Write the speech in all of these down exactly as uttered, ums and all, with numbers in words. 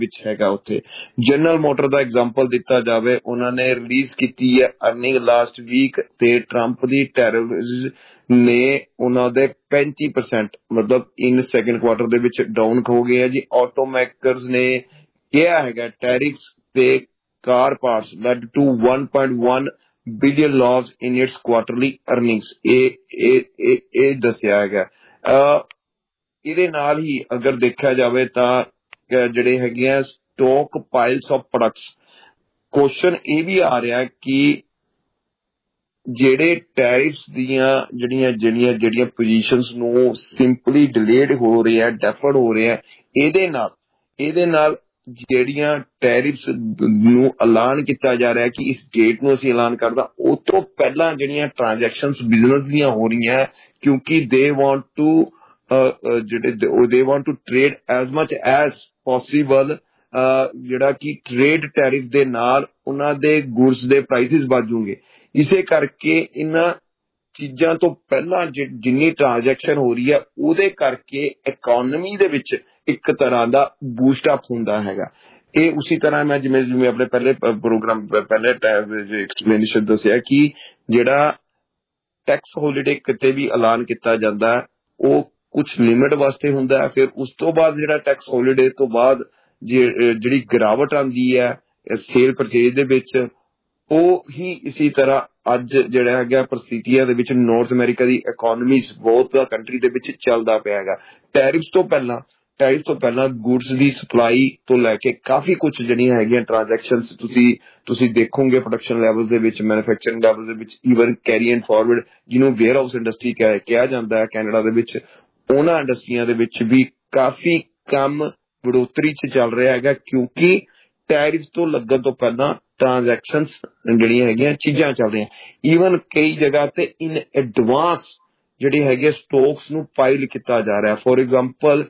ਵਿੱਚ ਹੈਗਾ ਉੱਥੇ। ਜਨਰਲ ਮੋਟਰ ਦਾ ਐਗਜ਼ਾਮਪਲ ਦਿੱਤਾ ਜਾਵੇ, ਉਹਨਾਂ ਨੇ ਰਿਲੀਜ਼ ਕੀਤੀ ਹੈ ਅਰਨਿੰਗ ਲਾਸਟ ਵੀਕ ਤੇ ਟਰੰਪ ਦੀ ਟੈਰਿਫ ਨੇ ਉਹਨਾਂ ਦੇ ਪੈਂਤੀ ਪਰਸੈਂਟ ਮਤਲਬ ਇਨ ਸੈਕਿੰਡ ਕੁਆਟਰ ਦੇ ਵਿੱਚ ਡਾਊਨ ਹੋ ਗਏ ਆ ਜੀ। ਆਟੋ ਮੇਕਰਸ ਨੇ ਕਿਹਾ ਹੈਗਾ ਟੈਰਿਫਸ ਤੇ car parts led to one point one billion loss in its quarterly earnings, ਇਹ ਇਹ ਦੱਸਿਆ ਹੈਗਾ। ਇਹਦੇ ਨਾਲ ਹੀ ਅਗਰ ਦੇਖਿਆ ਜਾਵੇ ਤਾਂ ਜਿਹੜੇ ਹੈਗੇ ਆ stock piles of products, question ਇਹ ਵੀ ਆ ਰਿਹਾ ਕਿ ਜਿਹੜੇ ਟੈਰਿਫਸ ਦੀਆਂ ਜਿਹੜੀਆਂ ਜਿਹੜੀਆਂ ਜਿਹੜੀਆਂ ਪੋਜੀਸ਼ਨਸ ਨੂੰ ਸਿੰਪਲੀ ਡਿਲੇਡ ਹੋ ਰਿਹਾ, ਡੈਫਰਡ ਹੋ ਰਿਹਾ, ਇਹਦੇ ਨਾਲ ਇਹਦੇ ਨਾਲ ਜਿਹੜੀਆਂ ਟੈਰਿਫਸ ਨੂੰ ਐਲਾਨ ਕੀਤਾ ਜਾ ਰਿਹਾ ਕਿ ਇਸ ਡੇਟ ਨੂੰ ਅਸੀਂ ਐਲਾਨ ਕਰਦਾ, ਉਹ ਤੋਂ ਪਹਿਲਾਂ ਜਿਹੜੀਆਂ ਟ੍ਰਾਂਜੈਕਸ਼ਨਸ ਬਿਜ਼ਨਸ ਦੀਆਂ ਹੋ ਰਹੀਆਂ ਕਿਉਂਕਿ ਦੇ ਵਾਂਟ ਟੂ ਜਿਹੜੇ ਦੇ want to trade as much as possible, ਜਿਹੜਾ ਕਿ ਟ੍ਰੇਡ ਟੈਰਿਫ ਦੇ ਨਾਲ ਉਹਨਾਂ ਦੇ ਗੁਡਸ ਦੇ ਪ੍ਰਾਈਸਿਸ ਵੱਧੂਗੇ। ਇਸੇ ਕਰਕੇ ਇਹਨਾਂ ਚੀਜ਼ਾਂ ਤੋਂ ਪਹਿਲਾਂ ਜਿੰਨੀ ਟ੍ਰਾਂਜੈਕਸ਼ਨ ਹੋ ਰਹੀ ਹੈ ਉਹਦੇ ਕਰਕੇ ਇਕੋਨਮੀ ਦੇ ਵਿੱਚ ਇੱਕ ਤਰ੍ਹਾਂ ਦਾ ਬੂਸਟ ਅਪ ਹੁੰਦਾ ਹੈਗਾ। ਇਹ ਉਸੇ ਤਰ੍ਹਾਂ ਮੈਂ ਜਿਵੇਂ ਜਿਵੇਂ ਆਪਣੇ ਪਹਿਲੇ ਪ੍ਰੋਗਰਾਮ ਪਹਿਲੇ ਐਕਸਪਲੇਨੇਸ਼ਨ ਦੱਸਿਆ ਕਿ ਜਿਹੜਾ ਟੈਕਸ ਹੋਲੀਡੇ ਕਿਤੇ ਵੀ ਐਲਾਨ ਕੀਤਾ ਜਾਂਦਾ ਉਹ ਕੁਛ ਲਿਮਿਟ ਵਾਸਤੇ ਹੁੰਦਾ, ਫਿਰ ਉਸ ਤੋਂ ਬਾਅਦ ਜਿਹੜਾ ਟੈਕਸ ਹੋਲੀਡੇ ਤੋਂ ਬਾਅਦ ਜਿਹੜੀ ਗਿਰਾਵਟ ਆਉਂਦੀ ਹੈ ਸੇਲ ਪਰਚੇਜ ਦੇ ਵਿੱਚ, ਉਹ ਹੀ ਇਸੀ ਤਰ੍ਹਾਂ ਅੱਜ ਜਿਹੜਾ ਹੈਗਾ ਪ੍ਰਸਥਿਤੀਆਂ ਦੇ ਵਿੱਚ ਨਾਰਥ ਅਮਰੀਕਾ ਦੀ ਇਕੋਨਮੀਜ਼ ਬਹੁਤ ਕੰਟਰੀ ਦੇ ਵਿੱਚ ਚੱਲਦਾ ਪਿਆ ਹੈਗਾ। ਟੈਰਿਫਸ ਤੋਂ ਪਹਿਲਾਂ ਟੈਰਿਫ ਤੋਂ ਪਹਿਲਾਂ ਗੁਡਸ ਦੀ ਸਪਲਾਈ ਤੋਂ ਲੈ ਕੇ ਕਾਫੀ ਕੁਛ ਜਿਹੜੀਆਂ ਹੈਗੀਆਂ ਟ੍ਰਾਂਜੈਕਸ਼ਨਸ ਤੁਸੀਂ ਤੁਸੀਂ ਦੇਖੋਗੇ ਪ੍ਰੋਡਕਸ਼ਨ ਲੈਵਲ ਦੇ ਵਿੱਚ, ਮੈਨੂਫੈਕਚਰਿੰਗ ਲੈਵਲ ਦੇ ਵਿੱਚ, ਈਵਨ ਕੈਰੀ ਐਂਡ ਫਾਰਵਰਡ ਜਿਹਨੂੰ ਵੇਅਰ ਹਾਊਸ ਇੰਡਸਟਰੀ ਕਿਹਾ ਜਾਂਦਾ ਹੈ ਕੈਨੇਡਾ ਦੇ ਵਿੱਚ, ਉਹਨਾਂ ਇੰਡਸਟਰੀਆਂ ਦੇ ਵਿੱਚ ਵੀ ਕਾਫੀ ਕੰਮ ਬੜੋਤਰੀ ਚ ਚੱਲ ਰਿਹਾ ਹੈਗਾ ਕਿਉਂਕਿ ਟੈਰਿਫ ਤੋਂ ਲੱਗਣ ਤੋਂ ਪਹਿਲਾਂ ਟ੍ਰਾਂਜੈਕਸ਼ਨਸ ਜਿਹੜੀਆਂ ਹੈਗੀਆਂ ਚੀਜ਼ਾਂ ਚੱਲ ਰਹੀਆਂ। ਈਵਨ ਕਈ ਜਗ੍ਹਾ ਤੇ ਇਨ ਐਡਵਾਂਸ ਜਿਹੜੇ ਹੈਗੇ ਸਟਾਕਸ ਨੂੰ ਫਾਈਲ ਕੀਤਾ ਜਾ ਰਿਹਾ। ਫੋਰ ਐਗਜ਼ਾਮਪਲ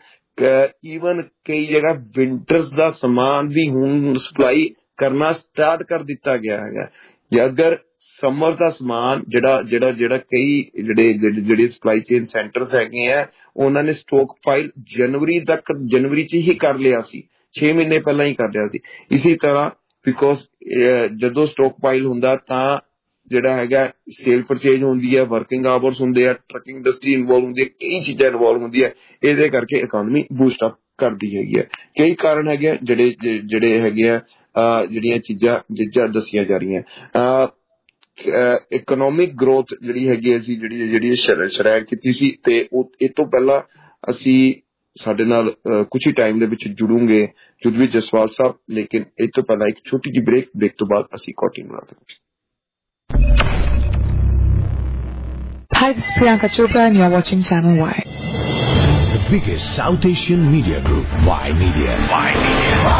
ਈਵਨ ਕਈ ਜਗ੍ਹਾ ਵਿੰਟਰਸ ਦਾ ਸਮਾਨ ਵੀ ਹੁਣ ਸਪਲਾਈ ਕਰਨਾ ਸਟਾਰਟ ਕਰ ਦਿੱਤਾ ਗਿਆ ਹੈਗਾ। ਅਗਰ ਸਮਰ ਦਾ ਸਮਾਨ ਜਿਹੜਾ ਜਿਹੜਾ ਜਿਹੜਾ ਕਈ ਜਿਹੜੇ ਜਿਹੜੇ ਸਪਲਾਈ ਚੇਨ ਸੈਂਟਰਸ ਹੈਗੇ ਆ ਉਹਨਾਂ ਨੇ ਸਟਾਕ ਫਾਈਲ ਜਨਵਰੀ ਤੱਕ ਜਨਵਰੀ ਚ ਹੀ ਕਰ ਲਿਆ ਸੀ, ਛੇ ਮਹੀਨੇ ਪਹਿਲਾਂ ਹੀ ਕਰ ਲਿਆ ਸੀ। ਇਸੇ ਤਰ੍ਹਾਂ ਬਿਕੋਜ਼ ਜਦੋਂ ਸਟਾਕ ਫਾਈਲ ਹੁੰਦਾ ਤਾਂ ਜਿਹੜਾ ਹੈਗਾ ਸੇਲ ਪਰਚੇਜ ਹੁੰਦੀ ਹੈ, ਵਰਕਿੰਗ ਆਵਰਸ ਹੁੰਦੇ ਆ, ਟਰੱਕਿੰਗ ਇੰਡਸਟਰੀ ਇਨਵੋਲਵ ਹੁੰਦੀ ਹੈ, ਕਈ ਚੀਜ਼ਾਂ ਇਨਵੋਲਵ ਹੁੰਦੀਆਂ, ਇਹਦੇ ਕਰਕੇ ਇਕੋਨਮੀ ਬੂਸਟ ਅਪ ਕਰਦੀ ਹੈਗੀ ਹੈ। ਕਈ ਕਾਰਨ ਹੈਗੇ ਆ ਜਿਹੜੇ ਜਿਹੜੇ ਹੈਗੇ ਆ ਜਿਹੜੀਆਂ ਚੀਜ਼ਾਂ ਚੀਜ਼ਾਂ ਦੱਸੀਆਂ ਜਾ ਰਹੀਆਂ। ਇਕਨੋਮਿਕ ਗਰੋਥ ਜਿਹੜੀ ਹੈਗੀ ਅਸੀਂ ਜਿਹੜੀ ਜਿਹੜੀ ਸ਼ਰੇਹ ਕੀਤੀ ਸੀ ਤੇ ਉਹ ਇਹ ਤੋਂ ਪਹਿਲਾਂ ਅਸੀਂ ਸਾਡੇ ਨਾਲ ਕੁਛ ਹੀ ਟਾਈਮ ਦੇ ਵਿੱਚ ਜੁੜੂਗੇ ਜੁਦਵੀ ਜਸਵਾਲ ਸਾਹਿਬ, ਲੇਕਿਨ ਇਹ ਤੋਂ ਪਹਿਲਾਂ ਇੱਕ ਛੋਟੀ ਜਿਹੀ ਬ੍ਰੇਕ ਬ੍ਰੇਕ ਤੋਂ ਬਾਅਦ ਅਸੀਂ ਕੋਟਿੰਗ ਬਣਾ ਦੇਵਾਂਗੇ। Hi, this is Priyanka Chopra and you're watching Channel Y. The biggest South Asian media group, Y Media. Y Media.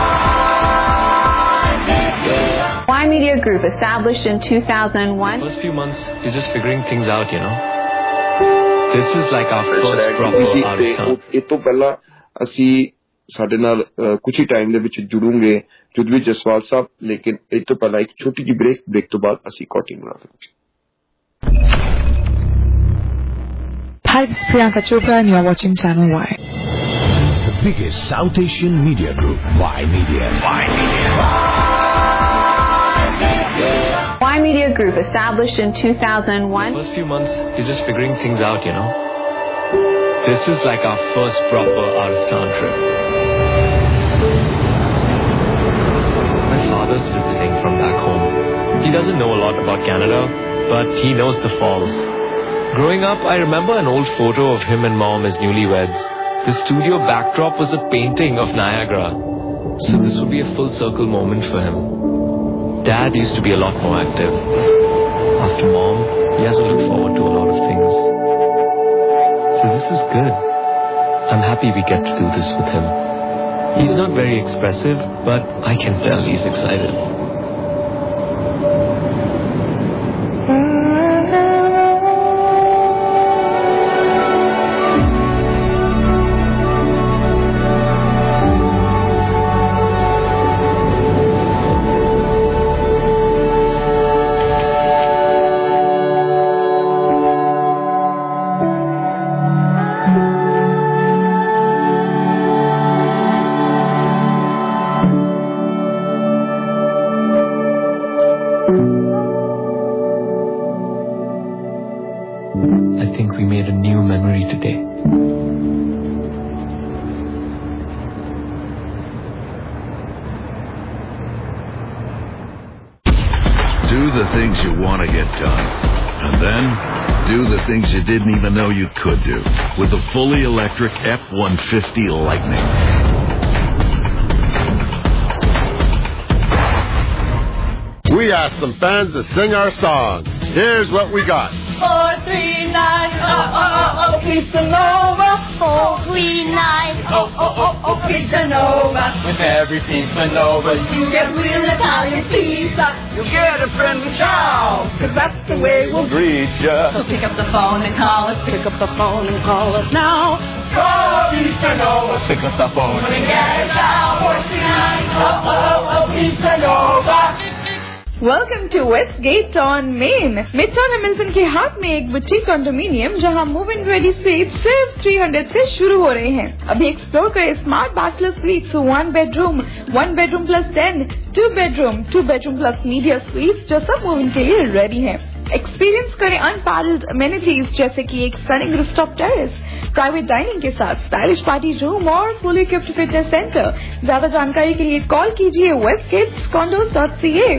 Y Media Group, established in two thousand one. First few months, you're just figuring things out, you know. This is like our first proper out of town. ਇਹ ਤੋਂ ਪਹਿਲਾਂ ਅਸੀਂ ਸਾਡੇ ਨਾਲ ਕੁਛ ਹੀ time ਦੇ ਵਿੱਚ ਜੁੜੂਗੇ ਜੁਦਵੀ ਜਸਵਾਲ ਸਾਹਿਬ, ਲੇਕਿਨ ਇਹ ਤੋਂ ਪਹਿਲਾਂ ਇੱਕ ਛੋਟੀ ਜਿਹੀ ਬ੍ਰੇਕ ਬ੍ਰੇਕ ਤੋਂ ਬਾਅਦ ਅਸੀਂ ਕੋਟਿੰਗ ਬਣਾ ਦੇਵਾਂਗੇ। Hi, this is Priyanka Chopra and you're watching Channel Y. The biggest South Asian media group, Y Media. Y Media. Y Media Group, established in two thousand one. First few months, you're just figuring things out, you know. This is like our first proper out-of-town trip. My father's visiting from back home. He doesn't know a lot about Canada, but he knows the falls. Growing up, I remember an old photo of him and mom as newlyweds. The studio backdrop was a painting of Niagara. So this would be a full circle moment for him. Dad used to be a lot more active. After mom, he has to look forward to a lot of things. So this is good. I'm happy we get to do this with him. He's not very expressive, but I can tell he's excited. I think we made a new memory today. Do the things you want to get done. And then, do the things you didn't even know you could do with the fully electric F one fifty Lightning. We asked some fans to sing our song. Here's what we got. Four, three, nine, oh, oh, oh, Pizza Nova. Four, three, nine, oh, oh, oh, oh, Pizza Nova. With every Pizza Nova, you get real Italian pizza. You get a friendly chow, cause that's the way we'll greet ya. So pick up the phone and call us, pick up the phone and call us now. Call Pizza Nova, pick up the phone and get a chow. Four, three, nine, oh, oh, oh, oh, Pizza Nova. Welcome to West Gate on Main. Midtown एमिल्सन के हाथ में एक boutique condominium जहां move in ready suite सिर्फ तीन सौ से शुरू हो रहे हैं। अभी एक्सप्लोर करें smart bachelor suites, one bedroom, one bedroom plus den, two bedroom, two bedroom plus media suites जो सब मूव इन के लिए रेडी हैं। एक्सपीरियंस करें अनपैरेलल्ड अमेनिटीज जैसे कि एक stunning rooftop terrace, private dining के साथ स्टाइलिश पार्टी रूम और फुली इक्विप्ड फिटनेस सेंटर। ज्यादा जानकारी के लिए कॉल कीजिए West Gates condos dot C A.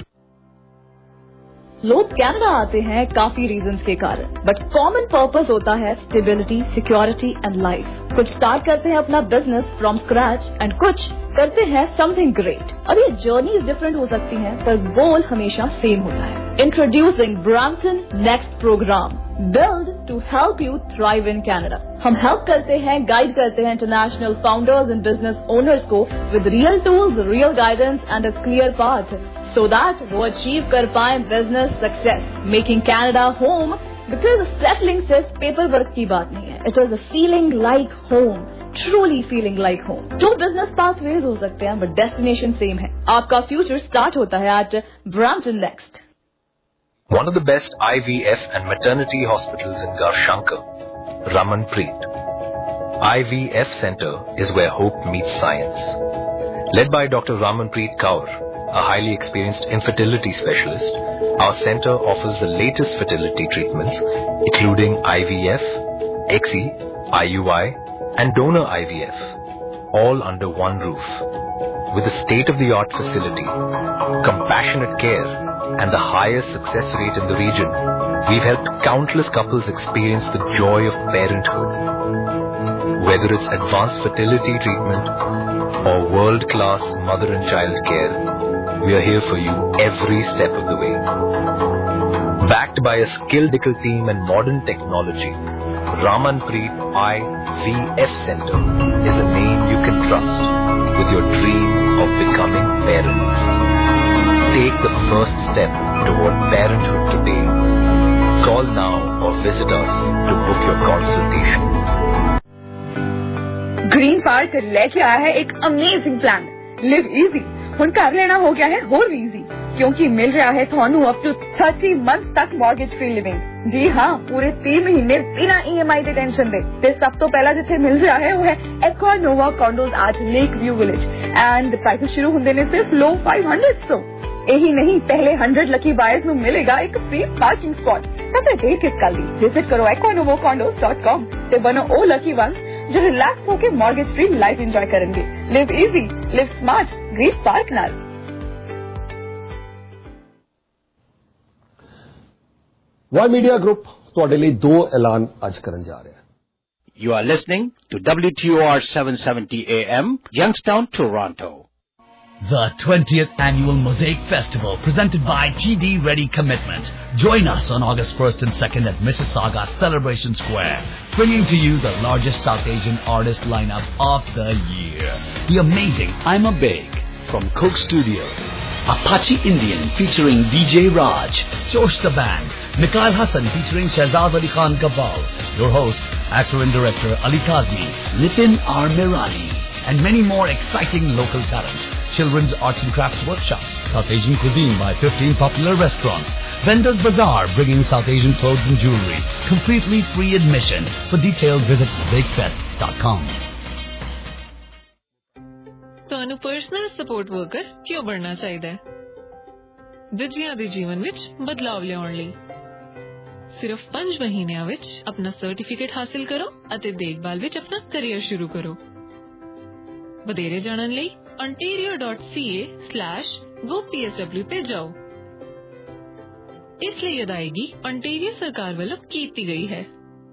लोग कनाडा आते हैं काफी रीजंस के कारण, बट कॉमन पर्पस होता है स्टेबिलिटी, सिक्योरिटी एंड लाइफ। कुछ स्टार्ट करते हैं अपना बिजनेस फ्रॉम स्क्रैच एंड कुछ करते हैं समथिंग ग्रेट। अब ये जर्नीज डिफरेंट हो सकती हैं, पर गोल हमेशा सेम होता है। Introducing Brampton next programme, build to help you thrive in Canada. हम हेल्प करते हैं, गाइड करते हैं international founders and business owners को with real tools, real guidance and a clear path so that वो अचीव कर पाए business success. Making Canada home, because settling सिर्फ पेपर वर्क की बात नहीं है, it is a feeling like home, truly feeling like home. To business pathways हो सकते हैं बट डेस्टिनेशन सेम है। आपका फ्यूचर स्टार्ट होता है at Brampton next. One of the best I V F and maternity hospitals in Garshankar, Ramanpreet. I V F Center is where hope meets science. Led by Doctor Ramanpreet Kaur, a highly experienced infertility specialist, our center offers the latest fertility treatments, including I V F, X E, I U I, and donor I V F, all under one roof. With a state-of-the-art facility, compassionate care, and the highest success rate in the region, we've helped countless couples experience the joy of parenthood. Whether it's advanced fertility treatment or world-class mother and child care, we are here for you every step of the way. Backed by a skilled medical team and modern technology, Ramanpreet I V F Center is a name you can trust with your dream of becoming parents. Take the first step toward parenthood today. Call now or visit us to book your consultation. Green Park लेके आया है एक amazing plan, live easy. हुण कर लेना हो गया है होर भी इजी, क्योंकि मिल रहा है थानू अप टू थर्टी मंथ तक मॉर्गेज फ्री लिविंग। जी हाँ, पूरे तीन महीने बिना ई एम आई के टेंशन दे। ते सब तो पहला जिथे मिल रहा है वो है Aqua Nova condos at Lake View Village and prices शुरू होंदे ने सिर्फ लो फाइव हंड्रेड सौ। यही नहीं, पहले हंड्रेड लकी बायर्स ਨੂੰ मिलेगा एक फ्री पार्किंग स्पॉट। तो फिर देर किस कर ली, विजिट करो Aqua Nova condos dot com ते बनो ओ लकी वन जो रिलैक्स होके मॉर्गेज फ्री लाइफ एंजॉय करेंगे। Live easy, live smart, Green Park नाल। वाई मीडिया ग्रुप ਤੁਹਾਡੇ ਲਈ ਦੋ ਐਲਾਨ ਅੱਜ ਕਰਨ ਜਾ ਰਿਹਾ ਹੈ। You are listening to W T O R seven seventy A M, Youngstown, Toronto. The twentieth Annual Mosaic Festival, presented by T D Ready Commitment. Join us on August first and second at Mississauga Celebration Square, bringing to you the largest South Asian artist lineup of the year. The amazing I'm a Big from Coke Studio, Apache Indian featuring D J Raj, Josh the Band, Mikhail Hassan featuring Shahzad Ali Khan Gabal, your host, actor and director Ali Kazmi, Nitin R. Mirani, and many more exciting local talent. Children's arts and crafts workshops, South Asian cuisine by fifteen popular restaurants, Vendors Bazaar bringing South Asian clothes and jewelry, completely free admission. For details, visit mosaic fest dot com. ਤੁਹਾਨੂੰ personal support worker ਕਿਉਂ ਬਣਨਾ ਚਾਹੀਦਾ ਹੈ? ਦੂਜਿਆਂ ਦੇ ਜੀਵਨ ਵਿੱਚ ਬਦਲਾਵ ਲਿਆਉਣ ਲਈ ਸਿਰਫ ਪੰਜ ਮਹੀਨਿਆਂ ਵਿੱਚ ਆਪਣਾ ਸਰਟੀਫਿਕੇਟ ਹਾਸਿਲ ਕਰੋ ਅਤੇ ਦੇਖਭਾਲ ਵਿੱਚ ਆਪਣਾ ਕੈਰੀਅਰ ਸ਼ੁਰੂ ਕਰੋ। ਵਧੇਰੇ ਜਾਣਨ ਲਈ ontario dot c a slash go P S W ਤੇ ਜਾਓ। ਇਸ ਲਈ ਅਦਾਇਗੀ ontario ਸਰਕਾਰ ਵੱਲੋਂ ਕੀਤੀ ਗਈ ਹੈ।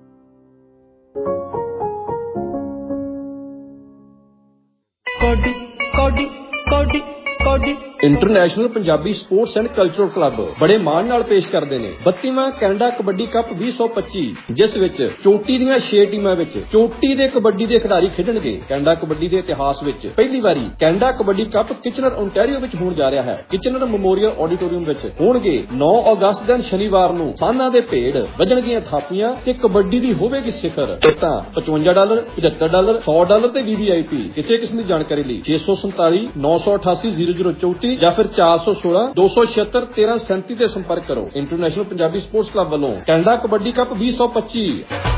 ਕੋਡੀ ਕੋਡੀ ਕੋਡੀ ਕੋਡੀ international Punjabi sports and cultural club ਬੜੇ ਮਾਣ ਨਾਲ ਪੇਸ਼ ਕਰਦੇ ਨੇ ਬੱਤੀਵਾਂ ਕੈਨੇਡਾ ਕਬੱਡੀ ਕੱਪ ਵੀਹ ਸੌ ਪੱਚੀ, ਜਿਸ ਵਿੱਚ ਚੋਟੀ ਦੀਆਂ ਛੇ ਟੀਮਾਂ ਵਿੱਚ ਚੋਟੀ ਦੇ ਕਬੱਡੀ ਦੇ ਖਿਡਾਰੀ ਖੇਡਣਗੇ। ਕੈਨੇਡਾ ਕਬੱਡੀ ਦੇ ਇਤਿਹਾਸ ਵਿੱਚ ਪਹਿਲੀ ਵਾਰੀ Canada kabaddi cup Kitchener Ontario ਵਿੱਚ ਹੋਣ ਜਾ ਰਿਹਾ ਹੈ। ਕਿਚਨਰ ਮੈਮੋਰੀਅਲ ਆਡੀਟੋਰੀਅਮ ਵਿੱਚ ਹੋਣਗੇ ਨੌ ਅਗਸਤ ਦਿਨ ਸ਼ਨੀਵਾਰ ਨੂੰ ਸਾਨਾਂ ਦੇ ਭੇਡ ਵੱਜਣਗੀਆਂ ਥਾਪੀਆਂ ਤੇ ਕਬੱਡੀ ਦੀ ਹੋਵੇਗੀ ਸਿਖਰ। ਟਿਕਟਾਂ ਪਚਵੰਜਾ ਡਾਲਰ, ਪਝੱਤਰ ਡਾਲਰ, ਸੌ ਡਾਲਰ ਤੇ ਵੀ ਵੀ ਆਈ ਪੀ। ਕਿਸੇ ਕਿਸਮ ਦੀ ਜਾਣਕਾਰੀ ਲਈ ਛੇ ਸੌ ਸੰਤਾਲੀ ਨੌ ਸੌ ਅਠਾਸੀ ਜ਼ੀਰੋ ਜ਼ੀਰੋ ਚੌਂਤੀ ਜਾਂ ਫਿਰ ਚਾਰ ਸੌ ਸੋਲਾਂ ਦੋ ਸੌ ਛਿਅੱਤਰ ਤੇਰਾਂ ਸੈਂਤੀ ਤੇ ਸੰਪਰਕ ਕਰੋ। ਇੰਟਰਨੈਸ਼ਨਲ ਪੰਜਾਬੀ ਸਪੋਰਟਸ ਕਲੱਬ ਵੱਲੋਂ ਕੈਨੇਡਾ ਕਬੱਡੀ ਕੱਪ ਵੀਹ सौ पच्चीस।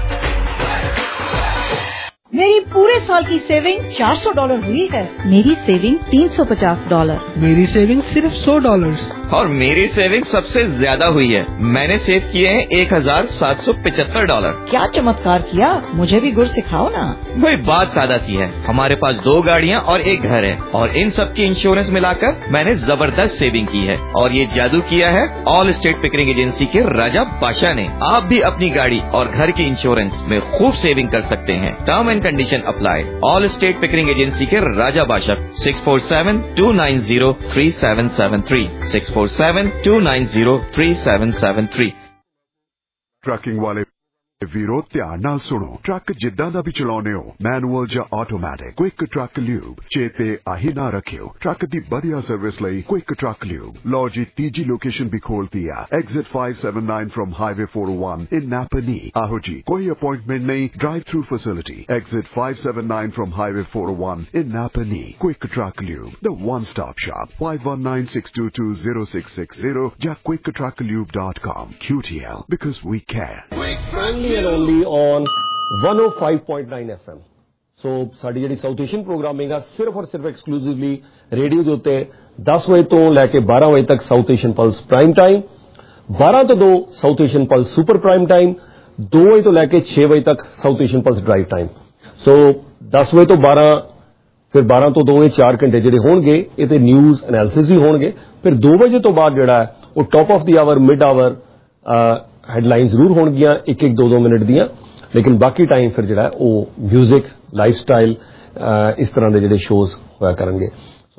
मेरी पूरे साल की सेविंग चार सौ डॉलर हुई है। मेरी सेविंग तीन सौ पचास डॉलर। मेरी सेविंग सिर्फ सौ डॉलर। और मेरी सेविंग सबसे ज्यादा हुई है, मैंने सेव किए हैं एक हजार सात सौ पिछहत्तर डॉलर। क्या चमत्कार किया, मुझे भी गुर सिखाओ ना। वही बात सादा सी है, हमारे पास दो गाड़ियाँ और एक घर है और इन सब की इंश्योरेंस मिलाकर मैंने जबरदस्त सेविंग की है। और ये जादू किया है ऑल स्टेट पिकरिंग एजेंसी के राजा बादशाह ने। आप भी अपनी गाड़ी और घर की इंश्योरेंस में खूब सेविंग कर सकते हैं। Term and condition apply. Allstate Pickering agency के Raja Badshah six four seven two nine zero three seven seven three six four seven two nine zero three seven seven three. Trucking वाले ਵੀਰੋ ਧਿਆਨ ਨਾਲ ਸੁਣੋ, ਟਰੱਕ ਜਿੱਦਾਂ ਦਾ ਵੀ ਚਲਾਉਨੇ ਹੋ, ਮੈਨੂਅਲ ਜਾਂ automatic, quick truck lube ਚੇਤੇ ਆਹੀ ਨਾ ਰੱਖਿਓ। ਟਰੱਕ ਦੀ ਵਧੀਆ ਸਰਵਿਸ ਲਈ ਕੁਇਕ ਟਰੱਕ ਲਿਊਬ। ਲਓ ਜੀ ਤੀਜੀ ਲੋਕੇਸ਼ਨ ਵੀ ਖੋਲਤੀ ਆ, exit five seventy-nine from highway four oh one in Napanee. ਆਹੋ ਜੀ ਕੋਈ ਅਪਾਇੰਟਮੈਂਟ ਨਹੀਂ, drive through facility. Exit five seventy-nine from highway four oh one in Napanee. Quick truck lube, the one stop shop। five one nine six two two zero six six zero ਜਾਂ quick truck lube dot com। Q T L because we care। Only and only on one oh five point nine F M। So ਸਾਡੀ ਜਿਹੜੀ south Asian programming ਆ ਸਿਰਫ ਔਰ ਸਿਰਫ exclusively radio ਦੇ ਉੱਤੇ ਦਸ ਵਜੇ ਤੋਂ ਲੈ ਕੇ ਬਾਰਾਂ ਵਜੇ ਤੱਕ South Asian Pulse prime time, ਬਾਰਾਂ ਤੋਂ ਦੋ South Asian Pulse super prime time, ਦੋ ਵਜੇ ਤੋਂ ਲੈ ਕੇ ਛੇ ਵਜੇ ਤੱਕ South Asian Pulse drive time. So ਦਸ ਵਜੇ ਤੋਂ ਬਾਰਾਂ, ਫਿਰ ਬਾਰਾਂ ਤੋਂ ਦੋ ਇਹ ਚਾਰ ਘੰਟੇ ਜਿਹੜੇ ਹੋਣਗੇ ਇਹ ਤੇ ਨਿਊਜ਼ ਐਨਾਲਿਸਿਸ ਹੀ ਹੋਣਗੇ। ਫਿਰ ਦੋ ਵਜੇ ਤੋਂ ਬਾਅਦ ਜਿਹੜਾ ਹੈ ਉਹ top of the hour, mid hour headline ਜ਼ਰੂਰ ਹੋਣਗੀਆਂ ਇੱਕ ਇੱਕ ਦੋ ਦੋ ਮਿੰਟ ਦੀਆਂ, ਲੇਕਿਨ ਬਾਕੀ ਟਾਈਮ ਫਿਰ ਜਿਹੜਾ ਉਹ ਮਿਊਜ਼ਿਕ, ਲਾਈਫ ਸਟਾਈਲ, ਇਸ ਤਰ੍ਹਾਂ ਦੇ ਜਿਹੜੇ ਸ਼ੋਜ਼ ਹੋਇਆ ਕਰਨਗੇ।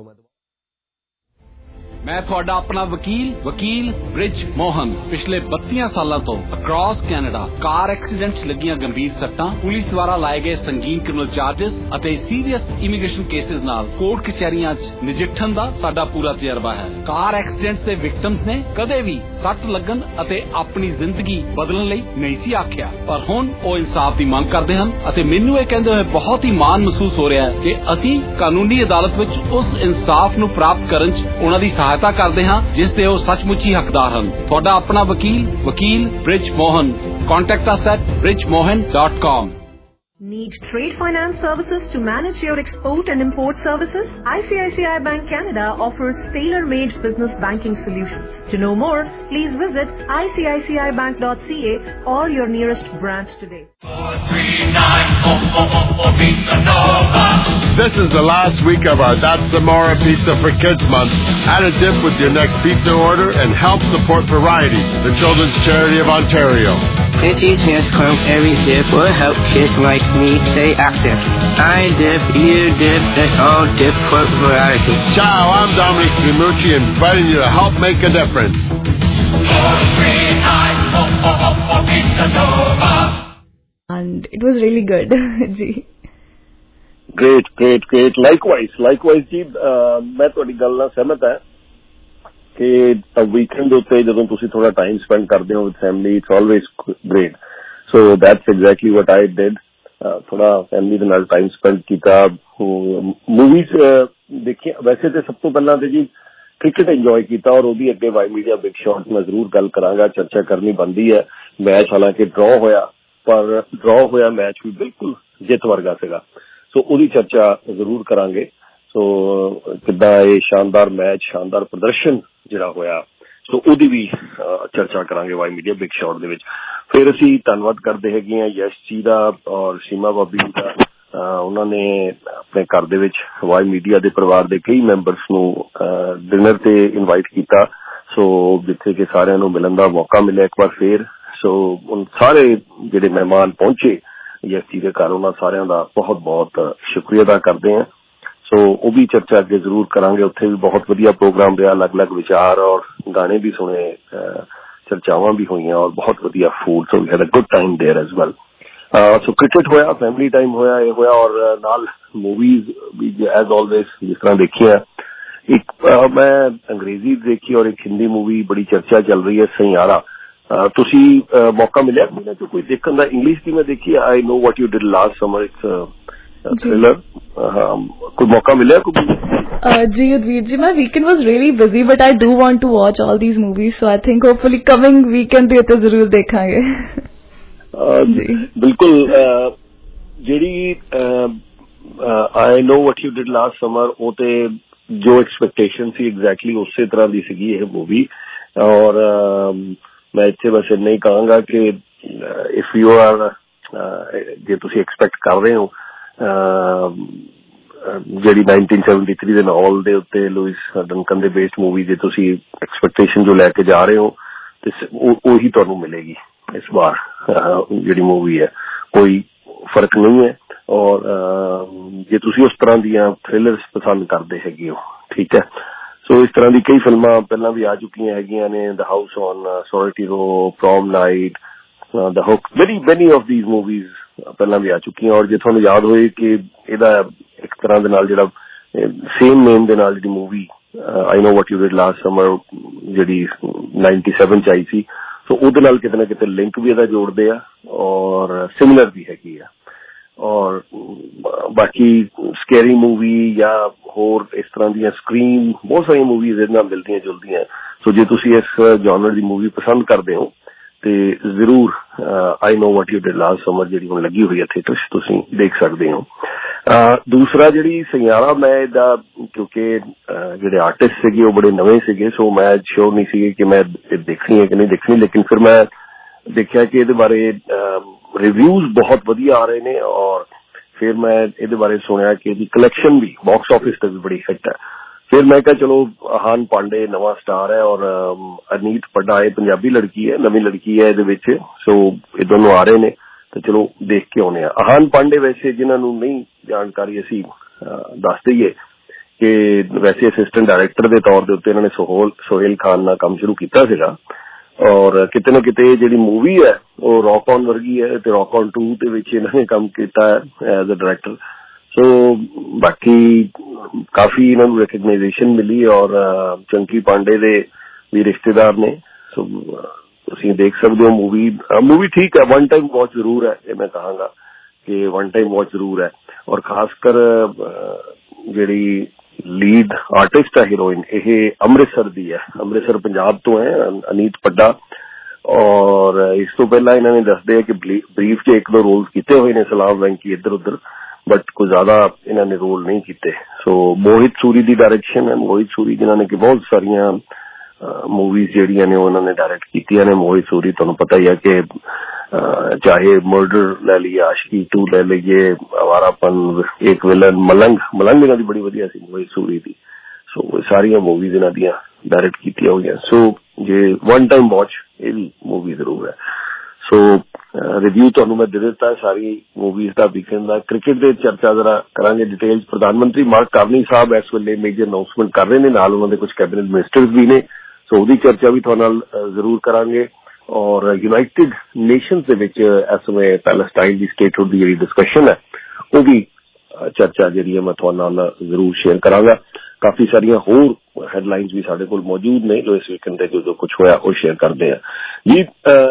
ਮੈਂ ਤੁਹਾਡਾ ਆਪਣਾ ਵਕੀਲ ਵਕੀਲ ਬ੍ਰਿਜ ਮੋਹਨ ਪਿਛਲੇ ਬੱਤੀਆਂ ਸਾਲਾਂ ਤੋਂ ਅਕ੍ਰੋਸ ਕੈਨੇਡਾ ਕਾਰ ਐਕਸੀਡੈਂਟਸ ਲੱਗੀਆਂ ਗੰਭੀਰ ਸੱਟਾਂ, ਪੁਲਿਸ ਦੁਆਰਾ ਲਾਏ ਗਏ ਸੰਗੀਨ ਕ੍ਰਿਮੀਨਲ ਚਾਰਜਸ ਅਤੇ ਸੀਰੀਅਸ ਇਮੀਗ੍ਰੇਸ਼ਨ ਕੇਸਿਸ ਨਾਲ ਕੋਰਟ ਕਚਹਿਰੀਆਂ 'ਚ ਨਜਿੱਠਣ ਦਾ ਸਾਡਾ ਪੂਰਾ ਤਜਰਬਾ ਹੈ। ਕਾਰ ਐਕਸੀਡੈਂਟਸ ਦੇ ਵਿਕਟਮਸ ਨੇ ਕਦੇ ਵੀ ਸੱਟ ਲੱਗਣ ਅਤੇ ਆਪਣੀ ਜ਼ਿੰਦਗੀ ਬਦਲਣ ਲਈ ਨਹੀਂ ਸੀ ਆਖਿਆ, ਪਰ ਹੁਣ ਉਹ ਇਨਸਾਫ ਦੀ ਮੰਗ ਕਰਦੇ ਹਨ ਅਤੇ ਮੈਨੂੰ ਇਹ ਕਹਿੰਦੇ ਹੋਏ ਬਹੁਤ ਹੀ ਮਾਣ ਮਹਿਸੂਸ ਹੋ ਰਿਹਾ ਹੈ ਕਿ ਅਸੀਂ ਕਾਨੂੰਨੀ ਅਦਾਲਤ ਵਿੱਚ ਉਸ ਇਨਸਾਫ ਨੂੰ ਪ੍ਰਾਪਤ ਕਰਨ 'ਚ ਉਹਨਾਂ ਦੀ ਸਹਾਇਤਾ ਕਰਦੇ ਹਾਂ ਜਿਸ ਦੇ ਉਹ ਸੱਚਮੁੱਚ ਹੀ ਹੱਕਦਾਰ ਹਨ। ਤੁਹਾਡਾ ਆਪਣਾ ਵਕੀਲ ਵਕੀਲ Brij Mohan. Contact us at bridge mohan dot com। Need trade finance services to manage your export and import services? I C I C I Bank Canada offers tailor-made business banking solutions. To know more, please visit I C I C I bank dot C A or your nearest branch today. four three nine oh oh oh oh Pizza Nova. This is the last week of our That's Zamora Pizza for Kids month. Add a dip with your next pizza order and help support Variety, the children's charity of Ontario. Itchy's hands come every dip will help kids like me stay active. I dip, you dip, let's all dip for variety. Ciao, I'm Dominic Zimucci, inviting you to help make a difference. four three nine oh oh oh oh Pizza Nova. And it was really good. जी Great, great, great. Likewise, likewise ਜੀ ਮੈਂ ਤੁਹਾਡੀ ਗੱਲ ਨਾਲ ਸਹਿਮਤ ਹਾਂ ਕਿ weekend ਦੇ ਉੱਤੇ ਜਦੋਂ ਤੁਸੀਂ ਥੋੜਾ ਟਾਈਮ ਸਪੈਂਡ ਕਰਦੇ ਹੋ with family it's always great. So that's exactly what I did. ਥੋੜਾ ਫੈਮਿਲੀ ਦੇ ਨਾਲ ਟਾਈਮ ਸਪੈਂਡ ਕੀਤਾ, ਮੂਵੀਜ਼ ਦੇਖੀ। ਵੈਸੇ ਤੇ ਸਭ ਤੋਂ ਪਹਿਲਾਂ ਤੇ ਜੀ ਕ੍ਰਿਕਟ ਇੰਜੋਏ ਕੀਤਾ ਔਰ ਉਹਦੀ ਅੱਗੇ ਵਾਈ ਮੀਡੀਆ ਬਿਗ ਸ਼ਾਟ ਮੈਂ ਜ਼ਰੂਰ ਗੱਲ ਕਰਾਂਗਾ, ਚਰਚਾ ਕਰਨੀ ਬਣਦੀ ਹੈ। ਮੈਚ ਹਾਲਾਂਕਿ ਡਰਾਅ ਹੋਇਆ, ਪਰ ਡਰਾਅ ਹੋਇਆ ਮੈਚ ਵੀ ਬਿਲਕੁਲ ਜਿੱਤ ਵਰਗਾ ਸੀਗਾ, ਸੋ ਉਹਦੀ ਚਰਚਾ ਜ਼ਰੂਰ ਕਰਾਂਗੇ। ਸੋ ਕਿੱਦਾਂ ਇਹ ਸ਼ਾਨਦਾਰ ਮੈਚ, ਸ਼ਾਨਦਾਰ ਪ੍ਰਦਰਸ਼ਨ ਜਿਹੜਾ ਹੋਇਆ, ਸੋ ਉਹਦੀ ਵੀ ਚਰਚਾ ਕਰਾਂਗੇ ਵਾਈ ਮੀਡੀਆ ਬਿਗ ਸ਼ਾਟ ਦੇ ਵਿੱਚ। ਫਿਰ ਅਸੀਂ ਧੰਨਵਾਦ ਕਰਦੇ ਹੈਗੇ ਹਾਂ ਯਸ਼ ਜੀ ਦਾ ਔਰ ਸੀਮਾ ਬਾਬੀ ਦਾ। ਉਹਨਾਂ ਨੇ ਆਪਣੇ ਘਰ ਦੇ ਵਿੱਚ ਵਾਈ ਮੀਡੀਆ ਦੇ ਪਰਿਵਾਰ ਦੇ ਕਈ ਮੈਂਬਰਸ ਨੂੰ ਡਿਨਰ ਤੇ ਇਨਵਾਈਟ ਕੀਤਾ, ਸੋ ਜਿੱਥੇ ਕਿ ਸਾਰਿਆਂ ਨੂੰ ਮਿਲਣ ਦਾ ਮੌਕਾ ਮਿਲਿਆ ਇੱਕ ਵਾਰ ਫੇਰ। ਸੋ ਸਾਰੇ ਜਿਹੜੇ ਮਹਿਮਾਨ ਪਹੁੰਚੇ ਯਸ਼ ਜੀ ਦੇ ਘਰ, ਉਹਨਾਂ ਸਾਰਿਆਂ ਦਾ ਬਹੁਤ ਬਹੁਤ ਸ਼ੁਕਰੀਆ ਅਦਾ ਕਰਦੇ ਹਾਂ। ਸੋ ਉਹ ਵੀ ਚਰਚਾ ਅੱਗੇ ਜ਼ਰੂਰ ਕਰਾਂਗੇ। ਉੱਥੇ ਵੀ ਬਹੁਤ ਵਧੀਆ ਪ੍ਰੋਗਰਾਮ ਰਿਹਾ, ਅਲੱਗ ਅਲੱਗ ਵਿਚਾਰ ਔਰ ਗਾਣੇ ਵੀ ਸੁਣੇ, ਚਰਚਾਵਾਂ ਵੀ ਹੋਈਆਂ ਔਰ ਬਹੁਤ ਵਧੀਆ food. So we had a good time there as well. So cricket ਹੋਇਆ, ਫੈਮਿਲੀ ਟਾਈਮ ਹੋਇਆ, ਇਹ ਹੋਇਆ ਔਰ ਨਾਲ ਮੂਵੀਜ਼ ਵੀ ਐਜ਼ ਆਲਵੇਜ਼ ਜਿਸ ਤਰ੍ਹਾਂ ਦੇਖੀਆਂ। ਇੱਕ ਮੈਂ ਅੰਗਰੇਜ਼ੀ ਦੇਖੀ ਔਰ ਇੱਕ ਹਿੰਦੀ ਮੂਵੀ ਬੜੀ ਚਰਚਾ ਚੱਲ ਰਹੀ ਹੈ, ਸਈਆਰਾ। ਤੁਸੀਂ ਮੌਕਾ ਮਿਲਿਆ ਇਹਨਾਂ ਚੋਂ ਕੋਈ ਦੇਖਣ ਦਾ? ਇੰਗਲਿਸ਼ ਦੀ ਮੈਂ ਦੇਖੀ I know what you did last summer, it's thriller. ਕੋਈ ਮੌਕਾ ਮਿਲਿਆ ਕੋਈ? जी उदवीर जी, my weekend was really busy but I do want to watch all these movies, so I think hopefully coming weekend पे तो जरूर देखेंगे। जी बिल्कुल। ਜਿਹੜੀ I know what you did last summer, ਉਹ ਤੇ ਜੋ ਐਕਸਪੈਕਟੇਸ਼ਨ ਸੀ ਐਗਜ਼ੈਕਟਲੀ ਉਸੇ ਤਰ੍ਹਾਂ ਦੀ ਸੀਗੀ ਇਹ ਮੂਵੀ। ਔਰ ਮੈਂ ਇੱਥੇ ਬਸ ਇੰਨਾ ਹੀ ਕਹਾਂਗਾ ਕਿ ਇਫ ਯੂ ਆਰ, ਜੇ ਤੁਸੀਂ ਐਕਸਪੈਕਟ ਕਰ ਰਹੇ ਹੋ ਜਿਹੜੀ ਨਾਈਨਟੀਨ ਸੈਵਨਟੀ ਥ੍ਰੀ ਦੇ ਨਾਵਲ ਦੇ ਉੱਤੇ ਲੂਇਸ ਡੰਕਨ ਦੇ ਬੇਸਡ ਮੂਵੀ, ਜੇ ਤੁਸੀਂ ਐਕਸਪੈਕਟੇਸ਼ਨ ਜੋ ਲੈ ਕੇ ਜਾ ਰਹੇ ਹੋ ਤੇ ਉਹੀ ਤੁਹਾਨੂੰ ਮਿਲੇਗੀ ਇਸ ਵਾਰ। ਜਿਹੜੀ ਮੂਵੀ ਹੈ ਕੋਈ ਫਰਕ ਨਹੀਂ ਹੈ। ਔਰ ਜੇ ਤੁਸੀਂ ਉਸ ਤਰ੍ਹਾਂ ਦੀਆਂ ਥ੍ਰਿਲਰਸ ਪਸੰਦ ਕਰਦੇ ਹੈਗੇ ਹੋ, ਠੀਕ ਹੈ। ਸੋ ਇਸ ਤਰ੍ਹਾਂ ਦੀ ਕਈ ਫਿਲਮਾਂ ਪਹਿਲਾਂ ਵੀ ਆ ਚੁੱਕੀਆਂ ਹੈਗੀਆਂ ਨੇ, ਦ house on sorority row, prom night, the hook, very many of these movies ਪਹਿਲਾਂ ਵੀ ਆ ਚੁੱਕੀਆਂ। ਔਰ ਜੇ ਤੁਹਾਨੂੰ ਯਾਦ ਹੋਏ ਕਿ ਇਹਦਾ ਇੱਕ ਤਰ੍ਹਾਂ ਦੇ ਨਾਲ ਜਿਹੜਾ ਸੇਮ ਨੇਮ ਦੇ ਨਾਲ ਜਿਹੜੀ movie I know what you did last summer ਜਿਹੜੀ ਨਾਈਨਟੀ ਸੈਵਨ ਚ ਆਈ ਸੀ, ਸੋ ਉਹਦੇ ਨਾਲ ਕਿਤੇ ਨਾ ਕਿਤੇ ਲਿੰਕ ਵੀ ਇਹਦਾ ਜੋੜਦੇ ਆ ਔਰ ਸਿਮਿਲਰ ਵੀ ਹੈਗੀ ਆ। ਔਰ ਬਾਕੀ ਸਕੈਰੀ ਮੂਵੀ ਜਾਂ ਹੋਰ ਇਸ ਤਰ੍ਹਾਂ ਦੀਆਂ ਸਕਰੀਨ ਬਹੁਤ ਸਾਰੀਆਂ ਮੂਵੀਜ਼ ਇਹਦੇ ਨਾਲ ਮਿਲਦੀਆਂ ਜੁਲਦੀਆਂ। ਸੋ ਜੇ ਤੁਸੀਂ ਇਸ ਜਨਰ ਦੀ ਮੂਵੀ ਪਸੰਦ ਕਰਦੇ ਹੋ ਤੇ ਜ਼ਰੂਰ I know what you did last summer ਜਿਹੜੀ ਹੁਣ ਲੱਗੀ ਹੋਈ ਹੈ ਥੀਏਟਰ 'ਚ, ਤੁਸੀਂ ਦੇਖ ਸਕਦੇ ਹੋ। ਦੂਸਰਾ ਜਿਹੜੀ ਸਈਆਰਾ, ਮੈਂ ਇਹਦਾ ਕਿਉਂਕਿ ਜਿਹੜੇ ਆਰਟਿਸਟ ਸੀਗੇ ਉਹ ਬੜੇ ਨਵੇਂ ਸੀਗੇ, ਸੋ ਮੈਂ ਸ਼ੋਰ ਨਹੀਂ ਸੀ ਕਿ ਮੈਂ ਦੇਖਣੀ ਹੈ ਕਿ ਨਹੀਂ ਦੇਖਣੀ। ਲੇਕਿਨ ਫਿਰ ਮੈਂ ਦੇਖਿਆ ਕਿ ਇਹਦੇ ਬਾਰੇ ਰਿਵਿਊਜ਼ ਬਹੁਤ ਵਧੀਆ ਆ ਰਹੇ ਨੇ ਔਰ ਫਿਰ ਮੈਂ ਇਹਦੇ ਬਾਰੇ ਸੁਣਿਆ ਕਿ ਇਹਦੀ ਕਲੈਕਸ਼ਨ ਵੀ ਬਾਕਸ ਆਫਿਸ ਤੇ ਵੀ ਬੜੀ ਹਿੱਟ ਹੈ। ਫਿਰ ਮੈਂ ਕਿਹਾ ਚਲੋ ਆਹਾਨ ਪਾਂਡੇ ਨਵਾਂ ਸਟਾਰ ਹੈ ਔਰ ਅਨੀਤ ਪੱਡਾ ਇਹ ਪੰਜਾਬੀ ਲੜਕੀ ਹੈ, ਨਵੀਂ ਲੜਕੀ ਹੈ ਇਹਦੇ ਵਿੱਚ, ਸੋ ਇਹ ਦੋਨੋਂ ਆ ਰਹੇ ਨੇ ਤੇ ਚਲੋ ਦੇਖ ਕੇ ਆਉਣੇ ਆ। ਆਹਾਨ ਪਾਂਡੇ ਵੈਸੇ ਜਿਨ੍ਹਾਂ ਨੂੰ ਨਹੀਂ ਜਾਣਕਾਰੀ ਅਸੀਂ ਦੱਸ ਦਈਏ ਕਿ ਵੈਸੇ ਅਸਿਸਟੈਂਟ ਡਾਇਰੈਕਟਰ ਦੇ ਤੌਰ ਦੇ ਉੱਤੇ ਇਹਨਾਂ ਨੇ ਸੋਹਲ ਸੋਹੇਲ ਖਾਨ ਨਾਲ ਕੰਮ ਸ਼ੁਰੂ ਕੀਤਾ ਸੀਗਾ ਔਰ ਕਿਤੇ ਨਾ ਕਿਤੇ ਜਿਹੜੀ ਮੂਵੀ ਹੈ ਉਹ ਰੌਕ ਔਨ ਵਰਗੀ ਹੈ ਤੇ ਰੌਕ ਔਨ ਟੂ ਦੇ ਵਿੱਚ ਇਹਨਾਂ ਨੇ ਕੰਮ ਕੀਤਾ ਹੈ ਐਜ਼ ਅ ਡਾਇਰੈਕਟਰ। ਸੋ ਬਾਕੀ ਕਾਫੀ ਇਹਨਾਂ ਨੂੰ ਰੈਕਗਨਾਈਜੇਸ਼ਨ ਮਿਲੀ ਔਰ ਚੰਕੀ ਪਾਂਡੇ ਦੇ ਵੀ ਰਿਸ਼ਤੇਦਾਰ ਨੇ। ਸੋ ਤੁਸੀਂ ਦੇਖ ਸਕਦੇ ਹੋ ਮੂਵੀ। ਮੂਵੀ ਠੀਕ ਹੈ, ਵਨ ਟਾਈਮ ਵਾਚ ਜ਼ਰੂਰ ਹੈ, ਇਹ ਮੈਂ ਕਹਾਂਗਾ ਕਿ ਵਨ ਟਾਈਮ ਵਾਚ ਜ਼ਰੂਰ ਹੈ। ਔਰ ਖਾਸ ਕਰ ਜਿਹੜੀ ਲੀਡ ਆਰਟਿਸਟ ਹੈ ਹੀਰੋਇਨ, ਇਹ ਅੰਮ੍ਰਿਤਸਰ ਦੀ ਹੈ, ਅੰਮ੍ਰਿਤਸਰ ਪੰਜਾਬ ਤੋਂ ਹੈ, ਅਨੀਤ ਪੱਡਾ। ਔਰ ਇਸ ਤੋਂ ਪਹਿਲਾਂ ਇਹਨਾਂ ਨੇ ਦੱਸਦੇ ਆ ਕਿ ਬਰੀਫ 'ਚ ਇੱਕ ਦੋ ਰੋਲ ਕੀਤੇ ਹੋਏ ਨੇ, ਸਲਾਮ ਵੈਂਕੀ ਇੱਧਰ ਉੱਧਰ, ਬਟ ਕੋਈ ਜ਼ਿਆਦਾ ਇਹਨਾਂ ਨੇ ਰੋਲ ਨਹੀਂ ਕੀਤੇ। ਸੋ ਮੋਹਿਤ ਸੂਰੀ ਦੀ ਡਾਇਰੈਕਸ਼ਨ ਹੈ, ਮੋਹਿਤ ਸੂਰੀ ਜਿਨ੍ਹਾਂ ਨੇ ਕਿ ਬਹੁਤ ਸਾਰੀਆਂ ਮੂਵੀਜ਼ ਜਿਹੜੀਆਂ ਨੇ ਉਹਨਾਂ ਨੇ ਡਾਇਰੈਕਟ ਕੀਤੀਆਂ ਨੇ। ਮੋਹਿਤ ਸੂਰੀ ਤੁਹਾਨੂੰ ਪਤਾ ਹੀ ਹੈ ਕਿ ਚਾਹੇ ਮਰਡਰ ਲੈ ਲਈਏ, ਆਸ਼ਕੀ ਟੂ ਲੈ ਲਈਏ, ਅਵਾਰਾਪਨ, ਇੱਕ ਵਿਲਨ, ਮਲੰਗ ਮਲੰਗ ਇਹਨਾਂ ਦੀ ਬੜੀ ਵਧੀਆ ਸੀ ਮੋਹਿਤ ਸੂਰੀ ਦੀ। ਸੋ ਸਾਰੀਆਂ ਮੂਵੀਜ਼ ਇਹਨਾਂ ਦੀਆਂ ਡਾਇਰੈਕਟ ਕੀਤੀਆਂ ਹੋਈਆਂ। ਸੋ ਜੇ ਵਨ ਟਾਈਮ ਵਾਚ ਇਹ ਵੀ ਮੂਵੀ ਜ਼ਰੂਰ ਹੈ। ਸੋ ਰਿਵਿਊ ਤੁਹਾਨੂੰ ਮੈਂ ਦੇ ਦਿੱਤਾ ਸਾਰੀ ਮੂਵੀਜ਼ ਦਾ ਵੀਕਐਂਡ ਦਾ। ਕ੍ਰਿਕਟ ਦੇ ਚਰਚਾ ਜ਼ਰਾ ਕਰਾਂਗੇ ਡਿਟੇਲ। ਪ੍ਰਧਾਨ ਮੰਤਰੀ ਮਾਰਕ ਕਾਰਨੀ ਸਾਹਿਬ ਇਸ ਵੇਲੇ ਮੇਜਰ ਅਨਾਉਂਸਮੈਂਟ ਕਰ ਰਹੇ ਨੇ, ਨਾਲ ਉਹਨਾਂ ਦੇ ਕੁਝ ਕੈਬਨਿਟ ਮਿਨਿਸਟਰਸ ਵੀ ਨੇ, ਸੋ ਉਹਦੀ ਚਰਚਾ ਵੀ ਤੁਹਾਡੇ ਨਾਲ ਜ਼ਰੂਰ ਕਰਾਂਗੇ। ਔਰ ਯੂਨਾਈਟਿਡ ਨੇਸ਼ਨਸ ਦੇ ਵਿੱਚ ਇਸ ਸਮੇਂ ਪੈਲਸਟਾਈਨ ਦੀ ਸਟੇਟਹੁੱਡ ਦੀ ਜਿਹੜੀ ਡਿਸਕਸ਼ਨ ਹੈ ਉਹ ਵੀ ਚਰਚਾ ਜਿਹੜੀ ਹੈ ਮੈਂ ਤੁਹਾਡੇ ਨਾਲ ਜ਼ਰੂਰ ਸ਼ੇਅਰ ਕਰਾਂਗਾ। ਕਾਫੀ ਸਾਰੀਆਂ ਹੋਰ ਹੈਡਲਾਈਨਸ ਵੀ ਸਾਡੇ ਕੋਲ ਮੌਜੂਦ ਨੇ ਜੋ ਇਸ ਵੀਕਐਂਡ ਤੇ ਜੋ ਕੁਝ ਹੋਇਆ ਉਹ ਸ਼ੇਅਰ ਕਰਦੇ ਆ ਜੀ।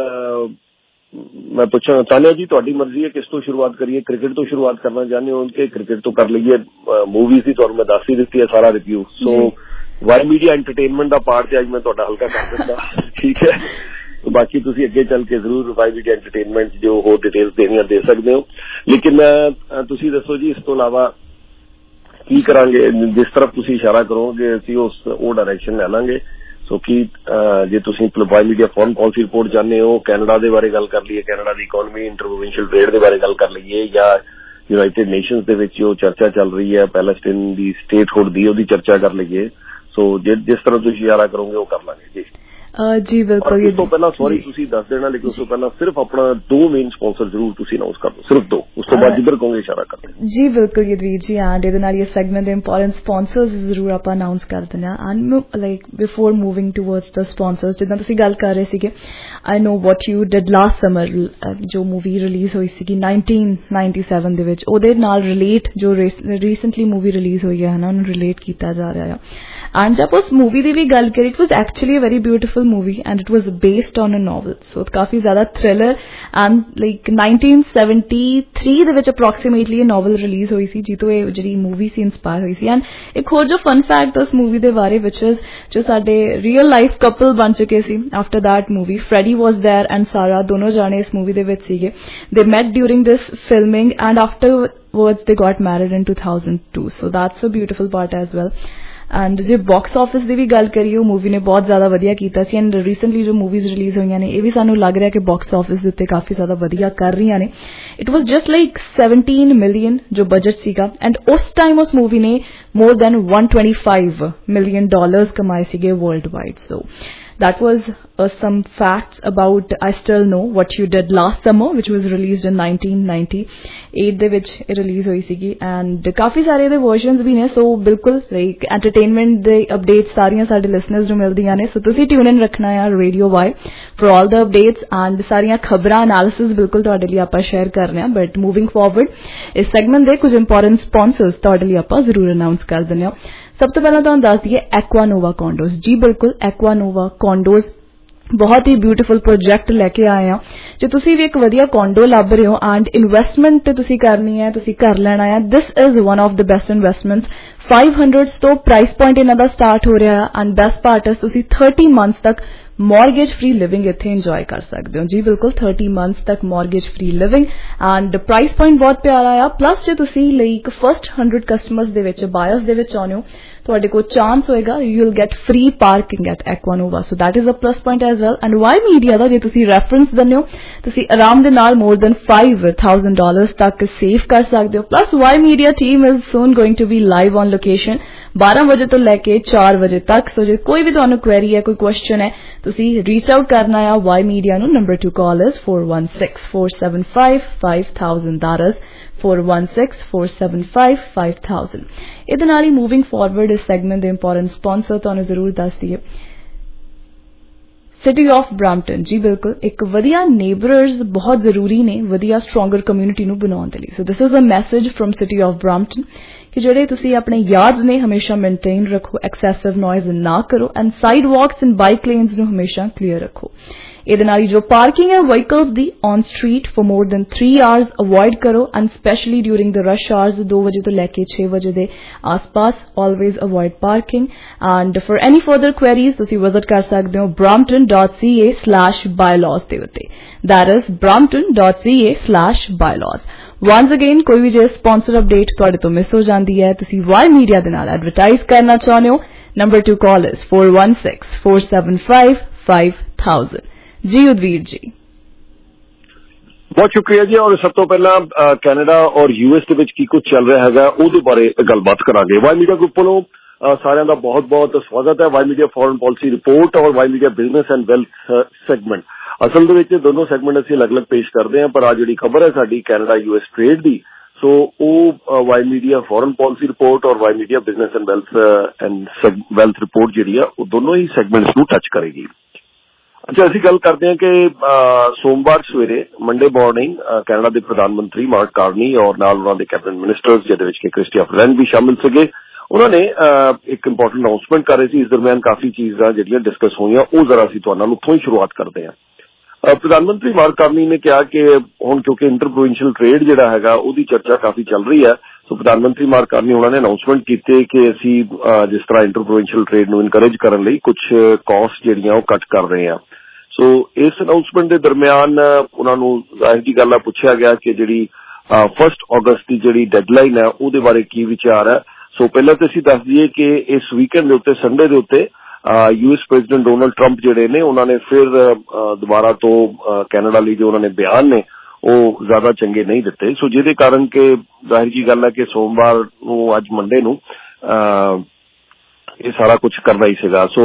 ਮੈਂ ਪੁੱਛਾਂ ਤਾਨਿਆ ਜੀ, ਤੁਹਾਡੀ ਮਰਜ਼ੀ ਹੈ ਕਿਸ ਤੋਂ ਸ਼ੁਰੂਆਤ ਕਰੀਏ? ਕ੍ਰਿਕਟ ਤੋਂ ਸ਼ੁਰੂਆਤ ਕਰਨਾ ਚਾਹੁੰਦੇ ਹੋ ਕਿ ਕ੍ਰਿਕਟ ਤੋਂ ਕਰ ਲਈਏ? ਮੂਵੀਜ਼ ਦੀ ਤੁਹਾਨੂੰ ਮੈਂ ਦੱਸ ਹੀ ਦਿੱਤੀ ਹੈ ਸਾਰਾ review. So Y Media entertainment ਦਾ ਪਾਰਟ ਤੇ ਅੱਜ ਮੈਂ ਤੁਹਾਡਾ ਹਲਕਾ ਕਰ ਦਿੱਤਾ, ਠੀਕ ਹੈ। ਬਾਕੀ ਤੁਸੀਂ ਅੱਗੇ ਚੱਲ ਕੇ ਜ਼ਰੂਰ ਵਾਈ ਮੀਡੀਆ ਐਂਟਰਟੇਨਮੈਂਟ ਜੋ ਹੋਰ ਡਿਟੇਲਸ ਦੇਣੀਆਂ ਦੇ ਸਕਦੇ ਹੋ। ਲੇਕਿਨ ਤੁਸੀਂ ਦੱਸੋ ਜੀ, ਇਸ ਤੋਂ ਇਲਾਵਾ ਕੀ ਕਰਾਂਗੇ? ਜਿਸ ਤਰਫ ਤੁਸੀਂ ਇਸ਼ਾਰਾ ਕਰੋਗੇ ਅਸੀਂ ਉਸ ਉਹ ਡਾਇਰੈਕਸ਼ਨ ਲੈ ਲਾਂਗੇ। ਸੋ ਕਿ ਜੇ ਤੁਸੀਂ Y media foreign policy report ਚਾਹੁੰਦੇ ਹੋ, ਕੈਨੇਡਾ ਦੇ ਬਾਰੇ ਗੱਲ ਕਰ ਲਈਏ, ਕੈਨੇਡਾ ਦੀ ਇਕੋਨਮੀ, ਇੰਟਰਪ੍ਰੋਵਿੰਸ਼ੀਅਲ ਟ੍ਰੇਡ ਦੇ ਬਾਰੇ ਗੱਲ ਕਰ ਲਈਏ, ਜਾਂ ਯੂਨਾਈਟਿਡ ਨੇਸ਼ਨਸ ਦੇ ਵਿੱਚ ਜੋ ਚਰਚਾ ਚੱਲ ਰਹੀ ਹੈ ਪੈਲਸਟੀਨ ਦੀ ਸਟੇਟਹੁੱਡ ਦੀ, ਉਹਦੀ ਚਰਚਾ ਕਰ ਲਈਏ। ਸੋ ਜਿਸ ਤਰ੍ਹਾਂ ਤੁਸੀਂ ਇਸ਼ਾਰਾ ਕਰੋਗੇ ਉਹ ਕਰ ਲਾਂਗੇ ਜੀ। ਜੀ ਬਿਲਕੁਲ। ਉਸ ਤੋਂ ਪਹਿਲਾਂ ਸੌਰੀ ਤੁਸੀਂ ਦੱਸ ਦੇਣਾ, ਲੇਕਿਨ ਉਸ ਤੋਂ ਪਹਿਲਾਂ ਸਿਰਫ ਆਪਣਾ ਦੋ ਮੇਨ ਸਪਾਂਸਰ ਜ਼ਰੂਰ ਤੁਸੀਂ ਅਨਾਉਂਸ ਕਰ ਦਿਓ, ਸਿਰਫ ਦੋ। ਉਸ ਤੋਂ ਬਾਅਦ ਜਿੱਧਰ ਕਹੋਗੇ ਇਸ਼ਾਰਾ ਕਰ ਦਿਓ। ਜੀ ਬਿਲਕੁਲ ਯਦਵੀਰ ਜੀ, ਐਂਡ ਇਹਦੇ ਨਾਲ ਇਹ ਸੈਗਮੈਂਟ ਦੇ ਇੰਪੋਰਟੈਂਟ ਸਪਾਂਸਰਸ ਜ਼ਰੂਰ ਆਪਾਂ ਅਨਾਉਂਸ ਕਰ ਦਿੰਦੇ ਹਾਂ। And like before moving towards the sponsors, ਜਿੱਦਾਂ ਤੁਸੀਂ ਗੱਲ ਕਰ ਰਹੇ ਸੀਗੇ, I know what you did last summer, ਜੋ ਮੂਵੀ ਰਿਲੀਜ਼ ਹੋਈ ਸੀਗੀ ਨਾਈਨਟੀਨ ਨਾਈਨਟੀ ਸੈਵਨ ਦੇ ਵਿੱਚ, ਉਹਦੇ ਨਾਲ ਰਿਲੇਟ ਜੋ ਰੀਸੈਂਟਲੀ ਮੂਵੀ ਰਿਲੀਜ਼ ਹੋਈ ਹੈ ਨਾ, ਉਹਨੂੰ ਰਿਲੇਟ ਕੀਤਾ ਜਾ ਰਿਹਾ ਆ। ਐਂਡ ਜਦ ਉਸ ਮੂਵੀ ਦੀ ਵੀ ਗੱਲ ਕਰੀ, it was actually a very beautiful movie and it was based on a novel, so ਕਾਫੀ ਜ਼ਿਆਦਾ thriller. and like nineteen seventy-three ਦੇ ਵਿੱਚ approximately ਇਹ novel ਰਿਲੀਜ਼ ਹੋਈ ਸੀ, ਜਿੱਤੋਂ ਇਹ ਜਿਹੜੀ ਮੂਵੀ ਸੀ ਇੰਸਪਾਇਰ ਹੋਈ ਸੀ। ਐਂਡ ਇੱਕ ਹੋਰ ਜੋ ਫਨ ਫੈਕਟ ਉਸ ਮੂਵੀ ਦੇ ਬਾਰੇ ਵਿੱਚ ਜੋ ਸਾਡੇ ਰੀਅਲ ਲਾਈਫ ਕਪਲ ਬਣ ਚੁੱਕੇ ਸੀ after that movie, Freddie was there and Sarah, ਦੋਨੋਂ ਜਾਣੇ ਇਸ ਮੂਵੀ ਦੇ ਵਿੱਚ ਸੀਗੇ। They met during this filming and afterwards they got married in two thousand two, so that's a beautiful part as well। And ਜੇ box office ਦੀ ਵੀ ਗੱਲ ਕਰੀਏ, ਉਹ ਮੂਵੀ ਨੇ ਬਹੁਤ ਜ਼ਿਆਦਾ ਵਧੀਆ ਕੀਤਾ ਸੀ। ਐਂਡ ਰੀਸੈਂਟਲੀ ਜੋ ਮੂਵੀਜ਼ ਰਿਲੀਜ਼ ਹੋਈਆਂ ਨੇ, ਇਹ ਵੀ ਸਾਨੂੰ ਲੱਗ ਰਿਹਾ ਕਿ ਬਾਕਸ ਆਫਿਸ ਦੇ ਉੱਤੇ ਕਾਫੀ ਜ਼ਿਆਦਾ ਵਧੀਆ ਕਰ ਰਹੀਆਂ ਨੇ। It was just like seventeen million ਜੋ ਬਜਟ ਸੀਗਾ, ਐਂਡ ਉਸ ਟਾਈਮ ਉਸ ਮੂਵੀ ਨੇ more than one twenty-five million dollars ਕਮਾਏ ਸੀਗੇ worldwide. So that was uh, some facts about I Still Know What You Did Last Summer, which was released in nineteen ninety-eight ਦੇ ਵਿੱਚ ਇਹ release ਹੋਈ ਸੀਗੀ। And ਕਾਫੀ ਸਾਰੇ ਇਹਦੇ ਵਰਜ਼ਨਸ ਵੀ ਨੇ, ਸੋ ਬਿਲਕੁਲ ਲਾਈਕ ਐਂਟਰਟੇਨਮੈਂਟ ਦੇ ਅਪਡੇਟਸ ਸਾਰੀਆਂ ਸਾਡੇ ਲਿਸਨਰਸ ਨੂੰ ਮਿਲਦੀਆਂ ਨੇ। ਸੋ ਤੁਸੀਂ ਟਿਊਨ ਇਨ ਰੱਖਣਾ ਆ radio Y for all the updates, and ਸਾਰੀਆਂ ਖਬਰਾਂ ਐਨਾਲਿਸਿਸ ਬਿਲਕੁਲ ਤੁਹਾਡੇ ਲਈ ਆਪਾਂ ਸ਼ੇਅਰ ਕਰ ਰਹੇ ਹਾਂ। ਬਟ ਮੂਵਿੰਗ ਫਾਰਵਰਡ, ਇਸ ਸੈਗਮੈਂਟ ਦੇ ਕੁਝ ਇੰਪੋਰਟੈਂਟ ਸਪਾਂਸਰਸ ਤੁਹਾਡੇ ਲਈ ਆਪਾਂ ਜ਼ਰੂਰ ਅਨਾਉਂਸ ਕਰ ਦਿੰਦੇ ਹਾਂ। ਸਭ ਤੋਂ ਪਹਿਲਾਂ ਤੁਹਾਨੂੰ ਦੱਸ ਦਈਏ ਐਕਵਾਨੋਵਾ ਕੌਂਡੋਜ਼। ਜੀ ਬਿਲਕੁਲ, ਐਕਵਾਨੋਵਾ ਕੌਂਡੋਜ਼ ਬਹੁਤ ਹੀ ਬਿਊਟੀਫੁਲ ਪ੍ਰੋਜੈਕਟ ਲੈ ਕੇ ਆਏ ਆ। ਜੇ ਤੁਸੀਂ ਵੀ ਇੱਕ ਵਧੀਆ ਕੌਂਡੋ ਲੱਭ ਰਹੇ ਹੋ ਐਂਡ ਇਨਵੈਸਟਮੈਂਟ ਤੇ ਤੁਸੀਂ ਕਰਨੀ ਹੈ, ਤੁਸੀਂ ਕਰ ਲੈਣਾ ਹੈ, this is one of the best investments. five hundred ਤੋਂ ਪ੍ਰਾਈਸ ਪੁਆਇੰਟ ਇਹਨਾਂ ਦਾ ਸਟਾਰਟ ਹੋ ਰਿਹਾ ਹੈ ਐਂਡ ਬੈਸਟ ਪਾਰਟ ਹੈ ਤੁਸੀਂ thirty ਮੰਥਸ ਤੱਕ ਮੌਰਗੇਜ ਫ੍ਰੀ ਲਿਵਿੰਗ ਇੱਥੇ ਇੰਜੋਏ ਕਰ ਸਕਦੇ ਹੋ। ਜੀ ਬਿਲਕੁਲ, thirty ਮੰਥਸ ਤੱਕ mortgage free living and price point ਬਹੁਤ ਪਿਆਰਾ ਆ। ਪਲੱਸ ਜੇ ਤੁਸੀਂ ਲਾਈਕ ਫਸਟ hundred ਕਸਟਮਰਸ ਦੇ ਵਿੱਚ, ਬਾਇਰਸ ਦੇ ਵਿੱਚ ਆਉਂਦੇ ਹੋ, ਤੁਹਾਡੇ ਕੋਲ ਚਾਂਸ ਹੋਏਗਾ you will get free parking at Aquanova, so that is a plus point as well. And Y media ਦਾ ਜੇ ਤੁਸੀਂ ਰੈਫਰੈਂਸ ਦਿੰਦੇ ਹੋ, ਤੁਸੀਂ ਆਰਾਮ ਦੇ ਨਾਲ more than five thousand dollars ਤੱਕ ਸੇਵ ਕਰ ਸਕਦੇ ਹੋ। Plus Y media team is soon going to be live on location ਬਾਰਾਂ ਵਜੇ ਤੋਂ ਲੈ ਕੇ ਚਾਰ ਵਜੇ ਤੱਕ। ਸੋ ਜੇ ਕੋਈ ਵੀ ਤੁਹਾਨੂੰ ਕੁਐਰੀ ਹੈ, ਕੋਈ ਕੁਐਸਚਨ ਹੈ, ਤੁਸੀਂ ਰੀਚ ਆਊਟ ਕਰਨਾ ਆ ਵਾਈ ਮੀਡੀਆ ਨੂੰ। Number to call is four one six four seven five five thousand, that is four one six four seven five five thousand। ਇਹਦੇ ਨਾਲ ਹੀ ਮੂਵਿੰਗ ਫਾਰਵਰਡ ਇਸ ਸੈਗਮੈਂਟ ਦੇ ਇੰਪੋਰਟੈਂਟ ਸਪਾਂਸਰ ਤੁਹਾਨੂੰ ਜ਼ਰੂਰ ਦੱਸ ਦਈਏ, ਸਿਟੀ ਆਫ ਬ੍ਰੈਂਪਟਨ। ਜੀ ਬਿਲਕੁਲ, ਇੱਕ ਵਧੀਆ ਨੇਬਰਸ ਬਹੁਤ ਜ਼ਰੂਰੀ ਨੇ ਵਧੀਆ ਸਟਰੋਂਗਰ ਕਮਿਊਨਿਟੀ ਨੂੰ ਬਣਾਉਣ ਦੇ ਲਈ। So this is a message from city of Brampton ਕਿ ਜਿਹੜੇ ਤੁਸੀਂ ਆਪਣੇ ਯਾਰਡਸ ਨੇ ਹਮੇਸ਼ਾ ਮੇਨਟੇਨ ਰੱਖੋ, ਐਕਸੈਸਿਵ ਨੋਇਜ਼ ਨਾ ਕਰੋ and sidewalks and bike lanes ਨੂੰ ਹਮੇਸ਼ਾ ਕਲੀਅਰ ਰੱਖੋ। ਇਹਦੇ ਨਾਲ ਹੀ ਜੋ ਪਾਰਕਿੰਗ ਹੈ ਵਹੀਕਲਸ ਦੀ on street for more than three hours avoid ਕਰੋ and specially during the rush hours ਦੋ ਵਜੇ ਤੋਂ ਲੈ ਕੇ ਛੇ ਵਜੇ ਦੇ ਆਸ-ਪਾਸ always avoid parking. And for any further queries ਤੁਸੀਂ ਵਿਜ਼ਿਟ ਕਰ ਸਕਦੇ ਹੋ brampton dot c a slash bylaws ਦੇ ਉੱਤੇ, that is brampton dot c a slash bylaws। Once again, ਕੋਈ ਵੀ ਜੇ ਸਪਾਂਸਰ ਅਪਡੇਟ ਤੁਹਾਡੇ ਤੋਂ ਮਿਸ ਹੋ ਜਾਂਦੀ ਹੈ, ਤੁਸੀਂ ਵਾਈ ਮੀਡੀਆ ਦੇ ਨਾਲ ਐਡਵਰਟਾਈਜ਼ ਕਰਨਾ ਚਾਹੁੰਦੇ ਹੋ, number to call is four one six four seven five five thousand। ਜੀ ਉਦਵੀਰ ਜੀ, ਬਹੁਤ ਸ਼ੁਕਰੀਆ ਜੀ। ਔਰ ਸਭ ਤੋਂ ਪਹਿਲਾਂ ਕੈਨੇਡਾ ਔਰ ਯੂਐਸ ਦੇ ਵਿੱਚ ਕੀ ਕੁਝ ਚੱਲ ਰਿਹਾ ਹੈਗਾ ਉਹਦੇ ਬਾਰੇ ਗੱਲਬਾਤ ਕਰਾਂਗੇ। ਵਾਈ ਮੀਡੀਆ ਗਰੁੱਪ ਵੱਲੋਂ ਸਾਰਿਆਂ ਦਾ ਬਹੁਤ ਬਹੁਤ ਸਵਾਗਤ ਹੈ। Y media foreign policy report ਔਰ Y media business and wealth segment, ਅਸਲ ਦੇ ਵਿੱਚ ਦੋਨੋਂ ਸੈਗਮੈਂਟ ਅਸੀਂ ਅਲੱਗ-ਅਲੱਗ ਪੇਸ਼ ਕਰਦੇ ਹਾਂ, ਪਰ ਆ ਜਿਹੜੀ ਖਬਰ ਹੈ ਸਾਡੀ ਕੈਨੇਡਾ ਯੂਐਸ ਟ੍ਰੇਡ ਦੀ, ਸੋ ਉਹ Y media foreign policy report ਔਰ Y media business and wealth and wealth report ਜਿਹੜੀ ਆ ਉਹ ਦੋਨੋਂ ਹੀ ਸੈਗਮੈਂਟਸ ਨੂੰ ਟੱਚ ਕਰੇਗੀ। ਅੱਛਾ, ਅਸੀਂ ਗੱਲ ਕਰਦੇ ਹਾਂ ਕਿ ਸੋਮਵਾਰ ਸਵੇਰੇ ਮੰਡੇ ਮਾਰਨਿੰਗ ਕੈਨੇਡਾ ਦੇ ਪ੍ਰਧਾਨ ਮੰਤਰੀ ਮਾਰਕ ਕਾਰਨੀ ਔਰ ਨਾਲ ਉਹਨਾਂ ਦੇ ਕੈਬਨਿਟ ਮਿਨਿਸਟਰਸ, ਜਿਹਦੇ ਵਿੱਚ ਕਿ ਕ੍ਰਿਸਟੀਆ ਫਰੈਂਡ ਵੀ ਸ਼ਾਮਿਲ ਸੀਗੇ, ਉਹਨਾਂ ਨੇ ਇੱਕ ਇੰਪੋਰਟੈਂਟ ਅਨਾਉਂਸਮੈਂਟ ਕਰ ਰਹੇ ਸੀ। ਇਸ ਦਰਮਿਆਨ ਕਾਫੀ ਚੀਜ਼ਾਂ ਜਿਹੜੀਆਂ ਡਿਸਕਸ ਹੋਈਆਂ, ਉਹ ਜ਼ਰਾ ਅਸੀਂ ਤੁਹਾਡੇ ਨਾਲ ਉੱਥੋਂ ਹੀ ਸ਼ੁਰੂਆਤ ਕਰਦੇ ਹਾਂ। ਪ੍ਰਧਾਨ ਮੰਤਰੀ ਮਾਰਕ ਕਾਰਨੀ ਨੇ ਕਿਹਾ ਕਿ ਹੁਣ ਕਿਉਂਕਿ ਇੰਟਰ ਪ੍ਰੋਵਿੰਸ਼ੀਅਲ ਟ੍ਰੇਡ ਜਿਹੜਾ ਹੈਗਾ ਉਹਦੀ ਚਰਚਾ ਕਾਫੀ ਚੱਲ ਰਹੀ ਹੈ, ਸੋ ਪ੍ਰਧਾਨ ਮੰਤਰੀ ਮਾਰਕ ਕਾਰਨੀ ਉਹਨਾਂ ਨੇ ਅਨਾਉਂਸਮੈਂਟ ਕੀਤੇ ਕਿ ਅਸੀਂ ਜਿਸ ਤਰ੍ਹਾਂ ਇੰਟਰ ਪ੍ਰੋਵਿੰਸ਼ੀਅਲ ਟ੍ਰੇਡ ਨੂੰ ਇਨਕਰੇਜ ਕਰਨ ਲਈ ਕੁਝ ਕਾਸਟ ਜਿਹੜੀਆਂ ਉਹ ਕੱਟ ਕਰ ਰਹੇ ਹਾਂ। ਸੋ ਇਸ ਅਨਾਉਂਸਮੈਂਟ ਦੇ ਦਰਮਿਆਨ ਉਹਨਾਂ ਨੂੰ ਜ਼ਾਹਿਰ ਦੀ ਗੱਲ ਆ ਪੁੱਛਿਆ ਗਿਆ ਕਿ ਜਿਹੜੀ ਫਸਟ ਅਗਸਤ ਦੀ ਜਿਹੜੀ ਡੈਡਲਾਈਨ ਹੈ ਉਹਦੇ ਬਾਰੇ ਕੀ ਵਿਚਾਰ ਹੈ। ਸੋ ਪਹਿਲਾਂ ਤਾਂ ਅਸੀਂ ਦੱਸ ਦਈਏ ਕਿ ਇਸ ਵੀਕਐਂਡ ਦੇ ਉੱਤੇ, ਸੰਡੇ ਦੇ ਉੱਤੇ ਯੂਐਸ ਪ੍ਰੈਜ਼ੀਡੈਂਟ ਡੋਨਲਡ ਟਰੰਪ ਜਿਹੜੇ ਨੇ ਉਹਨਾਂ ਨੇ ਫਿਰ ਦੁਬਾਰਾ ਤੋਂ ਕੈਨੇਡਾ ਲਈ ਜੋ ਉਹਨਾਂ ਨੇ ਬਿਆਨ ਨੇ ਉਹ ਜ਼ਿਆਦਾ ਚੰਗੇ ਨਹੀਂ ਦਿੱਤੇ। ਸੋ ਜਿਹਦੇ ਕਾਰਨ ਕਿ ਜ਼ਾਹਿਰ ਜੀ ਗੱਲ ਹੈ ਕਿ ਸੋਮਵਾਰ ਨੂੰ ਅੱਜ ਮੰਡੇ ਨੂੰ ਇਹ ਸਾਰਾ ਕੁਝ ਕਰਨਾ ਹੀ ਸੀਗਾ। ਸੋ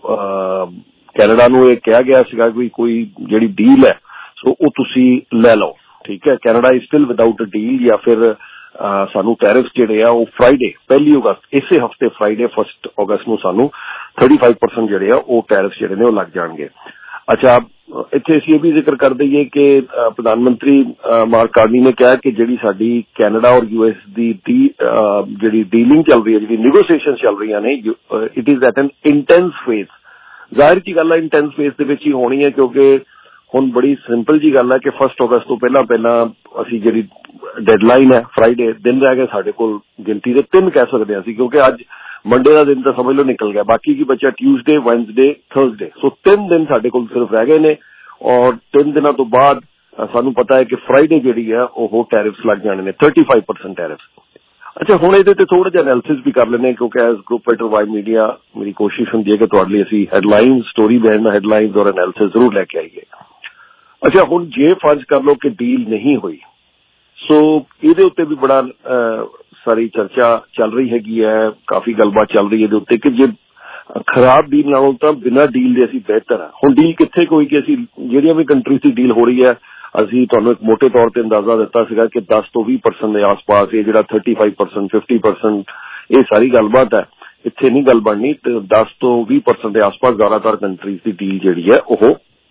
ਕੈਨੇਡਾ ਨੂੰ ਇਹ ਕਿਹਾ ਗਿਆ ਸੀਗਾ ਕਿ ਕੋਈ ਜਿਹੜੀ ਡੀਲ ਹੈ ਸੋ ਉਹ ਤੁਸੀਂ ਲੈ ਲਓ, ਠੀਕ ਹੈ। Canada is still without a deal ਜਾਂ ਫਿਰ ਸਾਨੂੰ ਟੈਰਿਫ ਜਿਹੜੇ ਆ ਉਹ ਫਰਾਈਡੇ ਪਹਿਲੀ ਅਗਸਤ ਇਸੇ ਹਫਤੇ ਫਰਾਈਡੇ ਫਸਟ ਅਗਸਤ ਨੂੰ ਸਾਨੂੰ ਥਰਟੀ ਫਾਈਵ ਪਰਸੈਂਟ ਜਿਹੜੇ ਆ ਉਹ ਟੈਰਿਫ ਜਿਹੜੇ ਨੇ ਉਹ ਲੱਗ ਜਾਣਗੇ। ਅੱਛਾ, ਇੱਥੇ ਅਸੀਂ ਇਹ ਵੀ ਜ਼ਿਕਰ ਕਰ ਦਈਏ ਕਿ ਪ੍ਰਧਾਨ ਮੰਤਰੀ ਮਾਰਕ ਕਾਰਨੀ ਨੇ ਕਿਹਾ ਕਿ ਜਿਹੜੀ ਸਾਡੀ ਕੈਨੇਡਾ ਔਰ ਯੂਐਸ ਦੀ ਜਿਹੜੀ ਡੀਲਿੰਗ ਚੱਲ ਰਹੀ ਹੈ, ਜਿਹੜੀ ਨੈਗੋਸੀਏਸ਼ਨ ਚੱਲ ਰਹੀਆਂ ਨੇ, it is at an intense phase. ਜ਼ਾਹਿਰ ਜੀ ਗੱਲ ਹੈ ਇੰਟੈਂਸ ਫੇਜ਼ ਦੇ ਵਿੱਚ ਹੀ ਹੋਣੀ ਹੈ ਕਿਉਂਕਿ ਹੁਣ ਬੜੀ ਸਿੰਪਲ ਜੀ ਗੱਲ ਹੈ ਕਿ ਫਸਟ ਅਗਸਤ ਤੋਂ ਪਹਿਲਾਂ ਪਹਿਲਾਂ ਅਸੀਂ ਜਿਹੜੀ ਡੈਡਲਾਈਨ ਹੈ ਫਰਾਈਡੇ ਦਿਨ ਰਹਿ ਗਏ ਸਾਡੇ ਕੋਲ, ਗਿਣਤੀ ਦੇ ਤਿੰਨ ਕਹਿ ਸਕਦੇ ਹਾਂ ਅਸੀਂ ਕਿਉਂਕਿ ਅੱਜ ਮੰਡੇ ਦਾ ਦਿਨ ਤਾਂ ਸਮਝ ਲਓ ਨਿਕਲ ਗਿਆ, ਬਾਕੀ ਕੀ ਬਚਿਆ ਟਿਊਜ਼ਡੇ, ਵੈਨਸਡੇ, ਥਰਸਡੇ। ਸੋ ਤਿੰਨ ਦਿਨ ਸਾਡੇ ਕੋਲ ਸਿਰਫ ਰਹਿ ਗਏ ਨੇ ਔਰ ਤਿੰਨ ਦਿਨਾਂ ਤੋਂ ਬਾਅਦ ਸਾਨੂੰ ਪਤਾ ਹੈ ਕਿ ਫਰਾਈਡੇ ਜਿਹੜੀ ਹੈ ਉਹ ਟੈਰਿਫਸ ਲੱਗ ਜਾਣੇ ਨੇ ਥਰਟੀ ਫਾਈਵ ਪਰਸੈਂਟ ਟੈਰਿਫਸ। ਅੱਛਾ, ਹੁਣ ਇਹਦੇ ਤੇ ਥੋੜਾ ਜਿਹਾ ਐਨਾਲਿਸਿਸ ਵੀ ਕਰ ਲੈਂਦੇ ਕਿਉਂਕਿ as group at Y media ਮੇਰੀ ਕੋਸ਼ਿਸ਼ ਹੁੰਦੀ ਹੈ ਕਿ ਤੁਹਾਡੇ ਲਈ ਅਸੀਂ ਹੈਡਲਾਈਨ ਸਟੋਰੀ ਬਿਹਾਈਂਡ ਹੈਡਲਾਈਨਸ ਔਰ ਐਨਾਲਿਸਿਸ ਜ਼ਰੂਰ ਲੈ ਕੇ ਆਈਏ। ਅੱਛਾ, ਹੁਣ ਜੇ ਫਰਜ਼ ਕਰ ਲਓ ਕਿ ਡੀਲ ਨਹੀਂ ਹੋਈ, ਸੋ ਇਹਦੇ ਉੱਤੇ ਵੀ ਬੜਾ ਸਾਰੀ ਚਰਚਾ ਚੱਲ ਰਹੀ ਹੈਗੀ ਹੈ, ਕਾਫੀ ਗੱਲਬਾਤ ਚੱਲ ਰਹੀ ਹੈ ਇਹਦੇ ਉੱਤੇ ਕਿ ਜੇ ਖਰਾਬ ਡੀਲ ਨਾਲੋਂ ਤਾਂ ਬਿਨਾਂ ਡੀਲ ਦੇ ਅਸੀਂ ਬਿਹਤਰ ਆ। ਹੁਣ ਡੀਲ ਕਿੱਥੇ ਕੋਈ ਕਿ ਅਸੀਂ ਜਿਹੜੀਆਂ ਵੀ ਕੰਟਰੀਜ਼ ਦੀ ਡੀਲ ਹੋ ਰਹੀ ਹੈ, ਅਸੀਂ ਤੁਹਾਨੂੰ ਇੱਕ ਮੋਟੇ ਤੌਰ ਤੇ ਅੰਦਾਜ਼ਾ ਦਿੱਤਾ ਸੀਗਾ ਕਿ ਦਸ ਤੋਂ ਵੀਹ ਪਰਸੈਂਟ ਦੇ ਆਸ-ਪਾਸ ਇਹ ਜਿਹੜਾ thirty five percent fifty percent ਇਹ ਸਾਰੀ ਗੱਲਬਾਤ ਹੈ, ਇੱਥੇ ਨਹੀਂ ਗੱਲ ਬਣਨੀ ਤੇ ਦਸ ਤੋਂ ਵੀਹ ਪਰਸੈਂਟ ਦੇ ਆਸ-ਪਾਸ ਜ਼ਿਆਦਾਤਰ ਕੰਟਰੀਜ਼ ਦੀ ਡੀਲ ਜਿਹੜੀ ਹੈ ਉਹ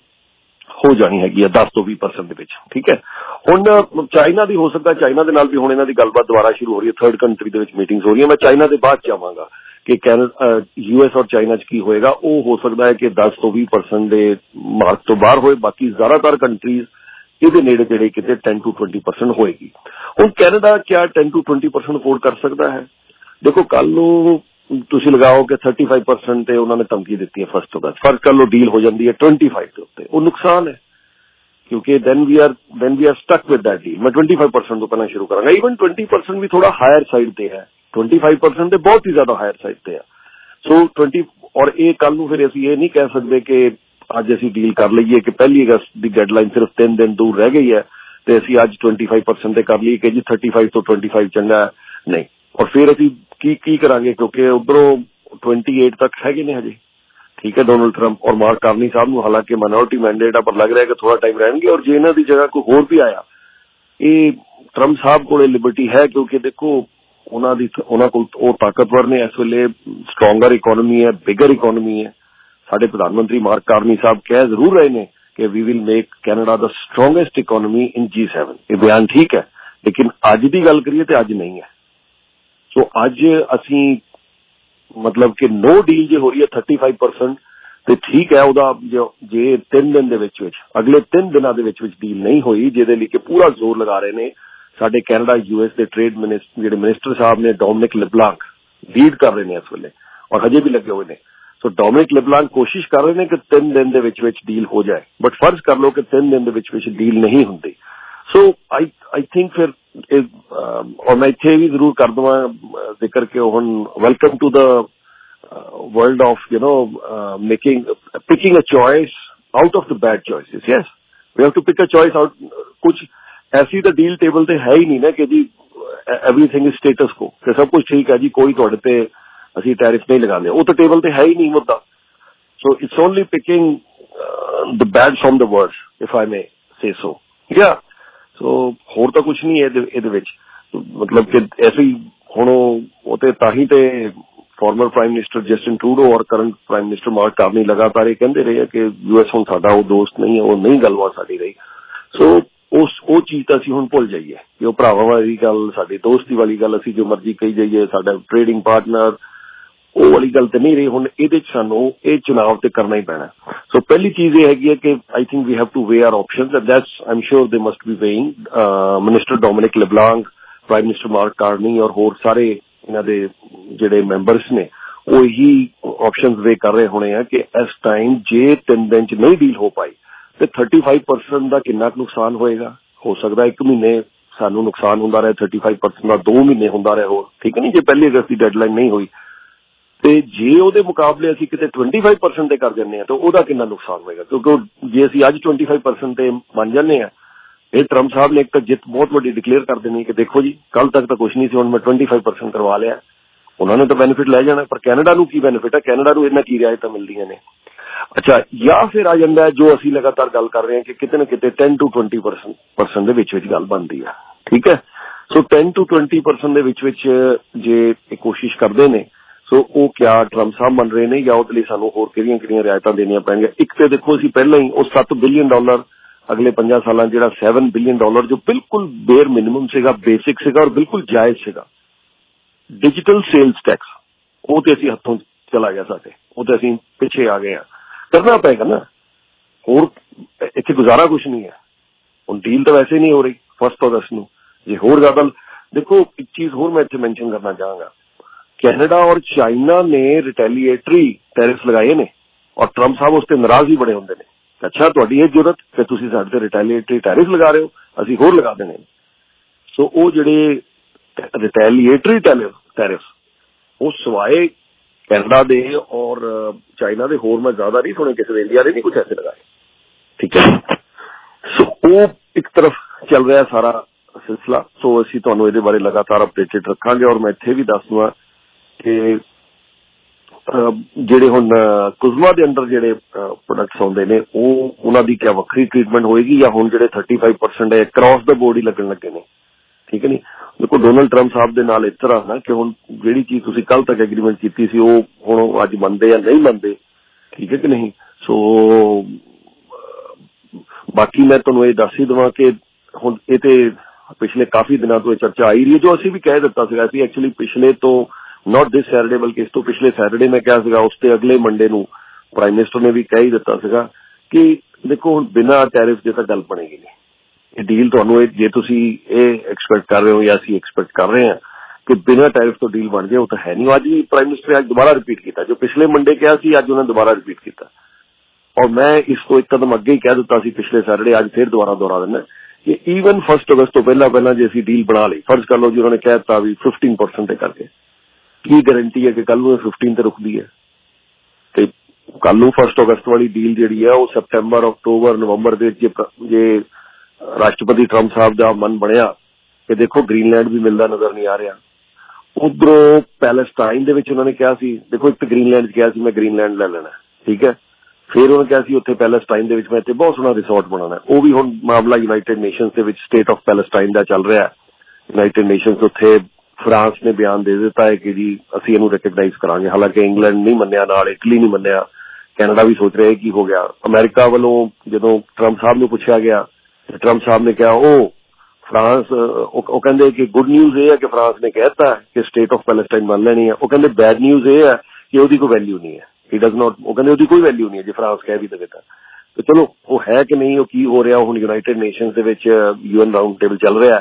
ਹੋ ਜਾਣੀ ਹੈਗੀ ਆ ਦਸ ਤੋਂ ਵੀਹ ਪਰਸੈਂਟ ਦੇ ਵਿੱਚ, ਠੀਕ ਹੈ। ਹੁਣ ਚਾਈਨਾ ਦੀ ਹੋ ਸਕਦਾ, ਚਾਈਨਾ ਦੇ ਨਾਲ ਵੀ ਹੁਣ ਇਹਨਾਂ ਦੀ ਗੱਲਬਾਤ ਦੁਬਾਰਾ ਸ਼ੁਰੂ ਹੋ ਰਹੀ ਹੈ, ਥਰਡ ਕੰਟਰੀ ਦੇ ਵਿੱਚ ਮੀਟਿੰਗਸ ਹੋ ਰਹੀਆਂ। ਮੈਂ ਚਾਈਨਾ ਦੇ ਬਾਅਦ ਚਾਹਾਂਗਾ ਕਿ ਕੈਨੇਡਾ ਯੂਐਸ ਔਰ ਚਾਈਨਾ 'ਚ ਕੀ ਹੋਏਗਾ। ਉਹ ਹੋ ਸਕਦਾ ਹੈ ਕਿ ਦਸ ਤੋਂ ਵੀਹ ਪਰਸੈਂਟ ਦੇ ਮਾਰਕ ਤੋਂ ਬਾਹਰ ਹੋਏ, ਬਾਕੀ ਜ਼ਿਆਦਾਤਰ ਕੰਟਰੀਜ਼ ਇਹਦੇ ਨੇੜੇ ਤੇੜੇ ਕਿਤੇ ਟੈਨ ਟੂ ਟਵੈਂਟੀ ਪਰਸੈਂਟ ਹੋਏਗੀ। ਹੁਣ ਕੈਨੇਡਾ ਕਿਆ ten to twenty percent afford ਕਰ ਸਕਦਾ ਹੈ? ਦੇਖੋ, ਕੱਲ ਨੂੰ ਤੁਸੀਂ ਲਗਾਓ ਕਿ ਥਰਟੀ ਫਾਈਵ ਪਰਸੈਂਟ ਤੇ ਉਹਨਾਂ ਨੇ ਧਮਕੀ ਦਿੱਤੀ ਹੈ ਫਸਟ ਅਗਸਤ, ਫਰਕ ਕਰ ਲਓ ਡੀਲ ਹੋ ਜਾਂਦੀ ਹੈ ਟਵੈਂਟੀ ਫਾਈਵ ਦੇ ਉੱਤੇ, ਉਹ ਨੁਕਸਾਨ ਹੈ ਕਿਉਂਕਿ then we are then we are stuck with that deal. ਮੈਂ ਟਵੈਂਟੀ ਫਾਈਵ ਪਰਸੈਂਟ ਤੋਂ ਪਹਿਲਾਂ ਸ਼ੁਰੂ ਕਰਾਂਗਾ। ਈਵਨ ਟਵੈਂਟੀ ਪਰਸੈਂਟ ਵੀ ਥੋੜਾ ਹਾਇਰ ਸਾਈਡ ਤੇ ਹੈ, ਟਵੈਂਟੀ ਫਾਈਵ ਪਰਸੈਂਟ ਤੇ ਬਹੁਤ ਹੀ ਜ਼ਿਆਦਾ ਹਾਇਰ ਸਾਈਡ ਤੇ ਹੈ। ਸੋ ਟਵੈਂਟੀ ਔਰ ਇਹ ਕੱਲ ਨੂੰ ਫਿਰ ਅਸੀਂ ਇਹ ਨਹੀਂ ਕਹਿ ਸਕਦੇ ਕਿ ਅੱਜ ਅਸੀਂ ਡੀਲ ਕਰ ਲਈਏ ਕਿ ਪਹਿਲੀ ਅਗਸਤ ਦੀ ਡੈਡਲਾਈਨ ਸਿਰਫ ਤਿੰਨ ਦਿਨ ਦੂਰ ਰਹਿ ਗਈ ਹੈ ਤੇ ਅਸੀਂ ਅੱਜ ਟਵੈਂਟੀ ਫਾਈਵ ਪਰਸੈਂਟ ਤੇ ਕਰ ਲਈਏ ਕਿ ਜੀ ਥਰਟੀ ਫਾਈਵ ਤੋਂ ਟਵੈਂਟੀ ਫਾਈਵ ਚੰਗਾ ਨਹੀਂ। ਔਰ ਫਿਰ ਅਸੀਂ ਕੀ ਕੀ ਕਰਾਂਗੇ ਕਿਉਂਕਿ ਉੱਧਰੋਂ ਟਵੈਂਟੀ ਏਟ ਤੱਕ ਹੈਗੇ ਨੇ ਹਜੇ, ਠੀਕ ਹੈ। ਡੋਨਲਡ ਟਰੰਪ ਔਰ ਮਾਰਕ ਕਾਰਨੀ ਸਾਹਿਬ ਨੂੰ ਹਾਲਾਂਕਿ ਮਾਈਨੋਰਿਟੀ ਮੈਂਡੇਟ ਆ ਪਰ ਲੱਗ ਰਿਹਾ ਕਿ ਥੋੜਾ ਟਾਈਮ ਰਹਿਣਗੇ ਔਰ ਜੇ ਇਹਨਾਂ ਦੀ ਜਗ੍ਹਾ ਕੋਈ ਹੋਰ ਵੀ ਆਇਆ, ਇਹ ਟਰੰਪ ਸਾਹਿਬ ਕੋਲ ਲਿਬਰਟੀ ਹੈ ਕਿਉਂਕਿ ਦੇਖੋ ਉਹਨਾਂ ਦੀ ਉਹਨਾਂ ਕੋਲ ਉਹ ਤਾਕਤਵਰ ਨੇ ਇਸ ਵੇਲੇ, ਸਟਰੋਂਗਰ ਇਕੋਨਮੀ ਹੈ, ਬਿਗਰ ਇਕੋਨਮੀ ਹੈ। ਸਾਡੇ ਪ੍ਰਧਾਨ ਮੰਤਰੀ ਮਾਰਕ ਕਾਰਨੀ ਸਾਹਿਬ ਕਹਿ ਜ਼ਰੂਰ ਰਹੇ ਨੇ ਕਿ ਵੀ ਵਿਲ ਮੇਕ ਕੈਨੇਡਾ ਦਾ strongest economy in G seven. ਇਹ ਬਿਆਨ ਠੀਕ ਹੈ ਲੇਕਿਨ ਅੱਜ ਦੀ ਗੱਲ ਕਰੀਏ ਤੇ ਅੱਜ ਨਹੀਂ ਹੈ। ਸੋ ਅੱਜ ਅਸੀਂ ਮਤਲਬ ਕਿ ਨੋ ਡੀਲ ਜੇ ਹੋ ਰਹੀ ਹੈ ਥਰਟੀ ਫਾਈਵ ਪਰਸੈਂਟ ਤੇ ਠੀਕ ਹੈ, ਉਹਦਾ ਜੇ ਤਿੰਨ ਦਿਨ ਦੇ ਵਿੱਚ ਵਿੱਚ ਅਗਲੇ ਤਿੰਨ ਦਿਨਾਂ ਦੇ ਵਿੱਚ ਵਿੱਚ ਡੀਲ ਨਹੀਂ ਹੋਈ, ਜਿਹਦੇ ਲਈ ਕਿ ਪੂਰਾ ਜ਼ੋਰ ਲਗਾ ਰਹੇ ਨੇ ਸਾਡੇ ਕੈਨੇਡਾ ਯੂਐਸ ਦੇ ਟ੍ਰੇਡ ਮਿਨਿਸਟਰ ਜਿਹੜੇ ਮਿਨਿਸਟਰ ਸਾਹਿਬ ਨੇ, ਡੋਮਿਨਿਕ ਲਿਬਲਾਂਕ ਲੀਡ ਕਰ ਰਹੇ ਨੇ ਇਸ ਵੇਲੇ ਔਰ ਹਜੇ ਵੀ ਲੱਗੇ ਹੋਏ ਨੇ। ਸੋ ਡੋਮਿਨਿਕ ਲਿਬਲਾਂਕ ਕੋਸ਼ਿਸ਼ ਕਰ ਰਹੇ ਨੇ ਕਿ ਤਿੰਨ ਦਿਨ ਦੇ ਵਿੱਚ ਵਿੱਚ ਡੀਲ ਹੋ ਜਾਏ, ਬਟ ਫਰਜ਼ ਕਰ ਲਓ ਕਿ ਤਿੰਨ ਦਿਨ ਦੇ ਵਿੱਚ ਵਿੱਚ ਡੀਲ ਨਹੀਂ ਹੁੰਦੀ। ਸੋ ਆਈ ਆਈ ਥਿੰਕ ਫਿਰ ਔਰ ਮੈਂ ਇੱਥੇ ਵੀ ਜ਼ਰੂਰ ਕਰ ਦੇਵਾਂ ਜ਼ਿਕਰ ਕਿ ਹੁਣ welcome to the world of you know uh, making uh, picking a choice out of the bad choices. Yes, we have to pick a choice out. कुछ ऐसी तो deal table ते है ही नहीं ना कि जी everything is status quo कि सब कुछ ठीक है जी, कोई तोड़े ते असी टैरिफ नहीं लगाने, वो तो टेबल ते है ही नहीं मुद्दा। So it's only picking uh, the bad from the worst, if I may say so. Yeah, so होर तो कुछ नहीं है ਇਹਦੇ ਵਿੱਚ, मतलब कि ऐसे ही ਹੁਣ ਉਹ ਤੇ ਤਾਂ ਹੀ ਤੇ former prime minister Justin Trudeau ਔਰ current prime minister Mark Carney ਲਗਾਤਾਰ ਇਹ ਕਹਿੰਦੇ ਰਹੇ ਕਿ ਯੂਐਸ ਹੁਣ ਸਾਡਾ ਉਹ ਦੋਸਤ ਨਹੀਂ ਹੈ, ਉਹ ਨਹੀਂ ਗੱਲਬਾਤ ਸਾਡੀ ਰਹੀ। ਸੋ ਉਸ ਉਹ ਚੀਜ਼ ਤਾਂ ਅਸੀਂ ਹੁਣ ਭੁੱਲ ਜਾਈਏ ਕਿ ਉਹ ਭਰਾਵਾਂ ਵਾਲੀ ਗੱਲ, ਸਾਡੀ ਦੋਸਤੀ ਵਾਲੀ ਗੱਲ ਅਸੀਂ ਜੋ ਮਰਜ਼ੀ ਕਹੀ ਜਾਈਏ, ਸਾਡਾ ਟ੍ਰੇਡਿੰਗ ਪਾਰਟਨਰ, ਉਹ ਵਾਲੀ ਗੱਲ ਤੇ ਨਹੀਂ ਰਹੀ। ਹੁਣ ਇਹਦੇ ਚ ਸਾਨੂੰ ਇਹ ਚੁਣਾਵ ਤੇ ਕਰਨਾ ਹੀ ਪੈਣਾ। ਸੋ ਪਹਿਲੀ ਚੀਜ਼ ਇਹ ਹੈਗੀ ਹੈ ਕਿ I think we have to way are options and that's I am sure they must be weighing. Minister Dominic LeBlanc, prime minister Mark Carney ਔਰ ਹੋਰ ਸਾਰੇ ਇਹਨਾਂ ਦੇ ਜਿਹੜੇ ਮੈਂਬਰਸ ਨੇ ਉਹ ਇਹੀ ਆਪਸ਼ਨਸ ਵੇ ਕਰ ਰਹੇ ਹੋਣੇ ਆ ਕਿ ਇਸ ਟਾਈਮ ਜੇ ਤਿੰਨ ਦਿਨ ਚ ਨਹੀਂ ਡੀਲ ਹੋ ਪਾਈ ਤੇ ਥਰਟੀ ਫਾਈਵ ਪਰਸੈਂਟ ਦਾ ਕਿੰਨਾ ਕੁ ਨੁਕਸਾਨ ਹੋਏਗਾ। ਹੋ ਸਕਦਾ ਇੱਕ ਮਹੀਨੇ ਸਾਨੂੰ ਨੁਕਸਾਨ ਹੁੰਦਾ ਰਹੇ ਥਰਟੀ ਫਾਈਵ ਪਰਸੈਂਟ ਦਾ, ਦੋ ਮਹੀਨੇ ਹੁੰਦਾ ਰਹੇ ਹੋਰ, ਠੀਕ ਹੈ ਨਹੀਂ। ਜੇ ਪਹਿਲੀ ਅਗਸਤ ਦੀ ਡੈਡਲਾਈਨ ਨਹੀਂ ਹੋਈ ਤੇ ਜੇ ਉਹਦੇ ਮੁਕਾਬਲੇ ਅਸੀਂ ਕਿਤੇ ਟਵੈਂਟੀ ਫਾਈਵ ਪਰਸੈਂਟ ਤੇ ਕਰ ਜਾਂਦੇ ਹਾਂ ਤਾਂ ਉਹਦਾ ਕਿੰਨਾ ਨੁਕਸਾਨ ਹੋਏਗਾ, ਕਿਉਂਕਿ ਜੇ ਅਸੀਂ ਅੱਜ ਟਵੈਂਟੀ ਫਾਈਵ ਪਰਸੈਂਟ ਤੇ ਬਣ ਜਾਂਦੇ ਹਾਂ, ਇਹ ਟਰੰਪ ਸਾਹਿਬ ਨੇ ਇੱਕ ਤਾਂ ਜਿੱਤ ਬਹੁਤ ਵੱਡੀ ਡਿਕਲੇਅਰ ਕਰ ਦੇਣੀ ਕਿ ਦੇਖੋ ਜੀ ਕੱਲ ਤੱਕ ਤਾਂ ਕੁਛ ਨਹੀਂ ਸੀ, ਹੁਣ ਮੈਂ ਟਵੈਂਟੀ ਫਾਈਵ ਪਰਸੈਂਟ ਕਰਵਾ ਲਿਆ, ਉਹਨਾਂ ਨੇ ਤਾਂ ਬੈਨੀਫਿਟ ਲੈ ਜਾਣਾ, ਪਰ ਕੈਨੇਡਾ ਨੂੰ ਕੀ ਬੈਨੀਫਿਟ ਹੈ, ਕੈਨੇਡਾ ਨੂੰ ਇਹਨਾਂ ਕੀ ਰਿਆਇਤਾਂ ਮਿਲਦੀਆਂ ਨੇ। ਅੱਛਾ, ਜਾਂ ਫਿਰ ਆ ਜਾਂਦਾ ਜੋ ਅਸੀਂ ਲਗਾਤਾਰ ਗੱਲ ਕਰ ਰਹੇ ਹਾਂ ਕਿ ਕਿਤੇ ਨਾ ਕਿਤੇ ten to twenty percent percent ਦੇ ਵਿੱਚ ਵਿੱਚ ਗੱਲ ਬਣਦੀ ਆ, ਠੀਕ ਹੈ। So ten to twenty percent ਦੇ ਵਿੱਚ ਵਿੱਚ ਜੇ ਇਹ ਕੋਸ਼ਿਸ਼ ਕਰਦੇ ਨੇ, ਸੋ ਉਹ ਕਿਆ ਟਰੰਪ ਸਾਹਿਬ ਮੰਨ ਰਹੇ ਨੇ ਜਾਂ ਉਹਦੇ ਲਈ ਸਾਨੂੰ ਹੋਰ ਕਿਹੜੀਆਂ ਕਿਹੜੀਆਂ ਰਿਆਇਤਾਂ ਦੇਣੀਆਂ ਪੈਣਗੀਆਂ। ਇੱਕ ਤੇ ਦੇਖੋ ਅਸੀਂ ਪਹਿਲਾਂ ਹੀ ਉਹ ਸੱਤ ਬਿਲੀਅਨ ਡਾਲਰ ਅਗਲੇ ਪੰਜਾਂ ਸਾਲਾਂ ਜਿਹੜਾ ਸੈਵਨ ਬਿਲੀਅਨ ਡਾਲਰ ਜੋ ਬਿਲਕੁਲ ਬੇਅਰ ਮਿਨੀਮਮ ਸੀਗਾ, ਬੇਸਿਕ ਸੀਗਾ ਔਰ ਬਿਲਕੁਲ ਜਾਇਜ਼ ਸੀਗਾ, ਡਿਜੀਟਲ ਸੇਲਸ ਟੈਕਸ, ਉਹ ਤੇ ਅਸੀਂ ਹੱਥੋਂ ਚਲਾ ਗਿਆ ਸਾਡੇ, ਉਹ ਤੇ ਅਸੀਂ ਪਿੱਛੇ ਆ ਗਏ ਹਾਂ। ਕਰਨਾ ਪਏਗਾ ਨਾ, ਹੋਰ ਇੱਥੇ ਗੁਜ਼ਾਰਾ ਕੁਛ ਨਹੀਂ ਹੈ। ਹੁਣ ਡੀਲ ਤਾਂ ਵੈਸੇ ਨਹੀਂ ਹੋ ਰਹੀ ਫਸਟ ਅਗਸਤ ਨੂੰ, ਜੇ ਹੋਰ ਜ਼ਿਆਦਾ ਦੇਖੋ। ਇੱਕ ਚੀਜ਼ ਹੋਰ ਮੈਂ ਇੱਥੇ ਮੈਂਸ਼ਨ ਕਰਨਾ ਚਾਹਾਂਗਾ, ਕੈਨੇਡਾ ਔਰ ਚਾਈਨਾ ਨੇ ਰਿਟੈਲੀਏਟਰੀ ਟੈਰਿਫ ਲਗਾਏ ਨੇ ਔਰ ਟਰੰਪ ਸਾਹਿਬ ਉਸ ਤੇ ਨਾਰਾਜ਼ ਹੀ ਬੜੇ ਹੁੰਦੇ ਨੇ। ਅੱਛਾ, ਤੁਹਾਡੀ ਇਹ ਜ਼ਰੂਰਤ ਕਿ ਤੁਸੀਂ ਸਾਡੇ ਤੇ ਰਿਟੈਲੀਏਟਰੀ ਟੈਰਿਫ ਲਗਾ ਰਹੇ ਹੋ, ਅਸੀਂ ਹੋਰ ਲਗਾ ਦੇਣੇ। ਸੋ ਉਹ ਜਿਹੜੇ ਰਿਟੈਲੀਏਟਰੀ ਟੈਰਿਫ ਉਹ ਸਿਵਾਏ ਕੈਨੇਡਾ ਦੇ ਔਰ ਚਾਈਨਾ ਦੇ ਹੋਰ ਮੈਂ ਜ਼ਿਆਦਾ ਨਹੀਂ ਸੁਣੇ, ਕਿਸੇ ਦੇ ਇੰਡੀਆ ਦੇ ਨਹੀਂ ਕੁਛ ਐਸੇ ਲਗਾਏ, ਠੀਕ ਹੈ। ਸੋ ਉਹ ਇੱਕ ਤਰਫ ਚੱਲ ਰਿਹਾ ਸਾਰਾ ਸਿਲਸਿਲਾ। ਸੋ ਅਸੀਂ ਤੁਹਾਨੂੰ ਇਹਦੇ ਬਾਰੇ ਲਗਾਤਾਰ ਅਪਡੇਟਡ ਰੱਖਾਂਗੇ ਔਰ ਮੈਂ ਇੱਥੇ ਵੀ ਦੱਸ ਦਵਾਂ ਕਿ ਜਿਹੜੇ ਹੁਣ ਕੁਜ਼ਮਾ ਦੇ ਅੰਦਰ ਜਿਹੜੇ ਪ੍ਰੋਡਕਟਸ ਆਉਂਦੇ ਨੇ ਉਹ ਉਹਨਾਂ ਦੀ ਕਿਆ ਵੱਖਰੀ ਟ੍ਰੀਟਮੈਂਟ ਹੋਏਗੀ ਜਾਂ ਹੁਣ ਜਿਹੜੇ ਥਰਟੀ ਫਾਈਵ ਪਰਸੈਂਟ ਹੈ ਕ੍ਰਾਸ ਦਾ ਬੋਰਡ ਹੀ ਲੱਗਣ ਲੱਗੇ ਨੇ, ਠੀਕ ਹੈ ਨੀ। ਦੇਖੋ ਡੋਨਲਡ ਟਰੰਪ ਸਾਹਿਬ ਦੇ ਨਾਲ ਇਸ ਤਰ੍ਹਾਂ ਨਾ ਕਿ ਹੁਣ ਜਿਹੜੀ ਚੀਜ਼ ਤੁਸੀਂ ਕੱਲ ਤੱਕ ਐਗਰੀਮੈਂਟ ਕੀਤੀ ਸੀ ਉਹ ਹੁਣ ਅੱਜ ਮੰਨਦੇ ਜਾਂ ਨਹੀਂ ਮੰਨਦੇ, ਠੀਕ ਹੈ ਕਿ ਨਹੀਂ। ਸੋ ਬਾਕੀ ਮੈਂ ਤੁਹਾਨੂੰ ਇਹ ਦੱਸ ਹੀ ਦੇਵਾਂ ਕਿ ਹੁਣ ਇਹ ਤੇ ਪਿਛਲੇ ਕਾਫੀ ਦਿਨਾਂ ਤੋਂ ਇਹ ਚਰਚਾ ਆਈ ਰਹੀ ਹੈ, ਜੋ ਅਸੀਂ ਵੀ ਕਹਿ ਦਿੱਤਾ ਸੀਗਾ ਸੀ ਐਕਚੁਅਲੀ ਪਿਛਲੇ ਤੋਂ ਨੋਟ ਦਿਸ ਸੈਟਰਡੇ ਬਲਕਿ ਇਸ ਤੋਂ ਪਿਛਲੇ ਸੈਟਰਡੇ ਮੈਂ ਕਿਹਾ ਸੀਗਾ, ਉਸ ਤੇ ਅਗਲੇ ਮੰਡੇ ਨੂੰ ਪ੍ਰਾਈਮ ਮਿਨਿਸਟਰ ਨੇ ਵੀ ਕਹਿ ਹੀ ਦਿੱਤਾ ਸੀਗਾ ਕਿ ਦੇਖੋ ਹੁਣ ਬਿਨਾਂ ਟੈਰਿਫ ਦੇ ਤਾਂ ਗੱਲ ਬਣੇਗੀ ਨਹੀਂ। ਇਹ ਡੀਲ ਤੁਹਾਨੂੰ ਇਹ ਜੇ ਤੁਸੀਂ ਇਹ ਐਕਸਪੈਕਟ ਕਰ ਰਹੇ ਹੋ ਜਾਂ ਅਸੀਂ ਐਕਸਪੈਕਟ ਕਰ ਰਹੇ ਹਾਂ ਕਿ ਬਿਨਾਂ ਟੈਰਿਫ ਤੋਂ ਡੀਲ ਬਣ ਜਾਏ, ਉਹ ਤਾਂ ਹੈ ਨਹੀਂ। ਅੱਜ ਵੀ ਪ੍ਰਾਈਮ ਮਿਨਿਸਟਰ ਨੇ ਅੱਜ ਦੁਬਾਰਾ ਰਿਪੀਟ ਕੀਤਾ, ਜੋ ਪਿਛਲੇ ਮੰਡੇ ਕਿਹਾ ਸੀ ਅੱਜ ਉਹਨਾਂ ਦੁਬਾਰਾ ਰਿਪੀਟ ਕੀਤਾ ਔਰ ਮੈਂ ਇਸ ਤੋਂ ਇੱਕ ਕਦਮ ਅੱਗੇ ਹੀ ਕਹਿ ਦਿੱਤਾ ਸੀ ਪਿਛਲੇ ਸੈਟਰਡੇ, ਅੱਜ ਫਿਰ ਦੁਬਾਰਾ ਦੁਹਰਾ ਦਿੰਦਾ ਕਿ ਈਵਨ ਫਸਟ ਅਗਸਤ ਤੋਂ ਪਹਿਲਾਂ ਪਹਿਲਾਂ ਜੇ ਅਸੀਂ ਡੀਲ ਬਣਾ ਲਈ, ਫਰਜ਼ ਕਰ ਲਓ ਜੀ ਉਹਨਾਂ ਨੇ ਕਹਿ ਦਿੱਤਾ ਵੀ ਫਿਫਟੀਨ ਪਰਸੈਂਟ ਤੇ ਕਰਕੇ, ਕੀ ਗਰੰਟੀ ਹੈ ਕਿ ਕੱਲ ਨੂੰ ਫਿਫਟੀਨ ਤੇ ਰੁਕਦੀ ਹੈ? ਤੇ ਕੱਲ ਨੂੰ ਫਸਟ ਅਗਸਤ ਵਾਲੀ ਡੀਲ ਜਿਹੜੀ ਹੈ ਉਹ ਸੈਪਟੈਂਬਰ, ਅਕਤੂਬਰ, ਨਵੰਬਰ ਦੇ ਜੇ ਜੇ ਰਾਸ਼ਟਰਪਤੀ ਟਰੰਪ ਸਾਹਿਬ ਦਾ ਮਨ ਬਣਿਆ ਕਿ ਦੇਖੋ ਗ੍ਰੀਨਲੈਂਡ ਵੀ ਮਿਲਦਾ ਨਜ਼ਰ ਨਹੀਂ ਆ ਰਿਹਾ, ਉਧਰੋਂ ਪੈਲਸਟਾਈਨ ਦੇ ਵਿੱਚ ਉਹਨਾਂ ਨੇ ਕਿਹਾ ਸੀ, ਦੇਖੋ ਇੱਕ ਤਾਂ ਗ੍ਰੀਨਲੈਂਡ ਕਿਹਾ ਸੀ ਮੈਂ ਗ੍ਰੀਨਲੈਂਡ ਲੈ ਲੈਣਾ, ਠੀਕ ਹੈ। ਫਿਰ ਉਹਨੇ ਕਿਹਾ ਸੀ ਉੱਥੇ ਪੈਲਸਟਾਈਨ ਦੇ ਵਿੱਚ ਮੈਂ ਇੱਥੇ ਬਹੁਤ ਸੋਹਣਾ ਰਿਸੋਰਟ ਬਣਾਉਣਾ, ਉਹ ਵੀ ਹੁਣ ਮਾਮਲਾ ਯੂਨਾਈਟਿਡ ਨੇਸ਼ਨਸ ਦੇ ਵਿੱਚ ਸਟੇਟ ਆਫ ਪੈਲਸਟਾਈਨ ਦਾ ਚੱਲ ਰਿਹਾ। ਯੂਨਾਈਟਿਡ ਨੇਸ਼ਨਸ ਉੱਥੇ ਫਰਾਂਸ ਨੇ ਬਿਆਨ ਦੇ ਦਿੱਤਾ ਹੈ ਕਿ ਜੀ ਅਸੀਂ ਇਹਨੂੰ ਰਿਕਗਨਾਈਜ਼ ਕਰਾਂਗੇ, ਹਾਲਾਂਕਿ ਇੰਗਲੈਂਡ ਨਹੀਂ ਮੰਨਿਆ, ਨਾਲ ਇਟਲੀ ਨਹੀਂ ਮੰਨਿਆ, ਕੈਨੇਡਾ ਵੀ ਸੋਚ ਰਿਹਾ ਕੀ ਹੋ ਗਿਆ। ਅਮਰੀਕਾ ਵੱਲੋਂ ਜਦੋਂ ਟਰੰਪ ਸਾਹਿਬ ਨੂੰ ਪੁੱਛਿਆ ਗਿਆ, ਟਰੰਪ ਸਾਹਿਬ ਨੇ ਕਿਹਾ ਉਹ ਫਰਾਂਸ, ਉਹ ਕਹਿੰਦੇ ਕਿ ਗੁੱਡ ਨਿਊਜ਼ ਇਹ ਹੈ ਕਿ ਫਰਾਂਸ ਨੇ ਕਹਿਤਾ ਕਿ ਸਟੇਟ ਆਫ ਪੈਲਸਟਾਈਨ ਮੰਨ ਲੈਣੀ ਹੈ, ਉਹ ਕਹਿੰਦੇ ਬੈਡ ਨਿਊਜ਼ ਇਹ ਹੈ ਕਿ ਉਹਦੀ ਕੋਈ ਵੈਲਿਊ ਨਹੀਂ ਹੈ, ਹੀ ਡਜ਼ ਨਾਟ, ਉਹ ਕਹਿੰਦੇ ਉਹਦੀ ਕੋਈ ਵੈਲਿਊ ਨਹੀਂ ਹੈ ਜੇ ਫਰਾਂਸ ਕਹਿ ਵੀ ਦੇਵੇ ਤਾਂ। ਤੇ ਚਲੋ ਉਹ ਹੈ ਕਿ ਨਹੀਂ, ਉਹ ਕੀ ਹੋ ਰਿਹਾ ਹੁਣ ਯੂਨਾਈਟਿਡ ਨੇਸ਼ਨਸ ਦੇ ਵਿੱਚ ਯੂਐਨ ਰਾਊਂਡ ਟੇਬਲ ਚੱਲ ਰਿਹਾ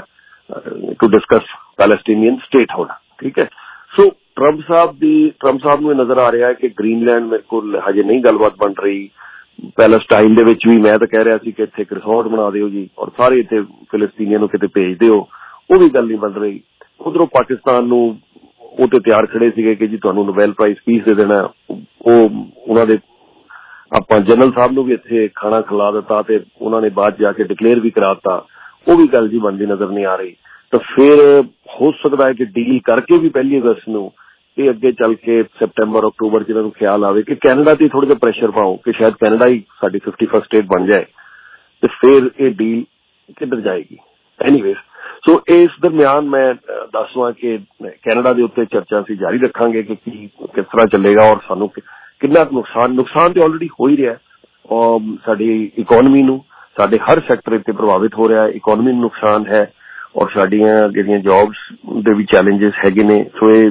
ਟੂ ਡਿਸਕਸ ਪੈਲਸਟੀਨੀਅਨ ਸਟੇਟਹੁੱਡ, ਠੀਕ ਹੈ। ਸੋ ਟਰੰਪ ਸਾਹਿਬ ਦੀ ਟਰੰਪ ਸਾਹਿਬ ਨੂੰ ਇਹ ਨਜ਼ਰ ਆ ਰਿਹਾ ਹੈ ਕਿ ਗ੍ਰੀਨਲੈਂਡ ਮੇਰੇ ਕੋਲ ਹਜੇ ਨਹੀਂ ਗੱਲਬਾਤ ਬਣ ਰਹੀ, ਪੈਲਸਟਾਈਨ ਦੇ ਵਿੱਚ ਵੀ ਮੈਂ ਤਾਂ ਕਹਿ ਰਿਹਾ ਸੀ ਕਿ ਇੱਥੇ ਇੱਕ ਰਿਸੋਰਟ ਬਣਾ ਦਿਓ ਜੀ ਔਰ ਸਾਰੇ ਇੱਥੇ ਫਿਲਸਤੀਨੀਆਂ ਨੂੰ ਕਿਤੇ ਭੇਜ ਦਿਓ, ਉਹ ਵੀ ਗੱਲ ਨਹੀਂ ਬਣ ਰਹੀ। ਉਧਰੋਂ ਪਾਕਿਸਤਾਨ ਨੂੰ ਉਹ ਤੇ ਤਿਆਰ ਖੜੇ ਸੀਗੇ ਕਿ ਜੀ ਤੁਹਾਨੂੰ ਨੋਬੈਲ ਪ੍ਰਾਈਜ਼ ਪੀਸ ਦੇ ਦੇਣਾ, ਉਹ ਉਹਨਾਂ ਦੇ ਆਪਾਂ ਜਨਰਲ ਸਾਹਿਬ ਨੂੰ ਵੀ ਇੱਥੇ ਖਾਣਾ ਖਿਲਾ ਦਿੱਤਾ ਤੇ ਉਹਨਾਂ ਨੇ ਬਾਅਦ ਜਾ ਕੇ ਡਿਕਲੇਅਰ ਵੀ ਕਰਾ ਦਿੱਤਾ, ਉਹ ਵੀ ਗੱਲ ਜੀ ਬਣਦੀ ਨਜ਼ਰ ਨਹੀਂ ਆ ਰਹੀ। ਤਾਂ ਫਿਰ ਹੋ ਸਕਦਾ ਹੈ ਕਿ ਡੀਲ ਕਰਕੇ ਵੀ ਪਹਿਲੀ ਅਗਸਤ ਨੂੰ ਇਹ ਅੱਗੇ ਚੱਲ ਕੇ ਸੈਪਟੈਂਬਰ, ਅਕਤੂਬਰ ਜਿਹਨਾਂ ਨੂੰ ਖਿਆਲ ਆਵੇ ਕਿ ਕੈਨੇਡਾ ਤੇ ਥੋੜਾ ਜਿਹਾ ਪ੍ਰੈਸ਼ਰ ਪਾਓ ਕਿ ਸ਼ਾਇਦ ਕੈਨੇਡਾ ਹੀ ਸਾਡੀ ਫਿਫਟੀ ਫਸਟ ਸਟੇਟ ਬਣ ਜਾਏ, ਤੇ ਫਿਰ ਇਹ ਡੀਲ ਕਿੱਧਰ ਜਾਏਗੀ। ਐਨੀਵੇਜ਼, ਸੋ ਇਸ ਦਰਮਿਆਨ ਮੈਂ ਦੱਸਵਾਂ ਕਿ ਕੈਨੇਡਾ ਦੇ ਉੱਤੇ ਚਰਚਾ ਅਸੀਂ ਜਾਰੀ ਰੱਖਾਂਗੇ ਕਿ ਕੀ ਕਿਸ ਤਰ੍ਹਾਂ ਚੱਲੇਗਾ ਔਰ ਸਾਨੂੰ ਕਿੰਨਾ ਨੁਕਸਾਨ ਨੁਕਸਾਨ ਤੇ ਆਲਰੇਡੀ ਹੋ ਹੀ ਰਿਹਾ ਔਰ ਸਾਡੀ ਇਕੋਨਮੀ ਨੂੰ, ਸਾਡੇ ਹਰ ਸੈਕਟਰ ਇੱਥੇ ਪ੍ਰਭਾਵਿਤ ਹੋ ਰਿਹਾ, ਇਕੋਨਮੀ ਨੂੰ ਨੁਕਸਾਨ ਹੈ ਔਰ ਸਾਡੀਆਂ ਜਿਹੜੀਆਂ ਜੌਬਸ ਦੇ ਵੀ ਚੈਲੰਜਸ ਹੈਗੇ ਨੇ। ਸੋ ਇਹ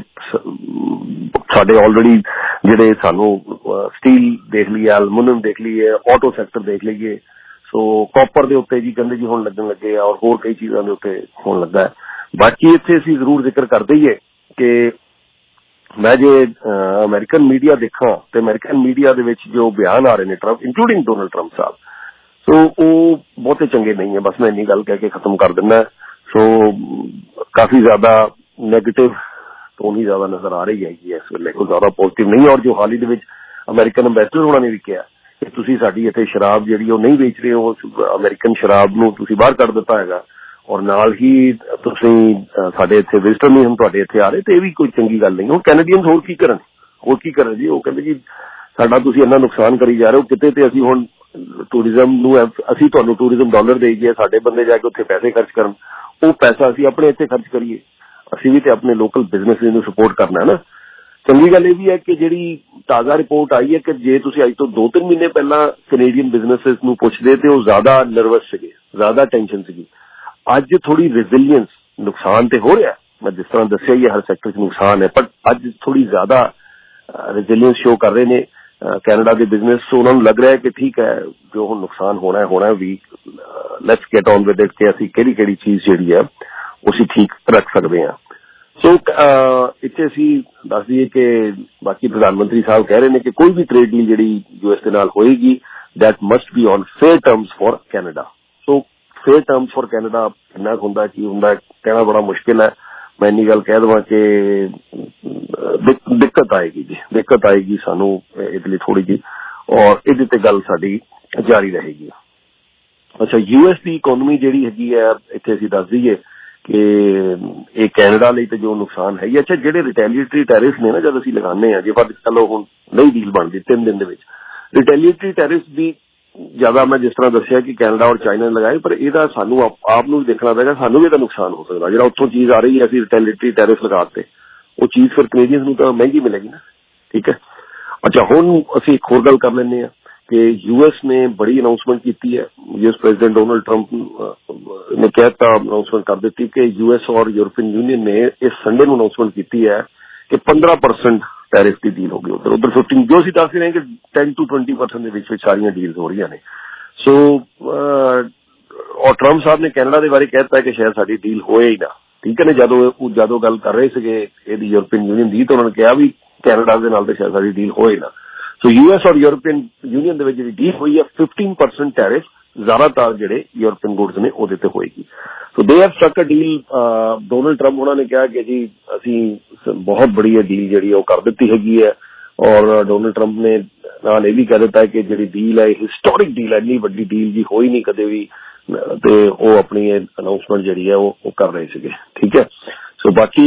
ਸਾਡੇ ਆਲਰੇਡੀ ਜਿਹੜੇ ਸਾਨੂੰ ਸਟੀਲ ਦੇਖ ਲਈਏ, ਐਲੂਮੀਨੀਅਮ ਦੇਖ ਲਈਏ, ਆਟੋ ਸੈਕਟਰ ਦੇਖ ਲਈਏ, ਸੋ ਕਾਪਰ ਦੇ ਉੱਤੇ ਜੀ ਕਹਿੰਦੇ ਜੀ ਹੁਣ ਲੱਗਣ ਲੱਗੇ ਆ ਔਰ ਹੋਰ ਕਈ ਚੀਜ਼ਾਂ ਦੇ ਉੱਤੇ ਹੋਣ ਲੱਗਾ। ਬਾਕੀ ਇੱਥੇ ਅਸੀਂ ਜ਼ਰੂਰ ਜ਼ਿਕਰ ਕਰਦੇ ਹੀ ਹੈ ਕਿ ਮੈਂ ਜੇ ਅਮਰੀਕਨ ਮੀਡੀਆ ਦੇਖਾਂ ਤੇ ਅਮਰੀਕਨ ਮੀਡੀਆ ਦੇ ਵਿੱਚ ਜੋ ਬਿਆਨ ਆ ਰਹੇ ਨੇ ਟਰੰਪ, ਇੰਕਲੂਡਿੰਗ ਡੋਨਲਡ ਟਰੰਪ ਸਾਹਿਬ, ਸੋ ਉਹ ਬਹੁਤੇ ਚੰਗੇ ਨਹੀਂ ਹੈ। ਬਸ ਮੈਂ ਇੰਨੀ ਗੱਲ ਕਹਿ ਕੇ ਖਤਮ ਕਰ ਦਿੰਦਾ। ਸੋ ਕਾਫੀ ਜ਼ਿਆਦਾ ਨੈਗੇਟਿਵ टोन ही ज्यादा नजर आ रही है इस वेले, कोई ज्यादा पॉजिटिव नहीं। और जो हाल ही दे विच अमेरिकन अंबैसडर होना ने भी कहा कि तुसीं साडी इत्थे शराब जिहड़ी ओह नहीं बेच रहे हो, अमेरिकन शराब नूं तुसीं बाहर कढ दित्ता हैगा और नाल ही तुसीं साडे इत्थे विजिटर नहीं हम तुहाडे इत्थे आ रहे, ते इह भी कोई चंगी गल नहीं। हुण कैनेडियंस होर की करन होर की करन जी, ओह कहंदे जी साडा तुसीं इन्ना नुकसान करी जा रहे हो, किते ते असीं हुण टूरिज्म नूं असीं तुहानूं टूरिज्म डॉलर देईए, साडे बंदे जाके उत्थे पैसे खर्च करन, ਉਹ ਪੈਸਾ ਅਸੀਂ ਆਪਣੇ ਇੱਥੇ ਖਰਚ ਕਰੀਏ, ਅਸੀਂ ਵੀ ਤੇ ਆਪਣੇ ਲੋਕਲ ਬਿਜ਼ਨਸ ਨੂੰ ਸਪੋਰਟ ਕਰਨਾ ਹੈ ਨਾ। ਚੰਗੀ ਗੱਲ ਇਹ ਵੀ ਹੈ ਕਿ ਜਿਹੜੀ ਤਾਜ਼ਾ ਰਿਪੋਰਟ ਆਈ ਹੈ ਕਿ ਜੇ ਤੁਸੀਂ ਅੱਜ ਤੋਂ ਦੋ ਤਿੰਨ ਮਹੀਨੇ ਪਹਿਲਾਂ ਕੈਨੇਡੀਅਨ ਬਿਜ਼ਨਸਿਸ ਨੂੰ ਪੁੱਛਦੇ ਤੇ ਉਹ ਜ਼ਿਆਦਾ ਨਰਵਸ ਸੀਗੇ, ਜ਼ਿਆਦਾ ਟੈਨਸ਼ਨ ਸੀਗੀ। ਅੱਜ ਥੋੜੀ ਰੈਜ਼ਿਲੀਅੰਸ, ਨੁਕਸਾਨ ਤੇ ਹੋ ਰਿਹਾ, ਮੈਂ ਜਿਸ ਤਰ੍ਹਾਂ ਦੱਸਿਆ ਹੀ ਹਰ ਸੈਕਟਰ 'ਚ ਨੁਕਸਾਨ ਹੈ, ਪਰ ਅੱਜ ਥੋੜੀ ਜ਼ਿਆਦਾ ਰੈਜ਼ਿਲੀਅੰਸ ਸ਼ੋ ਕਰ ਰਹੇ ਨੇ ਕੈਨੇਡਾ ਦੇ ਬਿਜ਼ਨਸ। ਸੋ ਉਹਨਾਂ ਨੂੰ ਲੱਗ ਰਿਹਾ ਕਿ ਠੀਕ ਹੈ ਜੋ ਹੁਣ ਨੁਕਸਾਨ ਹੋਣਾ ਹੈ ਹੋਣਾ ਵੀ, let's get on with it ਕਿ ਅਸੀਂ ਕਿਹੜੀ ਕਿਹੜੀ ਚੀਜ਼ ਜਿਹੜੀ ਹੈ ਉਹ ਅਸੀਂ ਠੀਕ ਰੱਖ ਸਕਦੇ ਹਾਂ। ਸੋ ਇੱਥੇ ਅਸੀਂ ਦੱਸ ਦਈਏ ਕਿ ਬਾਕੀ ਪ੍ਰਧਾਨ ਮੰਤਰੀ ਸਾਹਿਬ ਕਹਿ ਰਹੇ ਨੇ ਕਿ ਕੋਈ ਵੀ ਟ੍ਰੇਡ ਡੀਲ ਜਿਹੜੀ ਯੂ ਐਸ ਦੇ ਨਾਲ ਹੋਏਗੀ that must be on fair terms for Canada. So fair terms for Canada ਕਿੰਨਾ ਹੁੰਦਾ ਕੀ ਹੁੰਦਾ ਕਹਿਣਾ ਬੜਾ ਮੁਸ਼ਕਿਲ ਹੈ। ਮੈਂ ਇੰਨੀ ਗੱਲ ਕਹਿ ਦੇਵਾਂ ਕਿ ਦਿੱਕਤ ਆਏਗੀ ਜੀ, ਦਿੱਕਤ ਆਏਗੀ ਸਾਨੂੰ ਇਹਦੇ ਲਈ ਥੋੜੀ ਜਿਹੀ, ਔਰ ਇਹਦੇ ਤੇ ਗੱਲ ਸਾਡੀ ਜਾਰੀ ਰਹੇਗੀ। ਅੱਛਾ, ਯੂ ਐਸ ਦੀ ਇਕੋਨਮੀ ਜਿਹੜੀ ਹੈਗੀ ਹੈ ਇੱਥੇ ਅਸੀਂ ਦੱਸ ਦਈਏ ਕਿ ਇਹ ਕੈਨੇਡਾ ਲਈ ਤੇ ਜੋ ਨੁਕਸਾਨ ਹੈ। ਅੱਛਾ, ਜਿਹੜੇ ਰਿਟੈਲੀਏਟਰੀ ਟੈਰਿਫ ਨੇ ਨਾ ਜਦ ਅਸੀਂ ਲਗਾਉਂਦੇ ਹਾਂ, ਜੇ ਪਰ ਚਲੋ ਹੁਣ ਨਹੀਂ ਡੀਲ ਬਣਦੀ ਤਿੰਨ ਦਿਨ ਦੇ ਵਿੱਚ, ਰਿਟੈਲੀਏਟਰੀ ਟੈਰਿਫ ਦੀ ਜ਼ਿਆਦਾ ਮੈਂ ਜਿਸ ਤਰ੍ਹਾਂ ਦੱਸਿਆ ਕਿ ਕੈਨੇਡਾ ਔਰ ਚਾਈਨਾ ਨੇ ਲਗਾਏ, ਪਰ ਇਹਦਾ ਸਾਨੂੰ ਆਪ ਨੂੰ ਵੀ ਦੇਖਣਾ ਪਏਗਾ, ਸਾਨੂੰ ਵੀ ਇਹਦਾ ਨੁਕਸਾਨ ਹੋ ਸਕਦਾ। ਜਿਹੜਾ ਉੱਥੋਂ ਚੀਜ਼ ਆ ਰਹੀ ਹੈ ਅਸੀਂ ਰਿਟੈਲੀਏਟਰੀ ਟੈਰਿਫ ਲਗਾ ਦਿੱਤੇ, ਉਹ ਚੀਜ਼ ਫਿਰ ਕੈਨੇਡੀਅਨਸ ਨੂੰ ਤਾਂ ਮਹਿੰਗੀ ਮਿਲੇਗੀ ਨਾ, ਠੀਕ ਹੈ। ਅੱਛਾ, ਹੁਣ ਅਸੀਂ ਇੱਕ ਹੋਰ ਗੱਲ ਕਰ ਲੈਂਦੇ ਹਾਂ ਕਿ ਯੂ ਐਸ ਨੇ ਬੜੀ ਅਨਾਊਂਸਮੈਂਟ ਕੀਤੀ ਹੈ। U S president Donald Trump ਨੇ ਕਹਿਤਾ, ਅਨਾਊਂਸਮੈਂਟ ਕਰ ਦਿੱਤੀ ਕਿ ਯੂ ਐਸ ਔਰ ਯੂਰਪੀਅਨ ਯੂਨੀਅਨ ਨੇ ਇਸ ਸੰਡੇ ਨੂੰ ਅਨਾਊਂਸਮੈਂਟ ਕੀਤੀ ਹੈ ਕਿ ਪੰਦਰਾਂ ਪਰਸੈਂਟ ਟੈਰਿਫ ਦੀ ਡੀਲ ਹੋ ਗਈ ਉੱਧਰ ਉੱਧਰ ਫਿਫਟੀਨ, ਜੋ ਅਸੀਂ ਦੱਸ ਰਹੇ ਹਾਂ ਕਿ ਟੈਨ ਟੂ ਟਵੈਂਟੀ ਪਰਸੈਂਟ ਦੇ ਵਿੱਚ ਵਿੱਚ ਸਾਰੀਆਂ ਡੀਲਸ ਹੋ ਰਹੀਆਂ ਨੇ। ਸੋ ਔਰ ਟਰੰਪ ਸਾਹਿਬ ਨੇ ਕੈਨੇਡਾ ਦੇ ਬਾਰੇ ਕਹਿਤਾ ਕਿ ਸ਼ਾਇਦ ਸਾਡੀ ਡੀਲ ਹੋਏ ਹੀ ਨਾ, ਠੀਕ ਹੈ ਨਾ। ਜਦੋਂ ਜਦੋਂ ਗੱਲ ਕਰ ਰਹੇ ਸੀਗੇ ਇਹਦੀ ਯੂਰਪੀਅਨ ਯੂਨੀਅਨ ਦੀ, ਤਾਂ ਉਹਨਾਂ ਨੇ ਕਿਹਾ ਵੀ ਕੈਨੇਡਾ ਦੇ ਨਾਲ ਤਾਂ ਸ਼ਾਇਦ ਸਾਡੀ ਡੀਲ ਹੋਏ ਨਾ। ਸੋ ਯੂ ਐਸ ਔਰ ਯੂਰਪੀਅਨ ਯੂਨੀਅਨ ਦੇ ਵਿੱਚ ਜਿਹੜੀ ਡੀਲ ਹੋਈ ਹੈ ਫਿਫਟੀਨ ਪਰਸੈਂਟ ਟੈਰਿਫ ਜ਼ਿਆਦਾਤਰ ਜਿਹੜੇ ਯੂਰਪੀਅਨ ਗੁੱਡਸ ਨੇ ਉਹਦੇ ਤੇ ਹੋਏਗੀ। So they have struck a deal. Donald Trump ਉਹਨਾਂ ਨੇ ਕਿਹਾ ਕਿ ਜੀ ਅਸੀਂ ਬਹੁਤ ਬੜੀ ਡੀਲ ਜਿਹੜੀ ਉਹ ਕਰ ਦਿੱਤੀ ਹੈਗੀ ਹੈ, ਔਰ ਡੋਨਾਲਡ ਟਰੰਪ ਨੇ ਨਾਲ ਇਹ ਵੀ ਕਹਿ ਦਿੱਤਾ ਕਿ ਜਿਹੜੀ ਡੀਲ ਹੈ ਹਿਸਟੋਰਿਕ ਡੀਲ ਹੈ, ਇੰਨੀ ਵੱਡੀ ਡੀਲ ਜੀ ਹੋਈ ਨਹੀਂ ਕਦੇ ਵੀ, ਤੇ ਉਹ ਆਪਣੀ ਅਨਾਊਂਸਮੈਂਟ ਜਿਹੜੀ ਹੈ ਉਹ ਕਰ ਰਹੇ ਸੀਗੇ, ਠੀਕ ਹੈ। ਸੋ ਬਾਕੀ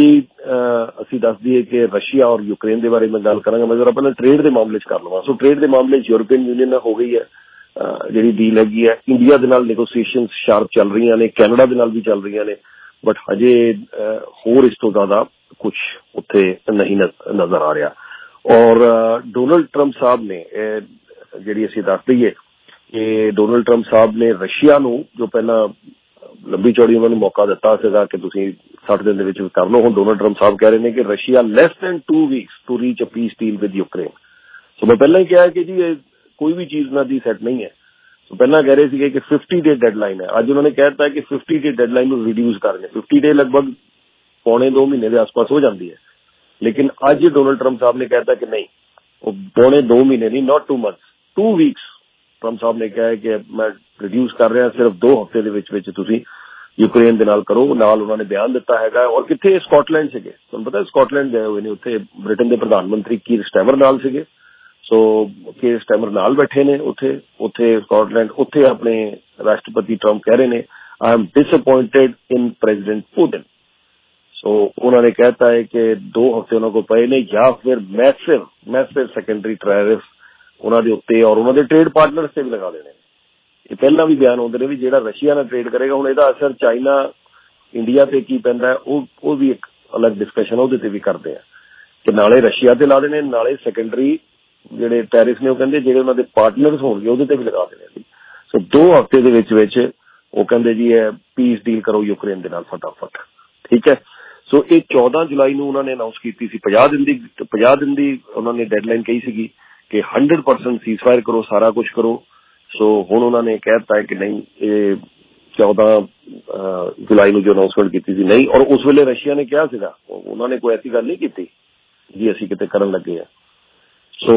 ਅਸੀਂ ਦੱਸ ਦਈਏ ਕਿ ਰਸ਼ੀਆ ਔਰ ਯੂਕਰੇਨ ਦੇ ਬਾਰੇ ਮੈਂ ਗੱਲ ਕਰਾਂਗਾ। ਮੈਂ ਜ਼ਰਾ ਪਹਿਲਾਂ ਟ੍ਰੇਡ ਦੇ ਮਾਮਲੇ 'ਚ ਕਰ ਲਵਾਂ। ਸੋ ਟ੍ਰੇਡ ਦੇ ਮਾਮਲੇ 'ਚ ਯੂਰਪੀਅਨ ਯੂਨੀਅਨ ਨਾਲ ਹੋ ਗਈ ਹੈ ਜਿਹੜੀ ਡੀਲ ਹੈਗੀ ਹੈ। ਇੰਡੀਆ ਦੇ ਨਾਲ ਨੈਗੋਸੀਏਸ਼ਨ ਸ਼ਾਰਪ ਚੱਲ ਰਹੀਆਂ ਨੇ, ਕੈਨੇਡਾ ਦੇ ਨਾਲ ਵੀ ਚੱਲ ਰਹੀਆਂ ਨੇ, ਬਟ ਹਜੇ ਹੋਰ ਇਸ ਤੋਂ ਜ਼ਿਆਦਾ ਕੁਛ ਉੱਥੇ ਨਹੀਂ ਨਜ਼ਰ ਆ ਰਿਹਾ। ਔਰ ਡੋਨਾਲਡ ਟਰੰਪ ਸਾਹਿਬ ਨੇ ਜਿਹੜੀ ਅਸੀਂ ਦੱਸ ਦਈਏ ਕਿ ਡੋਨਾਲਡ ਟਰੰਪ ਸਾਹਿਬ ਨੇ ਰਸ਼ੀਆ ਨੂੰ ਜੋ ਪਹਿਲਾਂ ਲੰਬੀ ਚੌੜੀ ਉਹਨਾਂ ਨੂੰ ਮੌਕਾ ਦਿੱਤਾ ਸੀਗਾ ਕਿ ਤੁਸੀਂ ਸੱਠ ਦਿਨ ਦੇ ਵਿੱਚ ਕਰ ਲਓ, ਹੁਣ ਡੋਨਾਲਡ ਟਰੰਪ ਸਾਹਿਬ ਕਹਿ ਰਹੇ ਨੇ ਕਿ Russia less than two weeks to reach a peace deal with Ukraine. So ਮੈਂ ਪਹਿਲਾਂ ਹੀ ਕਿਹਾ ਕਿ ਜੀ ਇਹ ਕੋਈ ਵੀ ਚੀਜ਼ ਉਹਨਾਂ ਦੀ ਸੈੱਟ ਨਹੀਂ ਹੈ। ਸੋ ਪਹਿਲਾਂ ਕਹਿ ਰਹੇ ਸੀਗੇ ਕਿ ਫਿਫਟੀ ਡੇ ਡੈਡਲਾਈਨ ਹੈ, ਅੱਜ ਉਹਨਾਂ ਨੇ ਕਹਿ ਦਿੱਤਾ ਕਿ ਫਿਫਟੀ ਡੇ ਡੈਡਲਾਈਨ ਨੂੰ ਰਿਡਿਊਸ ਕਰ ਰਹੇ। ਫਿਫਟੀ ਡੇ ਲਗਭਗ ਪੌਣੇ ਦੋ ਮਹੀਨੇ ਦੇ ਆਸ-ਪਾਸ ਹੋ ਜਾਂਦੀ ਹੈ, ਲੇਕਿਨ ਅੱਜ ਡੋਨਾਲਡ ਟਰੰਪ ਸਾਹਿਬ ਨੇ ਕਹਿ ਦਿੱਤਾ ਕਿ ਨਹੀਂ, ਉਹ ਪੌਣੇ ਦੋ ਮਹੀਨੇ ਨਹੀਂ, not two months, two weeks. Trump ਸਾਹਿਬ ਨੇ ਕਿਹਾ ਕਿ ਮੈਂ ਰਿਡਿਊਸ ਕਰ ਰਿਹਾ, ਸਿਰਫ ਦੋ ਹਫ਼ਤੇ ਦੇ ਵਿੱਚ ਵਿੱਚ ਤੁਸੀਂ ਯੂਕਰੇਨ ਦੇ ਨਾਲ ਕਰੋ। ਨਾਲ ਉਹਨਾਂ ਨੇ ਬਿਆਨ ਦਿੱਤਾ ਹੈਗਾ, ਔਰ ਕਿੱਥੇ ਸਕਾਟਲੈਂਡ ਸੀਗੇ, ਤੁਹਾਨੂੰ ਪਤਾ ਸਕਾਟਲੈਂਡ ਗਏ ਹੋਏ ਨੇ, ਉੱਥੇ ਬ੍ਰਿਟਨ ਦੇ ਪ੍ਰਧਾਨ ਮੰਤਰੀ ਕੀਰ ਸਟੈਮਰ ਨਾਲ ਸੀਗੇ। ਸੋ ਕੀਰ ਸਟੈਮਰ ਨਾਲ ਬੈਠੇ ਨੇ ਉੱਥੇ ਉੱਥੇ ਸਕਾਟਲੈਂਡ, ਉੱਥੇ ਆਪਣੇ ਰਾਸ਼ਟਰਪਤੀ ਟਰੰਪ ਕਹਿ ਰਹੇ ਨੇ I am disappointed in president Putin. So ਉਹਨਾਂ ਨੇ ਕਹਿਤਾ ਹੈ ਕਿ ਦੋ ਹਫ਼ਤੇ ਉਹਨਾਂ ਕੋਲ ਪਏ ਨੇ, ਜਾਂ ਫਿਰ ਮੈਸਿਵ ਮੈਸਿਵ ਸੈਕੰਡਰੀ ਟੈਰਿਫ ਉਹਨਾਂ ਦੇ ਉੱਤੇ ਔਰ ਉਹਨਾਂ ਦੇ ਟ੍ਰੇਡ ਪਾਰਟਨਰਸ ਤੇ ਵੀ ਲਗਾ ਦੇਣੇ। ਇਹ ਪਹਿਲਾਂ ਵੀ ਬਿਆਨ ਆਉਂਦੇ ਨੇ ਵੀ ਜਿਹੜਾ ਰਸ਼ੀਆ ਨਾਲ ਟ੍ਰੇਡ ਕਰੇਗਾ, ਹੁਣ ਇਹਦਾ ਅਸਰ ਚਾਈਨਾ ਇੰਡੀਆ ਤੇ ਕੀ ਪੈਂਦਾ ਉਹ ਉਹ ਵੀ ਇੱਕ ਅਲੱਗ ਡਿਸਕਸ਼ਨ ਉਹਦੇ ਤੇ ਵੀ ਕਰਦੇ ਆ ਕਿ ਨਾਲੇ ਰਸ਼ੀਆ ਤੇ ਲਾ ਦੇਣੇ, ਨਾਲੇ ਸੈਕੰਡਰੀ ਜਿਹੜੇ ਟੈਰਿਫ ਨੇ ਉਹ ਕਹਿੰਦੇ ਜਿਹੜੇ ਉਹਨਾਂ ਦੇ ਪਾਰਟਨਰਸ ਹੋਣਗੇ ਉਹਦੇ ਤੇ ਵੀ ਲਗਾ ਦੇਣੇ ਸੀ। ਸੋ ਦੋ ਹਫ਼ਤੇ ਦੇ ਵਿੱਚ ਵਿੱਚ ਉਹ ਕਹਿੰਦੇ ਜੀ ਇਹ ਪੀਸ ਡੀਲ ਕਰੋ ਯੂਕਰੇਨ ਦੇ ਨਾਲ ਫਟਾਫਟ, ਠੀਕ ਹੈ। ਸੋ ਇਹ ਚੌਦਾਂ ਜੁਲਾਈ ਨੂੰ ਉਹਨਾਂ ਨੇ ਅਨਾਊਂਸ ਕੀਤੀ ਸੀ, ਪੰਜਾਹ ਦਿਨ ਦੀ ਪੰਜਾਹ ਦਿਨ ਦੀ ਉਹਨਾਂ ਨੇ ਡੈਡਲਾਈਨ ਕਹੀ ਸੀਗੀ ਕਿ ਹੰਡਰਡ ਪਰਸੈਂਟ ਸੀਜ਼ਫਾਇਰ ਕਰੋ, ਸਾਰਾ ਕੁਛ ਕਰੋ। ਸੋ ਹੁਣ ਉਹਨਾਂ ਨੇ ਕਹਿ ਦਿੱਤਾ ਹੈ ਕਿ ਨਹੀਂ, ਇਹ ਚੌਦਾਂ ਜੁਲਾਈ ਨੂੰ ਜੋ ਅਨਾਊਂਸਮੈਂਟ ਕੀਤੀ ਸੀ ਨਹੀਂ, ਔਰ ਉਸ ਵੇਲੇ ਰਸ਼ੀਆ ਨੇ ਕਿਹਾ ਸੀਗਾ, ਉਹਨਾਂ ਨੇ ਕੋਈ ਐਸੀ ਗੱਲ ਨਹੀਂ ਕੀਤੀ ਜੀ ਅਸੀਂ ਕਿਤੇ ਕਰਨ ਲੱਗੇ ਆ। ਸੋ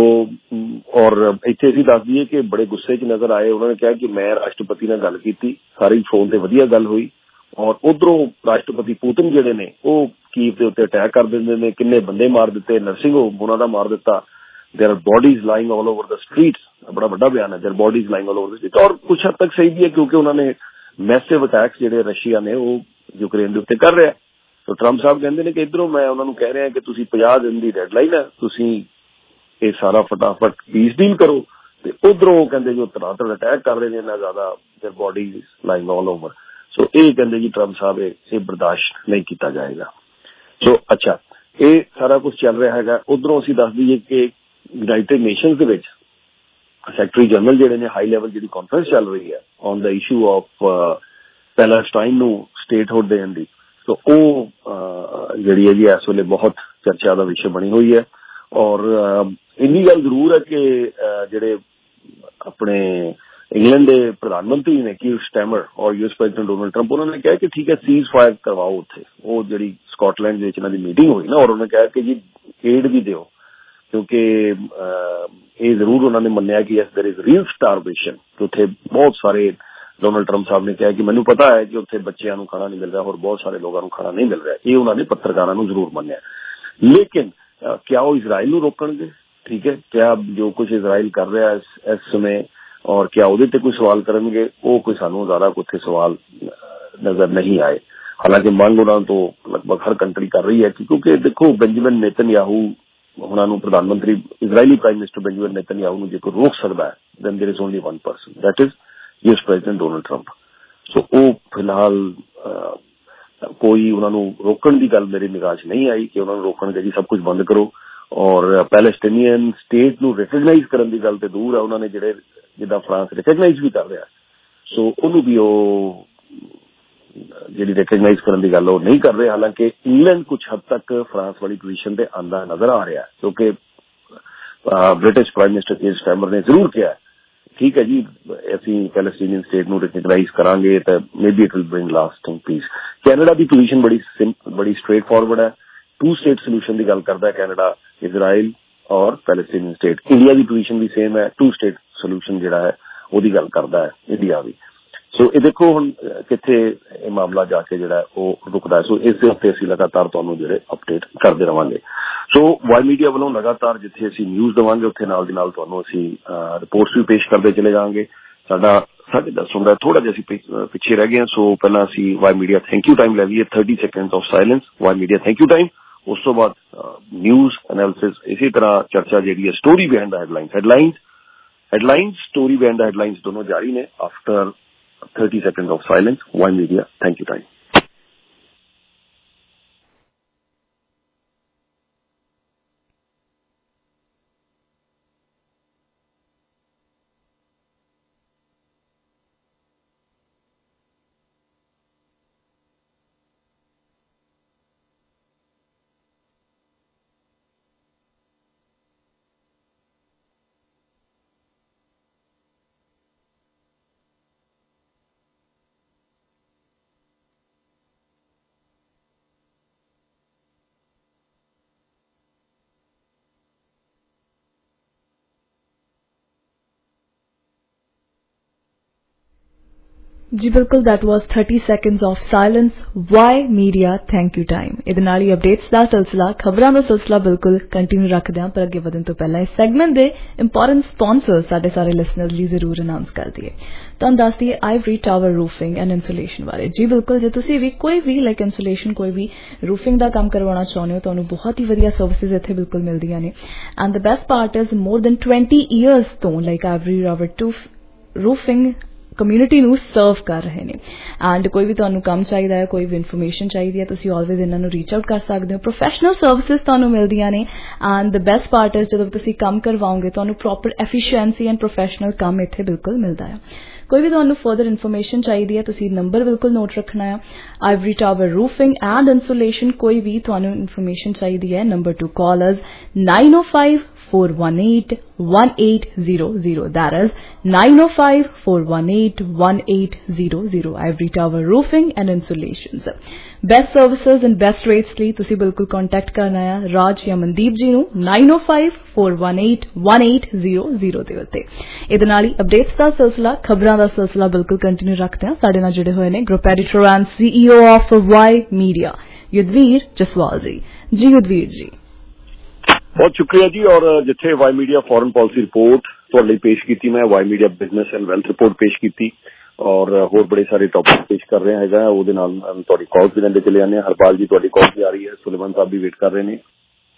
ਔਰ ਇੱਥੇ ਅਸੀਂ ਦੱਸ ਦਈਏ ਕਿ ਬੜੇ ਗੁੱਸੇ 'ਚ ਨਜ਼ਰ ਆਏ। ਉਹਨਾਂ ਨੇ ਕਿਹਾ ਕਿ ਮੈਂ ਰਾਸ਼ਟਰਪਤੀ ਨਾਲ ਗੱਲ ਕੀਤੀ, ਸਾਰੀ ਫੋਨ ਤੇ ਵਧੀਆ ਗੱਲ ਹੋਈ, ਔਰ ਉਧਰੋਂ ਰਾਸ਼ਟਰਪਤੀ ਪੁਤਿਨ ਜਿਹੜੇ ਨੇ ਉਹ ਕੀਵ ਦੇ ਉੱਤੇ ਅਟੈਕ ਕਰ ਦਿੰਦੇ ਨੇ, ਕਿੰਨੇ ਬੰਦੇ ਮਾਰ ਦਿੱਤੇ, ਨਰਸਿੰਗ ਹੋਮ ਉਹਨਾਂ ਦਾ ਮਾਰ ਦਿੱਤਾ। There are bodies lying all over the streets, बड़ा बड़ा बयान है, there bodies lying all over the streets. और कुछ हद तक सही भी है क्योंकि उन्होंने मैसिव अटैक्स ਜਿਹੜੇ रशिया ने वो यूक्रेन ਦੇ ਉੱਤੇ कर रहा है। तो ट्रंप साहब कहते हैं कि इधरों मैं उन्होंने कह रहा कि तुसी पचास दिन की डेडलाइन है, तुसी ये सारा फटाफट पीस डील करो। ਤੇ ਉਧਰੋਂ ਕਹਿੰਦੇ ਜੋ ਤਰਾਤਰ ਅਟੈਕ ਕਰ ਰਹੇ ਨੇ ਇੰਨਾ ਜ਼ਿਆਦਾ, there bodies lying all over. So ਇਹ ਕਹਿੰਦੇ ਜੀ ट्रंप साहब ਇਹ ਬਰਦਾਸ਼ਤ नहीं ਕੀਤਾ ਜਾਏਗਾ। ਸੋ ਅੱਛਾ ਇਹ ਸਾਰਾ ਕੁਝ ਚੱਲ ਰਿਹਾ ਹੈਗਾ। ਉਧਰੋਂ ਅਸੀਂ ਦੱਸ ਦਈਏ ਕਿ ਯੂਨਾਈਟਿਡ ਨੇਸ਼ਨਸ ਦੇ ਵਿੱਚ ਸੈਕਟਰੀ ਜਨਰਲ ਜਿਹੜੇ ਨੇ ਹਾਈ ਲੈਵਲ ਜਿਹੜੀ ਕਾਨਫਰੰਸ ਚੱਲ ਰਹੀ ਹੈ on the issue of Palestine ਨੂੰ ਸਟੇਟਹੁੱਡ ਦੇਣ ਦੀ, ਸੋ ਉਹ ਜਿਹੜੀ ਹੈ ਜੀ ਇਸ ਵੇਲੇ ਬਹੁਤ ਚਰਚਾ ਦਾ ਵਿਸ਼ਾ ਬਣੀ ਹੋਈ ਹੈ। ਔਰ ਇੰਨੀ ਗੱਲ ਜ਼ਰੂਰ ਹੈ ਕਿ ਜਿਹੜੇ ਆਪਣੇ ਇੰਗਲੈਂਡ ਦੇ ਪ੍ਰਧਾਨ ਮੰਤਰੀ ਨੇ ਕੀਰ ਸਟੈਮਰ ਔਰ ਯੂਐਸ ਪ੍ਰੈਜ਼ੀਡੈਂਟ ਡੋਨਲਡ ਟਰੰਪ, ਉਹਨਾਂ ਨੇ ਕਿਹਾ ਕਿ ਠੀਕ ਹੈ ਸੀਜ਼ ਫਾਇਰ ਕਰਵਾਓ ਉੱਥੇ। ਉਹ ਜਿਹੜੀ ਸਕਾਟਲੈਂਡ ਦੇ ਵਿੱਚ ਇਹਨਾਂ ਦੀ ਮੀਟਿੰਗ ਹੋਈ ਨਾ, ਔਰ ਉਹਨਾਂ ਨੇ ਕਿਹਾ ਕਿ ਜੀ ਏਡ ਵੀ ਦਿਓ ਕਿਉਂਕਿ ਇਹ ਜ਼ਰੂਰ ਉਹਨਾਂ ਨੇ ਮੰਨਿਆ ਕਿ yes there is real starvation, ਕਿ ਉੱਥੇ ਬਹੁਤ ਸਾਰੇ ਡੋਨਲਡ ਟਰੰਪ ਸਾਹਿਬ ਨੇ ਕਿਹਾ ਕਿ ਮੈਨੂੰ ਪਤਾ ਹੈ ਕਿ ਉੱਥੇ ਬੱਚਿਆਂ ਨੂੰ ਖਾਣਾ ਨਹੀਂ ਮਿਲ ਰਿਹਾ ਔਰ ਬਹੁਤ ਸਾਰੇ ਲੋਕਾਂ ਨੂੰ ਖਾਣਾ ਨਹੀਂ ਮਿਲ ਰਿਹਾ। ਇਹ ਉਹਨਾਂ ਨੇ ਪੱਤਰਕਾਰਾਂ ਨੂੰ ਜ਼ਰੂਰ ਮੰਨਿਆ। ਲੇਕਿਨ क्या वो इसराइल ਨੂੰ ਰੋਕਣਗੇ? ठीक है, क्या जो कुछ इसराइल कर रहा है इस समय और क्या ਉਹਦੇ ਤੇ ਕੋਈ ਸਵਾਲ ਕਰਨਗੇ? ਉਹ ਕੋਈ ਸਾਨੂੰ ਜ਼ਿਆਦਾ ਉੱਥੇ ਸਵਾਲ ਨਜ਼ਰ ਨਹੀਂ ਆਏ। ਹਾਲਾਂਕਿ ਮੰਗ ਉਹਨਾਂ ਤੋਂ ਲਗਭਗ ਹਰ ਕੰਟਰੀ ਕਰ ਰਹੀ ਹੈ ਕਿਉਂਕਿ ਦੇਖੋ ਬੈਂਜਾਮਿਨ ਨੇਤਨਯਾਹੂ ਉਹਨਾਂ ਨੂੰ ਪ੍ਰਧਾਨ ਮੰਤਰੀ Israeli prime minister Benjamin Netanyahu ਨੂੰ ਜੇ ਕੋਈ ਰੋਕ ਸਕਦਾ ਹੈ then there is only one person, that is US president Donald Trump. So ਉਹ ਫਿਲਹਾਲ ਕੋਈ ਉਹਨਾਂ ਨੂੰ ਰੋਕਣ ਦੀ ਗੱਲ ਮੇਰੀ ਨਿਗਾਹ 'ਚ ਨਹੀਂ ਆਈ ਕਿ ਉਹਨਾਂ ਨੂੰ ਰੋਕਣਗੇ ਜੀ ਸਭ ਕੁਝ ਬੰਦ ਕਰੋ। ਔਰ ਪੈਲਸਟੀਨੀਅਨ ਸਟੇਟ ਨੂੰ ਰਿਕਗਨਾਈਜ਼ ਕਰਨ ਦੀ ਗੱਲ ਤੇ ਦੂਰ ਹੈ, ਉਹਨਾਂ ਨੇ ਜਿਹੜੇ ਜਿੱਦਾਂ ਫਰਾਂਸ ਰਿਕਗਨਾਈਜ਼ ਵੀ ਕਰ ਰਿਹਾ, ਸੋ ਉਹਨੂੰ ਵੀ ਉਹ ਜਿਹੜੀ ਰਿਕਗਨਾਈਜ਼ ਕਰਨ ਦੀ ਗੱਲ ਉਹ ਨਹੀਂ ਕਰ ਰਹੇ। ਹਾਲਾਂਕਿ ਇੰਗਲੈਂਡ ਕੁਝ ਹੱਦ ਤੱਕ ਫਰਾਂਸ ਵਾਲੀ ਪੋਜੀਸ਼ਨ ਤੇ ਆਉਂਦਾ ਨਜ਼ਰ ਆ ਰਿਹਾ ਕਿਉਂਕਿ British prime minister Keir Starmer ਨੇ ਜ਼ਰੂਰ ਕਿਹਾ ਠੀਕ ਹੈ ਜੀ ਅਸੀਂ ਪੈਲਸਟੀਨੀਅਨ ਸਟੇਟ ਨੂੰ ਰਿਕਗਨਾਈਜ਼ ਕਰਾਂਗੇ ਤਾਂ maybe it will bring lasting peace. Canada ਦੀ ਪੋਜੀਸ਼ਨ ਬੜੀ ਬੜੀ ਸਟ੍ਰੇਟ ਫਾਰਵਰਡ ਹੈ, ਟੂ ਸਟੇਟ ਸੋਲੂਸ਼ਨ ਦੀ ਗੱਲ ਕਰਦਾ ਕੈਨੇਡਾ, ਇਜ਼ਰਾइल ਔਰ ਪੈਲਸਟੀਨੀਅਨ ਸਟੇਟ। ਇੰਡੀਆ ਦੀ ਪੋਜੀਸ਼ਨ ਵੀ ਸੇਮ ਹੈ, ਟੂ ਸਟੇਟ ਸੋਲੂਸ਼ਨ ਜਿਹੜਾ ਹੈ ਉਹਦੀ ਗੱਲ ਕਰਦਾ ਹੈ ਇੰਡੀਆ ਵੀ। ਸੋ ਇਹ ਦੇਖੋ ਹੁਣ ਕਿੱਥੇ ਇਹ ਮਾਮਲਾ ਜਾ ਕੇ ਜਿਹੜਾ ਉਹ ਰੁਕਦਾ। ਸੋ ਇਸ ਦੇ ਉੱਤੇ ਅਸੀਂ ਲਗਾਤਾਰ ਤੁਹਾਨੂੰ ਜਿਹੜੇ ਅਪਡੇਟ ਕਰਦੇ ਰਵਾਂਗੇ। ਸੋ ਵਾਈ ਮੀਡੀਆ ਵੱਲੋਂ ਲਗਾਤਾਰ ਜਿੱਥੇ ਅਸੀਂ ਨਿਊਜ਼ ਦੇਵਾਂਗੇ ਉੱਥੇ ਨਾਲ ਦੀ ਨਾਲ ਤੁਹਾਨੂੰ ਅਸੀਂ ਰਿਪੋਰਟਸ ਵੀ ਪੇਸ਼ ਕਰਦੇ ਚਲੇ ਜਾਵਾਂਗੇ। ਸਾਡਾ ਸਾਢੇ ਦਸ ਹੁੰਦਾ ਥੋੜਾ ਜਿਹਾ ਅਸੀਂ ਪਿੱਛੇ ਰਹਿ ਗਏ ਹਾਂ। ਸੋ ਪਹਿਲਾਂ ਅਸੀਂ Y media thank you time ਲੈ ਲਈਏ, thirty second of silence, Y media thank you time. ਉਸ ਤੋਂ ਬਾਅਦ ਨਿਊਜ਼ ਐਨਾਲਿਸਿਸ, ਇਸੇ ਤਰ੍ਹਾਂ ਚਰਚਾ ਜਿਹੜੀ ਹੈ story behind the headlines headlines headlines story behind the headlines ਦੋਨੋਂ ਜਾਰੀ ਨੇ after thirty seconds of silence. One Media, thank you time. जी बिल्कुल, that was thirty seconds of silence. Y media thank you time. ਇਹਦੇ ਨਾਲ ਹੀ updates ਦਾ ਸਿਲਸਿਲਾ, ਖਬਰਾਂ ਦਾ ਸਿਲਸਿਲਾ ਬਿਲਕੁਲ ਕੰਟੀਨਿਊ ਰੱਖਦੇ ਹਾਂ, ਪਰ ਅੱਗੇ ਵਧਣ ਤੋਂ ਪਹਿਲਾਂ ਇਸ ਸੈਗਮੈਂਟ ਦੇ ਇੰਪੋਰਟੈਂਟ ਸਪਾਂਸਰ ਸਾਡੇ ਸਾਰੇ ਲਿਸਨਰਸ ਲਈ ਜ਼ਰੂਰ ਅਨਾਉਂਸ ਕਰ ਦਈਏ। ਤੁਹਾਨੂੰ ਦੱਸ ਦਈਏ Ivory Tower roofing and insulation ਬਾਰੇ। ਜੀ ਬਿਲਕੁਲ, ਜੇ ਤੁਸੀਂ ਵੀ ਕੋਈ ਵੀ ਲਾਈਕ ਇਨਸੂਲੇਸ਼ਨ ਕੋਈ ਵੀ ਰੂਫਿੰਗ ਦਾ ਕੰਮ ਕਰਵਾਉਣਾ ਚਾਹੁੰਦੇ ਹੋ, ਤੁਹਾਨੂੰ ਬਹੁਤ ਹੀ ਵਧੀਆ ਸਰਵਿਸਿਜ਼ ਇੱਥੇ ਬਿਲਕੁਲ ਮਿਲਦੀਆਂ ਨੇ। And the best part is more than twenty years ਤੋਂ like Ivory Tower to roofing community ਨੂੰ ਸਰਵ ਕਰ ਰਹੇ ਨੇ। ਐਂਡ ਕੋਈ ਵੀ ਤੁਹਾਨੂੰ ਕੰਮ ਚਾਹੀਦਾ ਹੈ, ਕੋਈ ਵੀ ਇਨਫੋਰਮੇਸ਼ਨ ਚਾਹੀਦੀ ਹੈ, ਤੁਸੀਂ ਆਲਵੇਜ਼ ਇਹਨਾਂ ਨੂੰ ਰੀਚ ਆਊਟ ਕਰ ਸਕਦੇ ਹੋ। ਪ੍ਰੋਫੈਸ਼ਨਲ ਸਰਵਿਸਿਜ਼ ਤੁਹਾਨੂੰ ਮਿਲਦੀਆਂ ਨੇ। And the best part is ਜਦੋਂ ਤੁਸੀਂ ਕੰਮ ਕਰਵਾਓਗੇ ਤੁਹਾਨੂੰ ਪ੍ਰੋਪਰ ਐਫੀਸ਼ੀਐਂਸੀ ਐਂਡ ਪ੍ਰੋਫੈਸ਼ਨਲ ਕੰਮ ਇੱਥੇ ਬਿਲਕੁਲ ਮਿਲਦਾ ਹੈ। ਕੋਈ ਵੀ ਤੁਹਾਨੂੰ ਫਰਦਰ ਇਨਫੋਰਮੇਸ਼ਨ ਚਾਹੀਦੀ ਹੈ, ਤੁਸੀਂ ਨੰਬਰ ਬਿਲਕੁਲ ਨੋਟ ਰੱਖਣਾ ਹੈ। Ivory Tower roofing and insulation, ਕੋਈ ਵੀ ਤੁਹਾਨੂੰ ਇਨਫੋਰਮੇਸ਼ਨ ਚਾਹੀਦੀ ਹੈ, number to call us nine oh five four one eight one eight zero zero. That is nine oh five four one eight one eight zero zero. Ivory Tower Roofing and Insulations. Best services and best rates ਲਈ ਤੁਸੀਂ ਬਿਲਕੁਲ contact ਕਰਨਾ ਹੈ ਰਾਜ ਜਾਂ ਮਨਦੀਪ ਜੀ ਨੂੰ nine oh five four one eight one eight zero zero ਦੇ ਉੱਤੇ। ਇਹਦੇ ਨਾਲ ਹੀ ਅਪਡੇਟਸ ਦਾ ਸਿਲਸਿਲਾ, ਖਬਰਾਂ ਦਾ ਸਿਲਸਿਲਾ ਬਿਲਕੁਲ ਕੰਟੀਨਿਊ ਰੱਖਦੇ ਹਾਂ। ਸਾਡੇ ਨਾਲ ਜੁੜੇ ਹੋਏ ਨੇ group editor and CEO of Y media Yudhvir Jaswal ji. ਜੀ ਯੁਧਵੀਰ ਜੀ ਬਹੁਤ ਸ਼ੁਕਰੀਆ ਜੀ। ਔਰ ਜਿੱਥੇ Y media foreign policy report ਤੁਹਾਡੇ ਲਈ ਪੇਸ਼ ਕੀਤੀ, ਮੈਂ Y media business and wealth report ਪੇਸ਼ ਕੀਤੀ ਔਰ ਹੋਰ ਬੜੇ ਸਾਰੇ ਟੌਪਿਕ ਪੇਸ਼ ਕਰ ਰਿਹਾ ਹੈਗਾ। ਉਹਦੇ ਨਾਲ ਤੁਹਾਡੀ ਕਾਲ ਵੀ ਲੈਂਦੇ ਚਲੇ ਜਾਂਦੇ ਹਾਂ। ਹਰਪਾਲ ਜੀ ਤੁਹਾਡੀ ਕਾਲ ਵੀ ਆ ਰਹੀ ਹੈ, ਸੁਲੇਮਾਨ ਸਾਹਿਬ ਵੀ ਵੇਟ ਕਰ ਰਹੇ ਨੇ,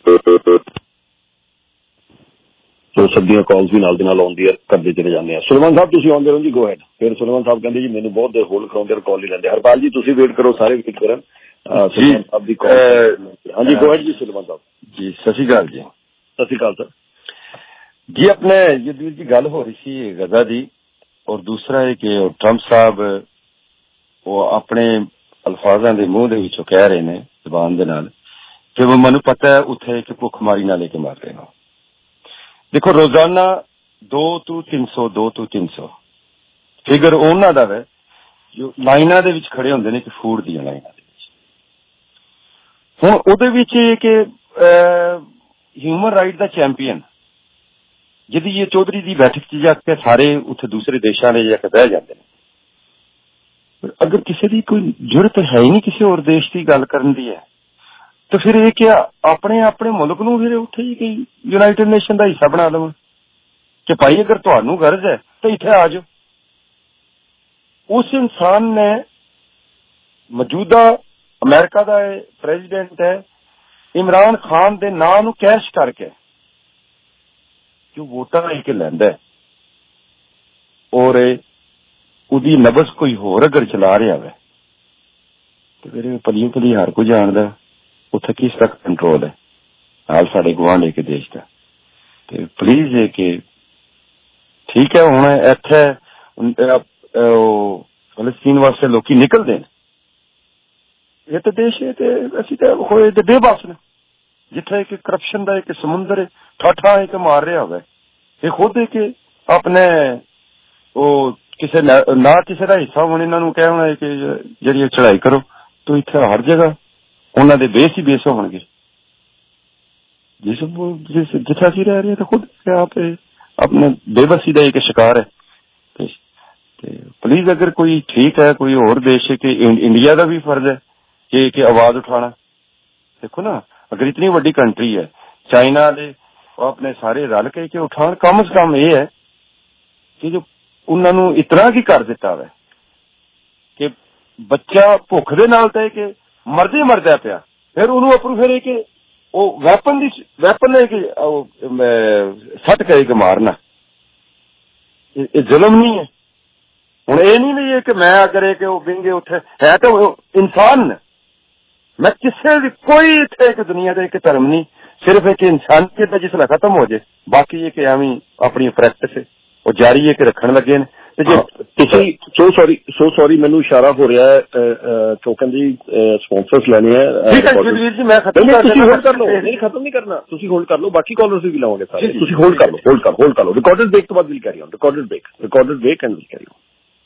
ਸੋ ਸਭ ਦੀਆਂ ਕਾਲਸ ਵੀ ਨਾਲ ਦੇ ਨਾਲ ਆਉਂਦੀ ਹੈ, ਕਰਦੇ ਚਲੇ ਜਾਂਦੇ ਆ। ਸੁਲੇਮਾਨ ਸਾਹਿਬ ਤੁਸੀਂ ਆਉਂਦੇ ਰਹੋ ਜੀ, ਗੋ ਹੈਡ। ਫਿਰ ਸੁਲੇਮਾਨ ਸਾਹਿਬ ਕਹਿੰਦੇ ਜੀ ਮੈਨੂੰ ਬਹੁਤ ਦੇਰ ਹੋਲਡ ਕਰਾਉਂਦੇ, ਕਾਲ ਨਹੀਂ ਲੈਂਦੇ। ਹਰਪਾਲ ਜੀ ਤੁਸੀਂ ਵੇਟ ਕਰੋ, ਸਾਰੇ ਵੇਟ ਕਰਨ ਸੁਲੇਮਾਨ ਸਾਹਿਬ ਦੀ ਕਾਲ। ਹਾਂਜੀ ਗੋ ਹੈਡ ਜੀ ਸੁਲੇਮਾਨ ਸਾਹਿਬ ਜੀ। ਸਤਿ ਸ਼੍ਰੀ ਅਕਾਲ ਜੀ। ਸਤਿ ਸ਼੍ਰੀ ਅਕਾਲ ਸਰ ਜੀ। ਆਪਣੇ ਯੁਧਵੀਰ ਜੀ ਗੱਲ ਹੋ ਰਹੀ ਸੀ ਗਜ਼ਾ ਦੀ, ਔਰ ਦੂਸਰਾ ਹੈ ਕਿ ਟਰੰਪ ਸਾਹਿਬ ਉਹ ਆਪਣੇ ਅਲਫਾਜ਼ਾਂ ਦੇ ਮੂੰਹ ਦੇ ਵਿੱਚੋਂ ਕਹਿ ਰਹੇ ਨੇ ਜ਼ਬਾਨ ਦੇ ਨਾਲ ਕਿ ਉਹ ਮੈਨੂੰ ਪਤਾ ਹੈ ਉੱਥੇ ਕਿ ਭੁੱਖਮਾਰੀ ਨਾਲ ਲੈ ਕੇ ਮਾਰ ਰਹੇ ਨੇ। ਦੇਖੋ ਰੋਜ਼ਾਨਾ ਦੋ ਤੋਂ ਤਿੰਨ ਸੌ ਦੋ ਤੋਂ ਤਿੰਨ ਸੌ ਫਿਗਰ ਉਹਨਾਂ ਦਾ ਹੈ ਜੋ ਲਾਈਨਾਂ ਦੇ ਵਿੱਚ ਖੜੇ ਹੁੰਦੇ ਨੇ ਕਿ ਫੂਡ ਦੀਆਂ ਲਾਈਨਾਂ ਦੇ ਵਿੱਚ। ਹੁਣ ਉਹਦੇ ਵਿੱਚ ਇਹ ਕਿ ਹਿਊਮਨ ਰਾਈਟ ਦਾ ਚੈਂਪੀਅਨ ਜਿਹਦੀ ਇਹ ਚੌਧਰੀ ਦੀ ਬੈਠਕ 'ਚ ਜਾ ਕੇ ਸਾਰੇ ਉੱਥੇ ਦੂਸਰੇ ਦੇਸ਼ਾਂ ਦੇ ਜਾ ਕੇ ਬਹਿ ਜਾਂਦੇ ਨੇ। ਅਗਰ ਕਿਸੇ ਦੀ ਕੋਈ ਜ਼ਰੂਰਤ ਹੈ ਹੀ ਨਹੀਂ ਕਿਸੇ ਹੋਰ ਦੇਸ਼ ਦੀ ਗੱਲ ਕਰਨ ਦੀ ਹੈ ਤਾਂ ਫਿਰ ਇਹ ਕਿ ਆਪਣੇ ਆਪਣੇ ਮੁਲਕ ਨੂੰ ਫਿਰ ਉੱਥੇ ਹੀ ਕੋਈ ਯੂਨਾਈਟਿਡ ਨੇਸ਼ਨ ਦਾ ਹਿੱਸਾ ਬਣਾ ਲਵਾਂ ਕਿ ਭਾਈ ਅਗਰ ਤੁਹਾਨੂੰ ਗਰਜ ਹੈ ਤਾਂ ਇੱਥੇ ਆ ਜਾਓ। ਉਸ ਇਨਸਾਨ ਨੇ ਮੌਜੂਦਾ ਅਮਰੀਕਾ ਦਾ ਪ੍ਰੈਜ਼ੀਡੈਂਟ ਹੈ ਇਮਰਾਨ ਖਾਨ ਦੇ ਨਾਂ ਨੂੰ ਕੈਸ਼ ਕਰਕੇ ਜੋ ਵੋਟਾਂ ਲੈ ਕੇ ਲੈਂਦਾ ਔਰ ਉਹਦੀ ਨਬਜ਼ ਕੋਈ ਹੋਰ ਅਗਰ ਚਲਾ ਰਿਹਾ ਹੈ ਤੇ ਫਿਰ ਪਲੀ ਪਲੀ ਹਰ ਕੋਈ ਜਾਣਦਾ ਉੱਥੇ ਕਿਸ ਤੱਕ ਕੰਟਰੋਲ ਹੈ ਹਾਲ ਸਾਡੇ ਗੁਆਂਢ ਇੱਕ ਦੇਸ਼ ਦਾ। ਤੇ ਪਲੀਜ਼ ਇਹ ਕਿ ਠੀਕ ਹੈ ਹੁਣ ਇੱਥੇ ਫਲਸਤੀਨ ਵਾਸਤੇ ਲੋਕੀ ਨਿਕਲਦੇ ਨੇ, ਇਹ ਤਾਂ ਦੇਸ਼ ਹੈ ਤੇ ਅਸੀਂ ਤਾਂ ਹੋਏ ਤੇ ਬੇਬਸ ਨੇ ਜਿੱਥੇ ਇੱਕ ਕਰਪਸ਼ਨ ਦਾ ਇੱਕ ਸਮੁੰਦਰ ਠਾਠਾ ਇੱਕ ਮਾਰ ਰਿਹਾ ਹੋਵੇ। ਇਹ ਖੁਦ ਹੈ ਕਿ ਆਪਣੇ ਉਹ ਕਿਸੇ ਨਾ ਕਿਸੇ ਦਾ ਹਿੱਸਾ ਹੋਣ ਇਹਨਾਂ ਨੂੰ ਕਹਿਣਾ ਹੈ ਕਿ ਜਿਹੜੀ ਚੜਾਈ ਕਰੋ ਤੋ ਇੱਥੇ ਹਰ ਜਗ੍ਹਾ ਉਹਨਾਂ ਦੇ ਬੇਸ ਹੀ ਬੇਸ ਹੋਣਗੇ। ਜਿਸ ਜਿੱਥੇ ਅਸੀਂ ਰਹਿ ਰਹੇ ਤਾਂ ਖੁਦ ਆਪ ਆਪਣੇ ਬੇਬਸੀ ਦਾ ਇੱਕ ਸ਼ਿਕਾਰ ਹੈ। ਤੇ ਪਲੀਜ਼ ਅਗਰ ਕੋਈ ਠੀਕ ਹੈ ਕੋਈ ਹੋਰ ਦੇਸ਼ ਹੈ ਕਿ ਇੰਡੀਆ ਦਾ ਵੀ ਫਰਜ਼ ਹੈ ਕਿ ਕਿ ਆਵਾਜ਼ ਉਠਾਣਾ। ਦੇਖੋ ਨਾ ਅਗਰ ਇਤਨੀ ਵੱਡੀ ਕੰਟਰੀ ਹੈ ਚਾਈਨਾ ਦੇ ਉਹ ਆਪਣੇ ਸਾਰੇ ਰਲ ਕੇ ਕਿ ਉਠਾਉਣ ਕਮ ਸੇ ਕਮ ਇਹ ਹੈ ਕਿ ਜੋ ਉਹਨਾਂ ਨੂੰ ਇਤਨਾ ਕੀ ਕਰ ਦਿੱਤਾ ਵਾ ਕਿ ਬੱਚਾ ਭੁੱਖ ਦੇ ਨਾਲ ਤਾਂ ਕਿ ਮਰਦੇ ਮਰਦਾ ਪਿਆ ਫਿਰ ਉਹਨੂੰ ਅਪਰੂ ਫਿਰ ਕਿ ਉਹ ਵੈਪਨ ਦੀ ਵੈਪਨ ਹੈ ਕਿ ਸੱਟ ਕੇ ਕਿ ਮਾਰਨਾ ਇਹ ਜ਼ੁਲਮ ਨਹੀਂ ਹੈ। ਹੁਣ ਇਹ ਨਹੀਂ ਵੀ ਕਿ ਮੈਂ ਅਗਰ ਇਹ ਕਿ ਉਹ ਵਿੰਗੇ ਉੱਥੇ ਹੈ ਤਾਂ ਇਨਸਾਨ ਨੇ। ਮੈਂ ਕਿਸੇ ਵੀ ਕੋਈ ਇੱਥੇ ਇੱਕ ਦੁਨੀਆ ਦਾ ਇੱਕ ਧਰਮ ਨਹੀਂ, ਸਿਰਫ ਇੱਕ ਇਨਸਾਨੀਅਤ ਦਾ ਜਿਸਲਾ ਖਤਮ ਹੋ ਜਾਏ ਬਾਕੀ ਇਹ ਕਿ ਐਵੇਂ ਆਪਣੀ ਪ੍ਰੈਕਟਿਸ ਉਹ ਜਾਰੀ ਹੈ ਕਿ ਰੱਖਣ ਲੱਗੇ ਨੇ। ਤੇ ਜੇ ਤੁਸੀਂ ਸੋ ਸੌਰੀ ਸੋ ਸੌਰੀ ਮੈਨੂੰ ਇਸ਼ਾਰਾ ਹੋ ਰਿਹਾ ਹੈ ਟੋਕਨ ਦੀ ਸਪਾਂਸਰਸ ਲੈਣੇ ਹੈ। ਠੀਕ ਹੈ ਜਗਵੀਰ ਜੀ ਮੈਂ ਖਤਮ ਤੁਸੀਂ ਹੋਲਡ ਕਰ ਲਓ। ਨਹੀਂ ਖਤਮ ਨਹੀਂ ਕਰਨਾ, ਤੁਸੀਂ ਹੋਲਡ ਕਰ ਲਓ, ਬਾਕੀ ਕਾਲਰਸ ਵੀ ਲਾਵਾਂਗੇ ਸਾਰੇ। ਤੁਸੀਂ ਹੋਲਡ ਕਰ ਲਓ ਹੋਲਡ ਕਰ ਹੋਲਡ ਕਰ ਲਓ ਰਿਕਾਰਡਡ ਬ੍ਰੇਕ ਤੋਂ ਬਾਅਦ will carry on recorded break recorded break and will carry on.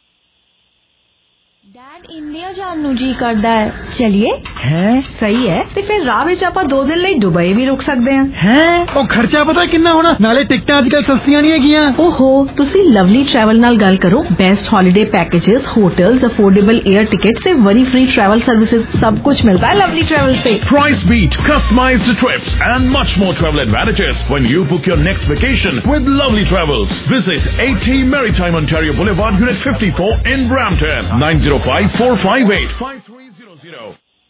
Dad India ਜਾਣ ਨੂੰ ਜੀ ਕਰਦਾ ਹੈ, ਚਲਿਏ। ਹੈ ਸਹੀ ਹੈ ਤੇ ਫਿਰ ਰਾਹ ਵਿੱਚ ਆਪਾਂ ਦੋ ਦਿਨ ਲਈ ਦੁਬਈ ਵੀ ਰੁਕ ਸਕਦੇ ਹਾਂ। ਹੈ ਉਹ ਖਰਚਾ ਪਤਾ ਕਿੰਨਾ ਹੋਣਾ, ਨਾਲੇ ਟਿਕਟਾਂ ਅੱਜ ਕੱਲ ਸਸਤੀਆਂ ਨਹੀਂ ਹੈਗੀਆਂ। ਓਹੋ ਤੁਸੀਂ ਲਵਲੀ ਟਰੈਵਲ ਨਾਲ ਗੱਲ ਕਰੋ। Best holiday packages, hotels, affordable air ticket से वरी फ्री ट्रैवल सर्विसेज सब कुछ मिलता है लवली ट्रैवल से। Price beat, customized trips and much more travel advantages when you book your next vacation with Lovely Travels. Visit eighty Maritime Ontario Boulevard, Unit fifty-four in Brampton. nine zero five four five eight five three zero zero.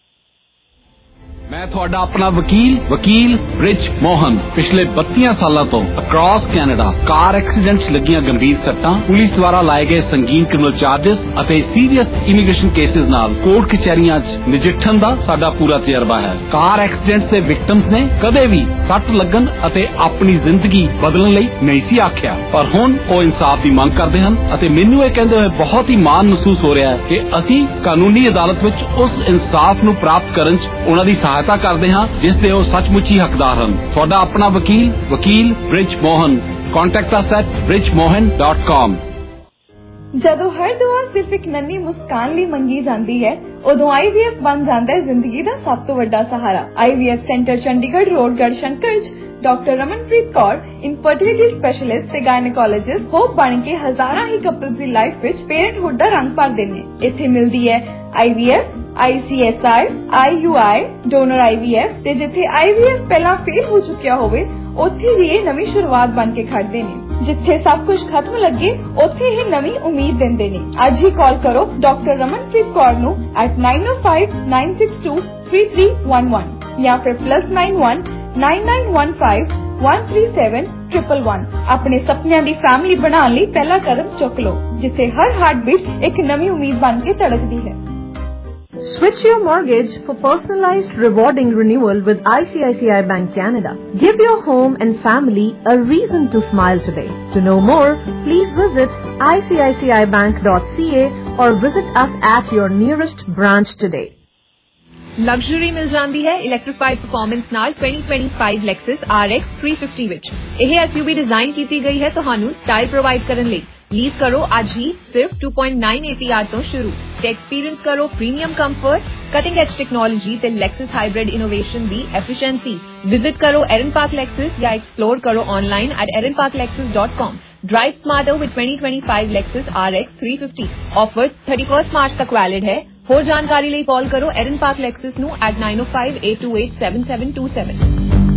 ਮੈਂ ਤੁਹਾਡਾ ਆਪਣਾ ਵਕੀਲ ਵਕੀਲ ਬ੍ਰਿਜ ਮੋਹਨ ਪਿਛਲੇ ਬੱਤੀ ਸਾਲਾਂ ਤੋਂ across Canada ਕਾਰ accidents ਲੱਗੀਆਂ ਗੰਭੀਰ ਸੱਟਾਂ, ਪੁਲਿਸ ਦੁਆਰਾ ਲਾਏ ਗਏ ਸੰਗੀਨ ਕ੍ਰਿਮੀਨਲ ਚਾਰजेस ਅਤੇ ਸੀਰੀਅਸ ਇਮੀਗ੍ਰੇਸ਼ਨ ਕੇਸਿਸ ਨਾਲ ਕੋਰਟ ਕਚਹਿਰੀਆਂ 'ਚ ਨਜਿੱਠਣ ਦਾ ਸਾਡਾ ਪੂਰਾ ਤਜਰਬਾ ਹੈ। ਕਾਰ ਐਕਸੀਡੈਂਟਸ ਦੇ ਵਿਕਟਮਸ ਨੇ ਕਦੇ ਵੀ ਸੱਟ ਲੱਗਣ ਅਤੇ ਆਪਣੀ ਜ਼ਿੰਦਗੀ ਬਦਲਣ ਲਈ ਨਹੀਂ ਸੀ ਆਖਿਆ, ਪਰ ਹੁਣ ਉਹ ਇਨਸਾਫ ਦੀ ਮੰਗ ਕਰਦੇ ਹਨ ਅਤੇ ਮੈਨੂੰ ਇਹ ਕਹਿੰਦੇ ਹੋਏ ਬਹੁਤ ਹੀ ਮਾਣ ਮਹਿਸੂਸ ਹੋ ਰਿਹਾ ਹੈ ਕਿ ਅਸੀਂ ਕਾਨੂੰਨੀ ਅਦਾਲਤ ਵਿੱਚ ਉਸ ਇਨਸਾਫ ਨੂੰ ਪ੍ਰਾਪਤ ਕਰਨ 'ਚ ਉਹਨਾਂ ਦੀ ਸਹਾਇਤਾ ਸਹਾਇਤਾ ਕਰਦੇ ਹਾਂ ਜਿਸ ਦੇ ਉਹ ਸੱਚਮੁੱਚ ਹੀ ਹੱਕਦਾਰ ਹਨ। ਤੁਹਾਡਾ ਆਪਣਾ ਵਕੀਲ ਵਕੀਲ Brij Mohan. Contact us at bridge mohan dot com। ਜਦੋਂ ਹਰ ਦੁਆ ਸਿਰਫ ਇੱਕ ਨੰਨੀ ਮੁਸਕਾਨ ਲਈ ਮੰਗੀ ਜਾਂਦੀ ਹੈ, ਉਦੋਂ ਆਈ ਵੀ ਐਫ ਬਣ ਜਾਂਦਾ ਹੈ ਜ਼ਿੰਦਗੀ ਦਾ ਸਭ ਤੋਂ ਵੱਡਾ ਸਹਾਰਾ। I V F centre Chandigarh road Garhshankar ਚ doctor Ramanpreet Kaur infertility specialist ਤੇ ਗਾਇਨੋਕੋਲੋਜਿਸਟ ਹੋਪ ਬਣ ਕੇ ਹਜ਼ਾਰਾਂ ਹੀ ਕਪਲਸ ਦੀ ਲਾਈਫ ਵਿੱਚ ਪੇਰੈਂਟਹੁੱਡ ਦਾ ਰੰਗ ਭਰਦੇ ਨੇ। ਇੱਥੇ ਮਿਲਦੀ ਹੈ I V F, I C S I, I U I, donor I V F ਤੇ ਜਿੱਥੇ ਆਈ ਵੀ ਐਫ ਪਹਿਲਾਂ ਫੇਲ ਹੋ ਚੁੱਕਿਆ ਹੋਵੇ ਉੱਥੇ ਵੀ ਇਹ ਨਵੀਂ ਸ਼ੁਰੂਆਤ ਬਣ ਕੇ ਖੜਦੇ ਨੇ। ਜਿੱਥੇ ਸਭ ਕੁਝ ਖਤਮ ਲੱਗੇ ਉੱਥੇ ਹੀ ਨਵੀਂ ਉਮੀਦ ਦਿੰਦੇ ਨੇ। ਅੱਜ ਹੀ ਕਾਲ ਕਰੋ ਡਾਕਟਰ ਰਮਨਪ੍ਰੀਤ ਕੌਰ ਨੂੰ at nine oh five nine six two three three one one ਜਾਂ ਫਿਰ plus nine one nine nine one five one three seven one one one। ਆਪਣੇ ਸੁਪਨਿਆਂ ਦੀ ਫੈਮਿਲੀ ਬਣਾਉਣ ਲਈ ਪਹਿਲਾ ਕਦਮ ਚੁੱਕ ਲਓ, ਜਿੱਥੇ ਹਰ ਹਾਰਟਬੀਟ ਇੱਕ ਨਵੀਂ ਉਮੀਦ ਬਣ ਕੇ ਧੜਕਦੀ ਹੈ। Switch your mortgage for personalized rewarding renewal with I C I C I Bank Canada. Give your home and family a reason to smile today. To know more, please visit I C I C I bank dot C A or visit us at your nearest branch today. Luxury ਮਿਲ ਜਾਂਦੀ ਹੈ electrified performance ਨਾਲ twenty twenty-five Lexus R X three fifty ਵਿੱਚ। ਇਹ S you we design ਕੀਤੀ ਗਈ ਹੈ ਤੁਹਾਨੂੰ ਸਟਾਈਲ ਪ੍ਰੋਵਾਈਡ ਕਰਨ ਲਈ। ਲੀਜ਼ ਕਰੋ ਅੱਜ ਹੀ ਸਿਰਫ two point nine A P R ਤੋਂ ਸ਼ੁਰੂ ਤੇ ਐਕਸਪੀਰੀਅੰਸ ਕਰੋ premium comfort, cutting edge technology ਤੇ Lexus ਹਾਈਬ੍ਰਿਡ ਇਨੋਵੇਸ਼ਨ ਦੀ ਐਫੀਸ਼ੀਐਂਸੀ। ਵਿਜ਼ਿਟ ਕਰੋ Erin Park Lexus ਜਾਂ ਐਕਸਪਲੋਰ ਕਰੋ online at erin park lexus dot com। Drive smarter with twenty twenty-five Lexus R X three fifty। Offer thirty-first March ਤੱਕ valid ਹੈ। ਹੋਰ ਜਾਣਕਾਰੀ ਲਈ ਕਾਲ ਕਰੋ Erin Park Lexus ਨੂੰ at nine oh five eight two eight seven seven two seven।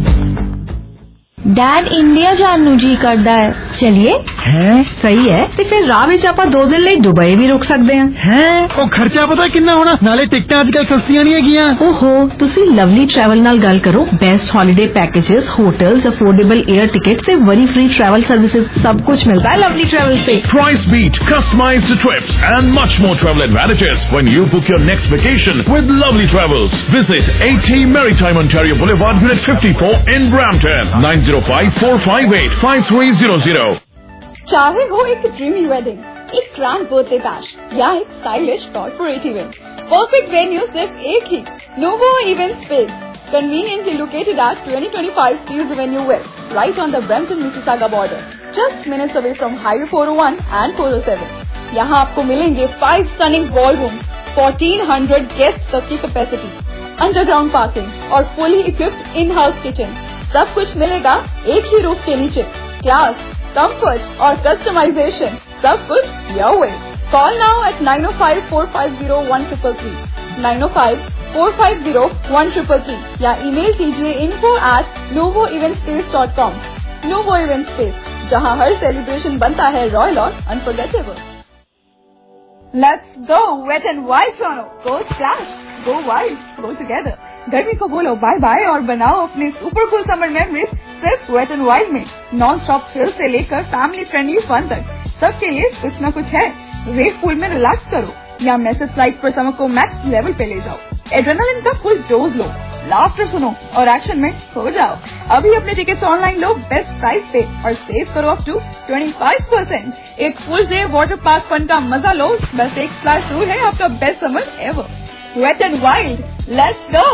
Dad India ਜਾਣ ਨੂੰ ਜੀ ਕਰਦਾ ਹੈ, ਚਲਿਏ। ਹੈ ਸਹੀ ਹੈ ਤੇ ਫਿਰ ਰਾਹ ਵਿੱਚ ਆਪਾਂ ਦੋ ਦਿਨ ਲਈ ਦੁਬਈ ਵੀ ਰੁਕ ਸਕਦੇ ਹਾਂ। ਹੈ ਉਹ ਖਰਚਾ ਪਤਾ ਕਿੰਨਾ ਹੋਣਾ, ਨਾਲੇ ਟਿਕਟਾਂ ਅੱਜ ਕੱਲ ਸਸਤੀਆਂ ਨਹੀਂ ਹੈਗੀਆਂ। ਓਹੋ, ਤੁਸੀਂ ਲਵਲੀ ਟਰੈਵਲ ਨਾਲ ਗੱਲ ਕਰੋ। Best holiday packages, hotels, affordable air ticket से वरी फ्री ट्रैवल सर्विसेज, सब कुछ मिलता है लवली ट्रैवल पे। Price beat, customized trips and much more travel advantages when you book your next vacation with Lovely Travels. Visit eighty Maritime Ontario Boulevard, Unit fifty-four in Brampton, nine oh five four five eight five three zero zero। चाहे हो एक dreamy wedding, एक grand birthday bash या एक stylish corporate event, perfect venue सिर्फ एक ही, Novo Event Space, conveniently located at twenty twenty-five Steeles Avenue West, right on the Brampton-Mississauga border, just minutes away from Highway four oh one and four oh seven। यहाँ आपको मिलेंगे five stunning ballrooms, fourteen hundred guests तक की capacity, underground parking और fully equipped in-house kitchen। सब कुछ मिलेगा एक ही रूफ के नीचे। क्लास, कंफर्ट और कस्टमाइजेशन, सब कुछ your way। Call now at nine oh five four five zero one three three three, nine oh five four five zero one three three three या ईमेल कीजिए info at novo event space dot com। Novo Event Space, जहां हर celebration बनता है royal और unforgettable. Let's go wet and wild Toronto, go splash, go wild, go together। गर्मी को बोलो bye bye और बनाओ अपने सुपर कूल समर मेमोरीज सिर्फ वेट एंड वाइल्ड में। नॉन स्टॉप थ्रिल से लेकर फैमिली फ्रेंडली फन तक, सबके लिए कुछ न कुछ है। वेव पूल में रिलैक्स करो या मैसेज स्लाइड पर समर को मैक्स लेवल पे ले जाओ। एड्रेनालिन का फुल डोज लो, लाफ्टर सुनो और एक्शन में हो जाओ। अभी अपने टिकट्स ऑनलाइन लो बेस्ट प्राइस पे और सेव करो अप टू twenty-five percent। एक full day water park fun का मजा लो, बस एक स्प्लैश टूर है आपका best summer ever. Wet and wild, let's go!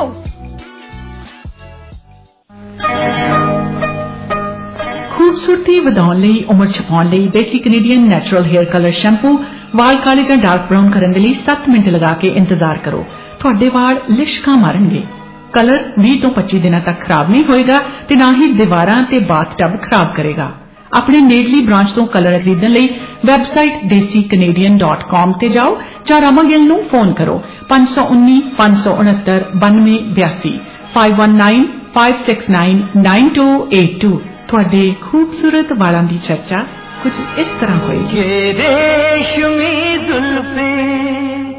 ਖੂਬਸੂਰਤੀ ਵਧਾਉਣ ਲਈ, ਉਮਰ ਛਪਾਉਣ ਲਈ Desi Canadian natural hair colour shampoo ਵਾਲ ਕਾਲੇ ਜਾਂ ਡਾਰਕ ਬਰਾਊਨ ਕਰਨ ਦੇ ਲਈ seven ਮਿੰਟ ਲਗਾ ਕੇ ਇੰਤਜ਼ਾਰ ਕਰੋ। ਤੁਹਾਡੇ ਵਾਲ ਲਿਸ਼ਕਾਂ ਮਾਰਨਗੇ। ਕਲਰ ਵੀਹ ਤੋਂ ਪੱਚੀ ਦਿਨਾਂ ਤੱਕ ਖਰਾਬ ਨਹੀਂ ਹੋਏਗਾ ਤੇ ਨਾ ਹੀ ਦੀਵਾਰਾਂ ਤੇ ਬਾਥਟਬ ਖਰਾਬ ਕਰੇਗਾ। ਆਪਣੇ ਨੇੜਲੀ ਬ੍ਰਾਂਚ ਤੋਂ ਕਲਰ ਖਰੀਦਣ ਲਈ website Desi Canadian dot com ਤੇ ਜਾਓ ਜਾਂ ਰਾਮਾ ਗਿੱਲ ਨੂੰ ਫੋਨ ਕਰੋ five one nine five six nine nine two two two five one nine five six nine nine two eight two। ਤੁਹਾਡੇ ਖੂਬਸੂਰਤ ਵਾਲਾਂ ਦੀ ਚਰਚਾ ਕੁਝ ਇਸ ਤਰ੍ਹਾਂ ਹੋਏਗੀ। ये रेशमी जुल्फें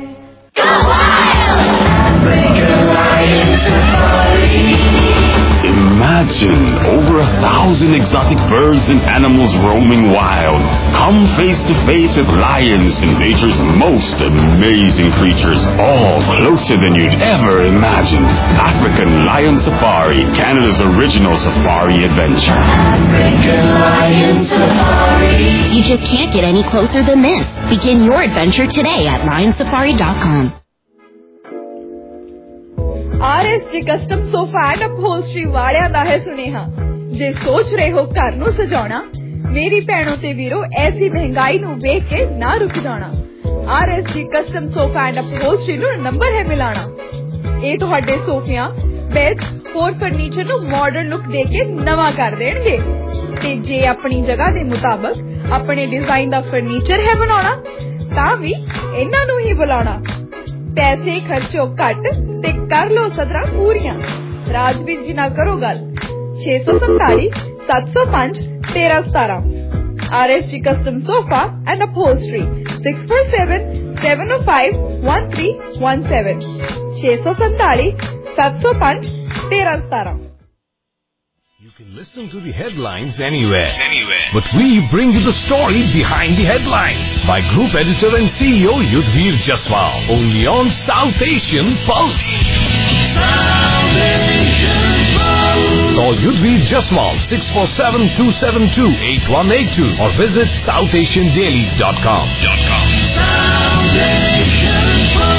Imagine over a thousand exotic birds and animals roaming wild. Come face to face with lions and nature's most amazing creatures, all closer than you'd ever imagined. African Lion Safari, Canada's original safari adventure. African Lion Safari. You just can't get any closer than this. Begin your adventure today at lion safari dot com. R S G custom sofa and upholstery ਵਾਲਿਆਂ ਦਾ ਹੈ ਸੁਨੇਹਾ। ਜੇ ਸੋਚ ਰਹੇ ਹੋ ਘਰ ਨੂੰ ਸਜਾਉਣਾ, ਮੇਰੀ ਭੈਣੋ ਤੇ ਵੀਰੋ ਐਸੀ ਮਹਿੰਗਾਈ ਨੂੰ ਵੇਖ ਕੇ ਨਾ ਰੁਕ ਜਾਣਾ। R S G custom sofa and upholstery ਨੂੰ ਨੰਬਰ ਹੈ ਮਿਲਾਣਾ। ਇਹ ਤੁਹਾਡੇ ਸੋਫਿਆਂ, ਬੈਡ, ਹੋਰ ਫਰਨੀਚਰ ਨੂੰ ਮਾਡਰਨ ਲੁੱਕ ਦੇ ਕੇ ਨਵਾਂ ਕਰ ਦੇਣਗੇ। ਤੇ ਜੇ ਆਪਣੀ ਜਗ੍ਹਾ ਦੇ ਮੁਤਾਬਕ ਆਪਣੇ ਡਿਜ਼ਾਈਨ ਦਾ ਫਰਨੀਚਰ ਹੈ ਬਣਾਉਣਾ, ਤਾਂ ਵੀ ਇਹਨਾਂ ਨੂੰ ਹੀ ਬੁਲਾਉਣਾ। ਪੈਸੇ ਖਰਚੋ ਘੱਟ ਤੇ ਕਰ ਲੋ ਸਦਰਾਂ ਪੂਰੀਆਂ। ਰਾਜਵੀਰ ਜੀ ਨਾਲ ਕਰੋ ਗੱਲ। ਛੇ ਸੌ ਸੰਤਾਲੀ ਸੱਤ ਸੌ ਪੰਜ ਤੇਰਾਂ ਸਤਾਰਾਂ। R S G custom sofa and upholstery six four seven seven O five one three one seven. ਛੇ ਸੌ ਸੰਤਾਲੀ ਸੱਤ ਸੌ ਪੰਜ ਤੇਰਾਂ ਸਤਾਰਾਂ। You can listen to the headlines anywhere, anywhere. But we bring you the story behind the headlines by Group Editor and C E O Yudhvir Jaswal, only on South Asian Pulse. South Asian Pulse. Call Yudhvir Jaswal six four seven two seven two eight one eight two or visit south asian daily dot com. South Asian Pulse.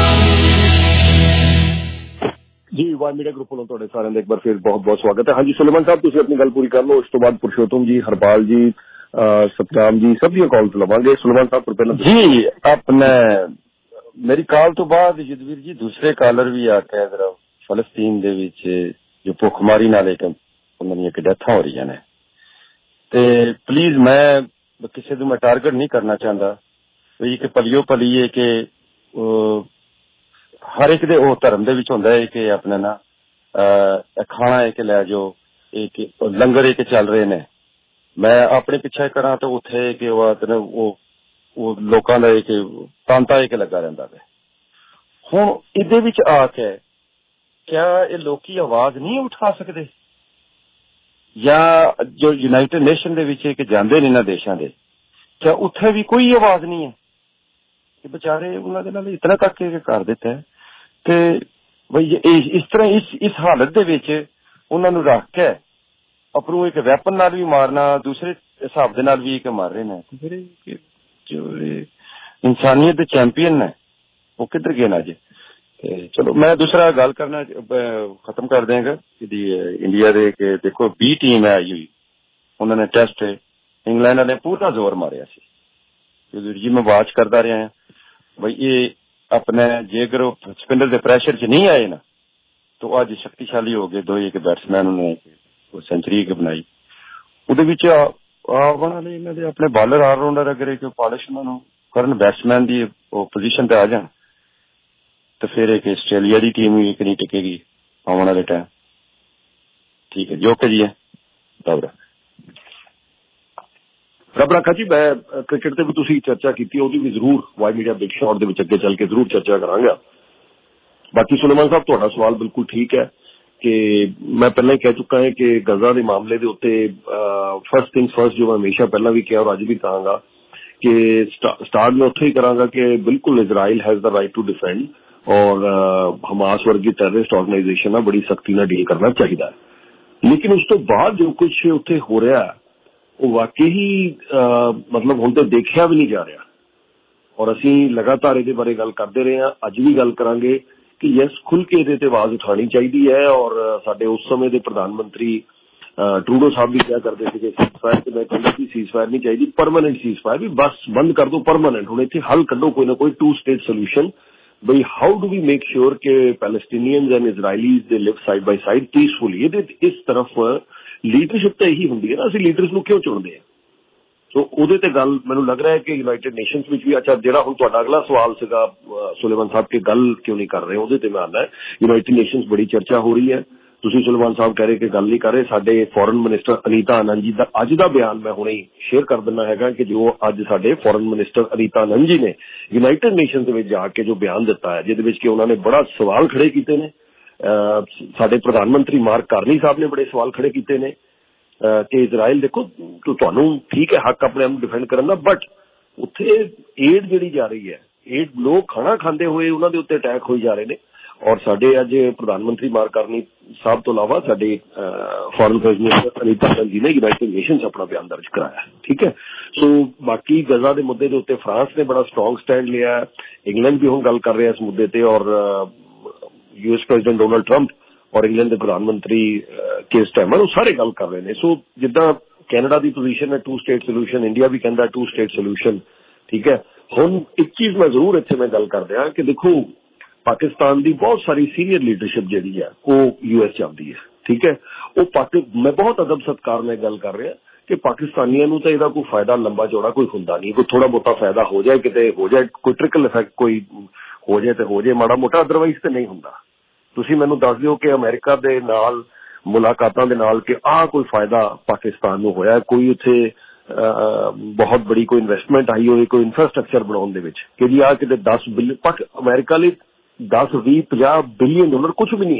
ਜੀ Y media group ਵੱਲੋਂ ਤੁਹਾਡੇ ਸਾਰਿਆਂ ਦਾ ਇੱਕ ਵਾਰ ਫਿਰ ਬਹੁਤ ਬਹੁਤ ਸਵਾਗਤ ਹੈ। ਹਾਂਜੀ ਸੁਲੇਮਾਨ ਸਾਹਿਬ, ਤੁਸੀਂ ਆਪਣੀ ਗੱਲ ਪੂਰੀ ਕਰ ਲਓ। ਉਸ ਤੋਂ ਬਾਅਦ ਪੁਰਸ਼ੋਤਮ ਜੀ, ਹਰਪਾਲ ਜੀ, ਸਤਨਾਮ ਜੀ, ਸਭ ਦੀਆਂ ਕਾਲਸ ਲਵਾਂਗੇ। ਸੁਲੇਮਾਨ ਸਾਹਿਬ ਤੋਂ ਪਹਿਲਾਂ ਜੀ ਆਪਣੇ ਮੇਰੀ ਕਾਲ ਤੋਂ ਬਾਅਦ ਯੁਧਵੀਰ ਜੀ ਦੂਸਰੇ ਕਾਲਰ ਵੀ ਆ ਕੇ ਜਰਾ ਫਲਸਤੀਨ ਦੇ ਵਿੱਚ ਜੋ ਭੁੱਖਮਾਰੀ ਨਾਲ ਇੱਕ ਉਹਨਾਂ ਦੀਆਂ ਡੈਥਾਂ ਹੋ ਰਹੀਆਂ ਨੇ, ਤੇ ਪਲੀਜ਼ ਮੈਂ ਕਿਸੇ ਨੂੰ ਮੈਂ ਟਾਰਗੇਟ ਨਹੀਂ ਕਰਨਾ ਚਾਹੁੰਦਾ ਵੀ ਕਿ ਪਲਿਓ ਪਲੀਏ ਕਿ ਹਰ ਇੱਕ ਦੇ ਉਹ ਧਰਮ ਦੇ ਵਿੱਚ ਹੁੰਦਾ ਹੈ ਕਿ ਆਪਣੇ ਨਾ ਖਾਣਾ ਹੈ ਕਿ ਲੈ ਜਾਓ, ਇੱਕ ਲੰਗਰ ਇੱਕ ਚੱਲ ਰਹੇ ਨੇ। ਮੈਂ ਆਪਣੇ ਪਿੱਛੇ ਕਰਾਂ ਤਾਂ ਉੱਥੇ ਕਿ ਉਹ ਉਹ ਲੋਕਾਂ ਦਾ ਇੱਕ ਤਾਂਤਾ ਇੱਕ ਲੱਗਾ ਰਹਿੰਦਾ ਹੈ। ਹੁਣ ਇਹਦੇ ਵਿੱਚ ਆ ਕੇ ਕਿਆ ਇਹ ਲੋਕੀ ਆਵਾਜ਼ ਨਹੀਂ ਉਠਾ ਸਕਦੇ, ਜਾਂ ਜੋ ਯੂਨਾਈਟਿਡ ਨੇਸ਼ਨ ਦੇ ਵਿੱਚ ਇੱਕ ਜਾਂਦੇ ਨੇ ਇਹਨਾਂ ਦੇਸ਼ਾਂ ਦੇ, ਕਿਆ ਉੱਥੇ ਵੀ ਕੋਈ ਆਵਾਜ਼ ਨਹੀਂ ਹੈ ਕਿ ਵਿਚਾਰੇ ਉਹਨਾਂ ਦੇ ਨਾਲ ਇਤਨਾ ਤੱਕ ਕਰ ਦਿੱਤਾ ਹੈ ਤੇ ਬਈ ਇਸ ਤਰ੍ਹਾਂ ਇਸ ਇਸ ਹਾਲਤ ਦੇ ਵਿੱਚ ਉਹਨਾਂ ਨੂੰ ਰੱਖ ਕੇ ਆਪਣੂ ਇੱਕ ਵੈਪਨ ਨਾਲ ਵੀ ਮਾਰਨਾ, ਦੂਸਰੇ ਹਿਸਾਬ ਦੇ ਨਾਲ ਵੀ ਇੱਕ ਮਾਰ ਰਹੇ ਨੇ। ਫਿਰ ਜੋ ਇਨਸਾਨੀਅਤ ਦੇ ਚੈਂਪੀਅਨ ਨੇ ਉਹ ਕਿੱਧਰ ਗਏ ਨਾ ਜੀ। ਚਲੋ ਮੈਂ ਦੂਸਰਾ ਗੱਲ ਕਰਨਾ ਖਤਮ ਕਰ ਦਿਆਂਗਾ। ਇੰਡੀਆ ਦੇ ਕਿ ਦੇਖੋ ਬੀ ਟੀਮ ਹੈ ਆਈ ਹੋਈ, ਉਹਨਾਂ ਨੇ ਟੈਸਟ ਇੰਗਲੈਂਡ ਵਾਲੇ ਪੂਰਾ ਜ਼ੋਰ ਮਾਰਿਆ ਸੀ ਜੀ। ਮੈਂ ਵਾਚ ਕਰਦਾ ਰਿਹਾ ਬਈ ਇਹ ਆਪਣੇ ਜੇਕਰ ਉਹ ਸਪਿਨਰ ਦੇ ਪ੍ਰੈਸ਼ਰ ਚ ਨਹੀਂ ਆਏ ਨਾ ਤਾਂ ਅੱਜ ਸ਼ਕਤੀਸ਼ਾਲੀ ਹੋ ਗਏ। ਦੋ ਇੱਕ ਬੈਟਸਮੈਨ ਨੇ ਸੈਂਚਰੀ ਇੱਕ ਬਣਾਈ, ਉਹਦੇ ਵਿੱਚ ਆਉਣ ਵਾਲੇ ਇਹਨਾਂ ਦੇ ਆਪਣੇ ਬਾਲਰ ਆਲਰਾਊਂਡਰ ਅਗਰ ਇੱਕ ਪਾਲਿਸ਼ ਉਹਨਾਂ ਨੂੰ ਕਰਨ, ਬੈਟਸਮੈਨ ਦੀ ਉਹ ਪੋਜੀਸ਼ਨ ਤੇ ਆ ਜਾਣ, ਤੇ ਫਿਰ ਇੱਕ ਆਸਟ੍ਰੇਲੀਆ ਦੀ ਟੀਮ ਵੀ ਇੱਕ ਨਹੀਂ ਟਿਕੇਗੀ ਆਉਣ ਵਾਲੇ ਟਾਈਮ। ਠੀਕ ਹੈ ਜੀ, ਓਕੇ ਜੀ ਹੈ ਰੱਬ ਰੱਬ ਰੱਖਾ ਜੀ। ਮੈਂ ਕ੍ਰਿਕਟ ਤੇ ਵੀ ਤੁਸੀਂ ਚਰਚਾ ਕੀਤੀ, ਉਹਦੀ ਵੀ ਜ਼ਰੂਰ ਵਾਈ ਮੀਡੀਆ ਬਿਗ ਸ਼ਾਟ ਦੇ ਵਿੱਚ ਅੱਗੇ ਚੱਲ ਕੇ ਜ਼ਰੂਰ ਚਰਚਾ ਕਰਾਂਗਾ। ਬਾਕੀ ਸੁਲੇਮਾਨ ਸਾਹਿਬ ਤੁਹਾਡਾ ਸਵਾਲ ਬਿਲਕੁਲ ਠੀਕ ਹੈ ਕਿ ਮੈਂ ਪਹਿਲਾਂ ਹੀ ਕਹਿ ਚੁੱਕਾ ਹਾਂ ਕਿ ਗਜ਼ਾ ਦੇ ਮਾਮਲੇ ਦੇ ਉੱਤੇ ਫਸਟ ਥਿੰਗਸ ਫਸਟ, ਜੋ ਮੈਂ ਹਮੇਸ਼ਾ ਪਹਿਲਾਂ ਵੀ ਕਿਹਾ ਔਰ ਅੱਜ ਵੀ ਕਹਾਂਗਾ ਕਿ ਸਟਾਰਟ ਮੈਂ ਉੱਥੇ ਹੀ ਕਰਾਂਗਾ ਕਿ ਬਿਲਕੁਲ Israel has the right to defend, ਔਰ ਹਮਾਸ ਵਰਗੀ ਟੈਰਰਿਸਟ ਆਰਗੇਨਾਈਜੇਸ਼ਨ ਨਾਲ ਬੜੀ ਸਖਤੀ ਨਾਲ ਡੀਲ ਕਰਨਾ ਚਾਹੀਦਾ ਹੈ। ਲੇਕਿਨ ਉਸ ਤੋਂ ਬਾਅਦ ਜੋ ਕੁਝ ਉੱਥੇ ਹੋ ਰਿਹਾ ਉਹ ਵਾਕਈ ਹੀ ਮਤਲਬ ਹੁਣ ਤਾਂ ਦੇਖਿਆ ਵੀ ਨਹੀਂ ਜਾ ਰਿਹਾ, ਔਰ ਅਸੀਂ ਲਗਾਤਾਰ ਇਹਦੇ ਬਾਰੇ ਗੱਲ ਕਰਦੇ ਰਹੇ ਹਾਂ, ਅੱਜ ਵੀ ਗੱਲ ਕਰਾਂਗੇ ਕਿ ਯੈਸ ਖੁੱਲ ਕੇ ਇਹਦੇ ਤੇ ਆਵਾਜ਼ ਉਠਾਉਣੀ ਚਾਹੀਦੀ ਹੈ। ਔਰ ਸਾਡੇ ਉਸ ਸਮੇਂ ਦੇ ਪ੍ਰਧਾਨ ਮੰਤਰੀ ਟਰੂਡੋ ਸਾਹਿਬ ਵੀ ਕਿਹਾ ਕਰਦੇ ਸੀਗੇ ਸੀਜ਼ਫਾਇਰ, ਤੇ ਮੈਂ ਕਹਿੰਦਾ ਸੀ ਸੀਜ਼ਫਾਇਰ ਨਹੀਂ ਚਾਹੀਦੀ, ਪਰਮਾਨੈਂਟ ਸੀਜ਼ਫਾਇਰ, ਵੀ ਬਸ ਬੰਦ ਕਰ ਦਿਓ ਪਰਮਾਨੈਂਟ। ਹੁਣ ਇੱਥੇ ਹੱਲ ਕੱਢੋ ਕੋਈ ਨਾ ਕੋਈ ਟੂ ਸਟੇਟ ਸੋਲਿਊਸ਼ਨ। ਬਈ how do we make sure ਕਿ Palestinians and Israelis they live side by side peacefully. ਇਹਦੇ ਇਸ ਤਰਫ ਲੀਡਰਸ਼ਿਪ ਤਾਂ ਇਹੀ ਹੁੰਦੀ ਹੈ ਨਾ, ਅਸੀਂ ਲੀਡਰਸ ਨੂੰ ਕਿਉਂ ਚੁਣਦੇ ਹਾਂ? ਸੋ ਉਹਦੇ ਤੇ ਗੱਲ ਮੈਨੂੰ ਲੱਗ ਰਿਹਾ ਹੈ ਕਿ ਯੂਨਾਈਟਿਡ ਨੇਸ਼ਨਸ ਵਿੱਚ ਵੀ, ਅੱਛਾ ਜਿਹੜਾ ਹੁਣ ਤੁਹਾਡਾ ਅਗਲਾ ਸਵਾਲ ਸੀਗਾ ਸੁਲੇਮਾਨ ਸਾਹਿਬ ਕਿ ਗੱਲ ਕਿਉਂ ਨਹੀਂ ਕਰ ਰਹੇ, ਉਹਦੇ ਤੇ ਮੈਂ ਆਉਂਦਾ। ਯੂਨਾਈਟਿਡ ਨੇਸ਼ਨਸ ਬੜੀ ਚਰਚਾ ਹੋ ਰਹੀ ਹੈ, ਤੁਸੀਂ ਸੁਲੇਮਾਨ ਸਾਹਿਬ ਕਹਿ ਰਹੇ ਕਿ ਗੱਲ ਨਹੀਂ ਕਰ ਰਹੇ। ਸਾਡੇ ਫੋਰਨ ਮਿਨਿਸਟਰ ਅਨੀਤਾ ਆਨੰਦ ਜੀ ਦਾ ਅੱਜ ਦਾ ਬਿਆਨ ਮੈਂ ਹੁਣੇ ਹੀ ਸ਼ੇਅਰ ਕਰ ਦਿੰਦਾ ਹੈਗਾ ਕਿ ਜੋ ਅੱਜ ਸਾਡੇ ਫੋਰਨ ਮਿਨਿਸਟਰ ਅਨੀਤਾ ਆਨੰਦ ਜੀ ਨੇ ਯੂਨਾਈਟਿਡ ਨੇਸ਼ਨਸ ਦੇ ਵਿੱਚ ਜਾ ਕੇ ਜੋ ਬਿਆਨ ਦਿੱਤਾ ਹੈ, ਜਿਹਦੇ ਵਿੱਚ ਕਿ ਉਹਨਾਂ ਨੇ ਬੜਾ ਸਵਾਲ ਖੜੇ ਕੀਤੇ ਨੇ। ਸਾਡੇ ਪ੍ਰਧਾਨ ਮੰਤਰੀ ਮਾਰਕ ਕਾਰਨੀ ਸਾਹਿਬ ਨੇ ਬੜੇ ਸਵਾਲ ਖੜੇ ਕੀਤੇ ਨੇ ਕਿ ਇਜ਼ਰਾਈਲ ਦੇਖੋ ਤੁਹਾਨੂੰ ਠੀਕ ਹੈ ਹੱਕ ਆਪਣੇ ਆਪ ਨੂੰ ਡਿਫੈਂਡ ਕਰਨ ਦਾ, ਬਟ ਉੱਥੇ ਏਡ ਜਿਹੜੀ ਜਾ ਰਹੀ ਹੈ, ਏਡ ਲੋਕ ਖਾਣਾ ਖਾਂਦੇ ਹੋਏ ਉਹਨਾਂ ਦੇ ਉੱਤੇ ਅਟੈਕ ਹੋਈ ਜਾ ਰਹੇ ਨੇ। ਔਰ ਸਾਡੇ ਅੱਜ ਪ੍ਰਧਾਨ ਮੰਤਰੀ ਮਾਰਕ ਕਾਰਨੀ ਸਾਹਿਬ ਤੋਂ ਇਲਾਵਾ ਸਾਡੇ foreign affairs minister Anita Anand ji ਨੇ ਯੂਨਾਈਟਿਡ ਨੇਸ਼ਨਸ ਆਪਣਾ ਬਿਆਨ ਦਰਜ ਕਰਾਇਆ। ਠੀਕ ਹੈ, ਸੋ ਬਾਕੀ ਗਜ਼ਾ ਦੇ ਮੁੱਦੇ ਦੇ ਉੱਤੇ ਫਰਾਂਸ ਨੇ ਬੜਾ ਸਟਰੋਂਗ ਸਟੈਂਡ ਲਿਆ, ਇੰਗਲੈਂਡ ਵੀ ਹੁਣ ਗੱਲ ਕਰ ਰਿਹਾ ਇਸ ਮੁੱਦੇ ਤੇ, ਔਰ ਯੂਐਸ ਪ੍ਰੈਜ਼ੀਡੈਂਟ ਡੋਨਲਡ ਟਰੰਪ ਔਰ ਇੰਗਲੈਂਡ ਦੇ ਪ੍ਰਧਾਨ ਮੰਤਰੀ ਕੇਰ ਸਟਾਰਮਰ, ਉਹ ਸਾਰੇ ਗੱਲ ਕਰ ਰਹੇ ਨੇ। ਸੋ ਜਿੱਦਾਂ ਕੈਨੇਡਾ ਦੀ ਪੋਜੀਸ਼ਨ ਹੈ ਟੂ ਸਟੇਟ ਸੋਲੂਸ਼ਨ, ਇੰਡੀਆ ਵੀ ਕਹਿੰਦਾ ਟੂ ਸਟੇਟ ਸੋਲੂਸ਼ਨ, ਠੀਕ ਹੈ। ਹੁਣ ਇੱਕ ਚੀਜ਼ ਮੈਂ ਜ਼ਰੂਰ ਇੱਥੇ ਮੈਂ ਗੱਲ ਕਰ ਰਿਹਾ ਕਿ ਦੇਖੋ ਪਾਕਿਸਤਾਨ ਦੀ ਬਹੁਤ ਸਾਰੀ ਸੀਨੀਅਰ ਲੀਡਰਸ਼ਿਪ ਜਿਹੜੀ ਹੈ ਉਹ ਯੂਐਸ ਜਾਂਦੀ ਹੈ, ਠੀਕ ਹੈ। ਉਹ ਪਾਕਿ ਮੈਂ ਬਹੁਤ ਅਦਬ ਸਤਿਕਾਰ ਨਾਲ ਗੱਲ ਕਰ ਰਿਹਾ ਕਿ ਪਾਕਿਸਤਾਨੀਆਂ ਨੂੰ ਤਾਂ ਇਹਦਾ ਕੋਈ ਫਾਇਦਾ ਲੰਬਾ ਚੌੜਾ ਕੋਈ ਹੁੰਦਾ ਨਹੀਂ, ਕੋਈ ਥੋੜਾ ਬਹੁਤਾ ਫਾਇਦਾ ਹੋ ਜਾਏ, ਕਿਤੇ ਹੋ ਜਾਏ ਕੋਈ ਟ੍ਰਿਕਲ ਇਫੈਕਟ ਕੋਈ ਹੋ ਜਾਏ ਤੇ ਹੋ ਜਾਏ ਮਾੜਾ ਮੋਟਾ, ਅਦਰਵਾਈਜ਼ ਤੇ ਨਹੀਂ ਹੁੰਦਾ। ਤੁਸੀਂ ਮੈਨੂੰ ਦੱਸ ਦਿਓ ਕਿ ਅਮਰੀਕਾ ਦੇ ਨਾਲ ਮੁਲਾਕਾਤਾਂ ਦੇ ਨਾਲ ਕਿ ਆਹ ਕੋਈ ਫਾਇਦਾ ਪਾਕਿਸਤਾਨ ਨੂੰ ਹੋਇਆ, ਕੋਈ ਉੱਥੇ ਬਹੁਤ ਬੜੀ ਕੋਈ ਇਨਵੈਸਟਮੈਂਟ ਆਈ ਹੋਵੇ ਕੋਈ ਇਨਫਰਾਸਟਰਕਚਰ ਬਣਾਉਣ ਦੇ ਵਿੱਚ ਕਿ ਜੀ ਆਹ ਕਿਤੇ ਦਸ ਬਿਲੀਅਨ, ਅਮਰੀਕਾ ਲਈ ਦਸ ਵੀਹ ਪੰਜਾਹ ਬਿਲੀਅਨ ਡਾਲਰ ਕੁਛ ਵੀ ਨਹੀਂ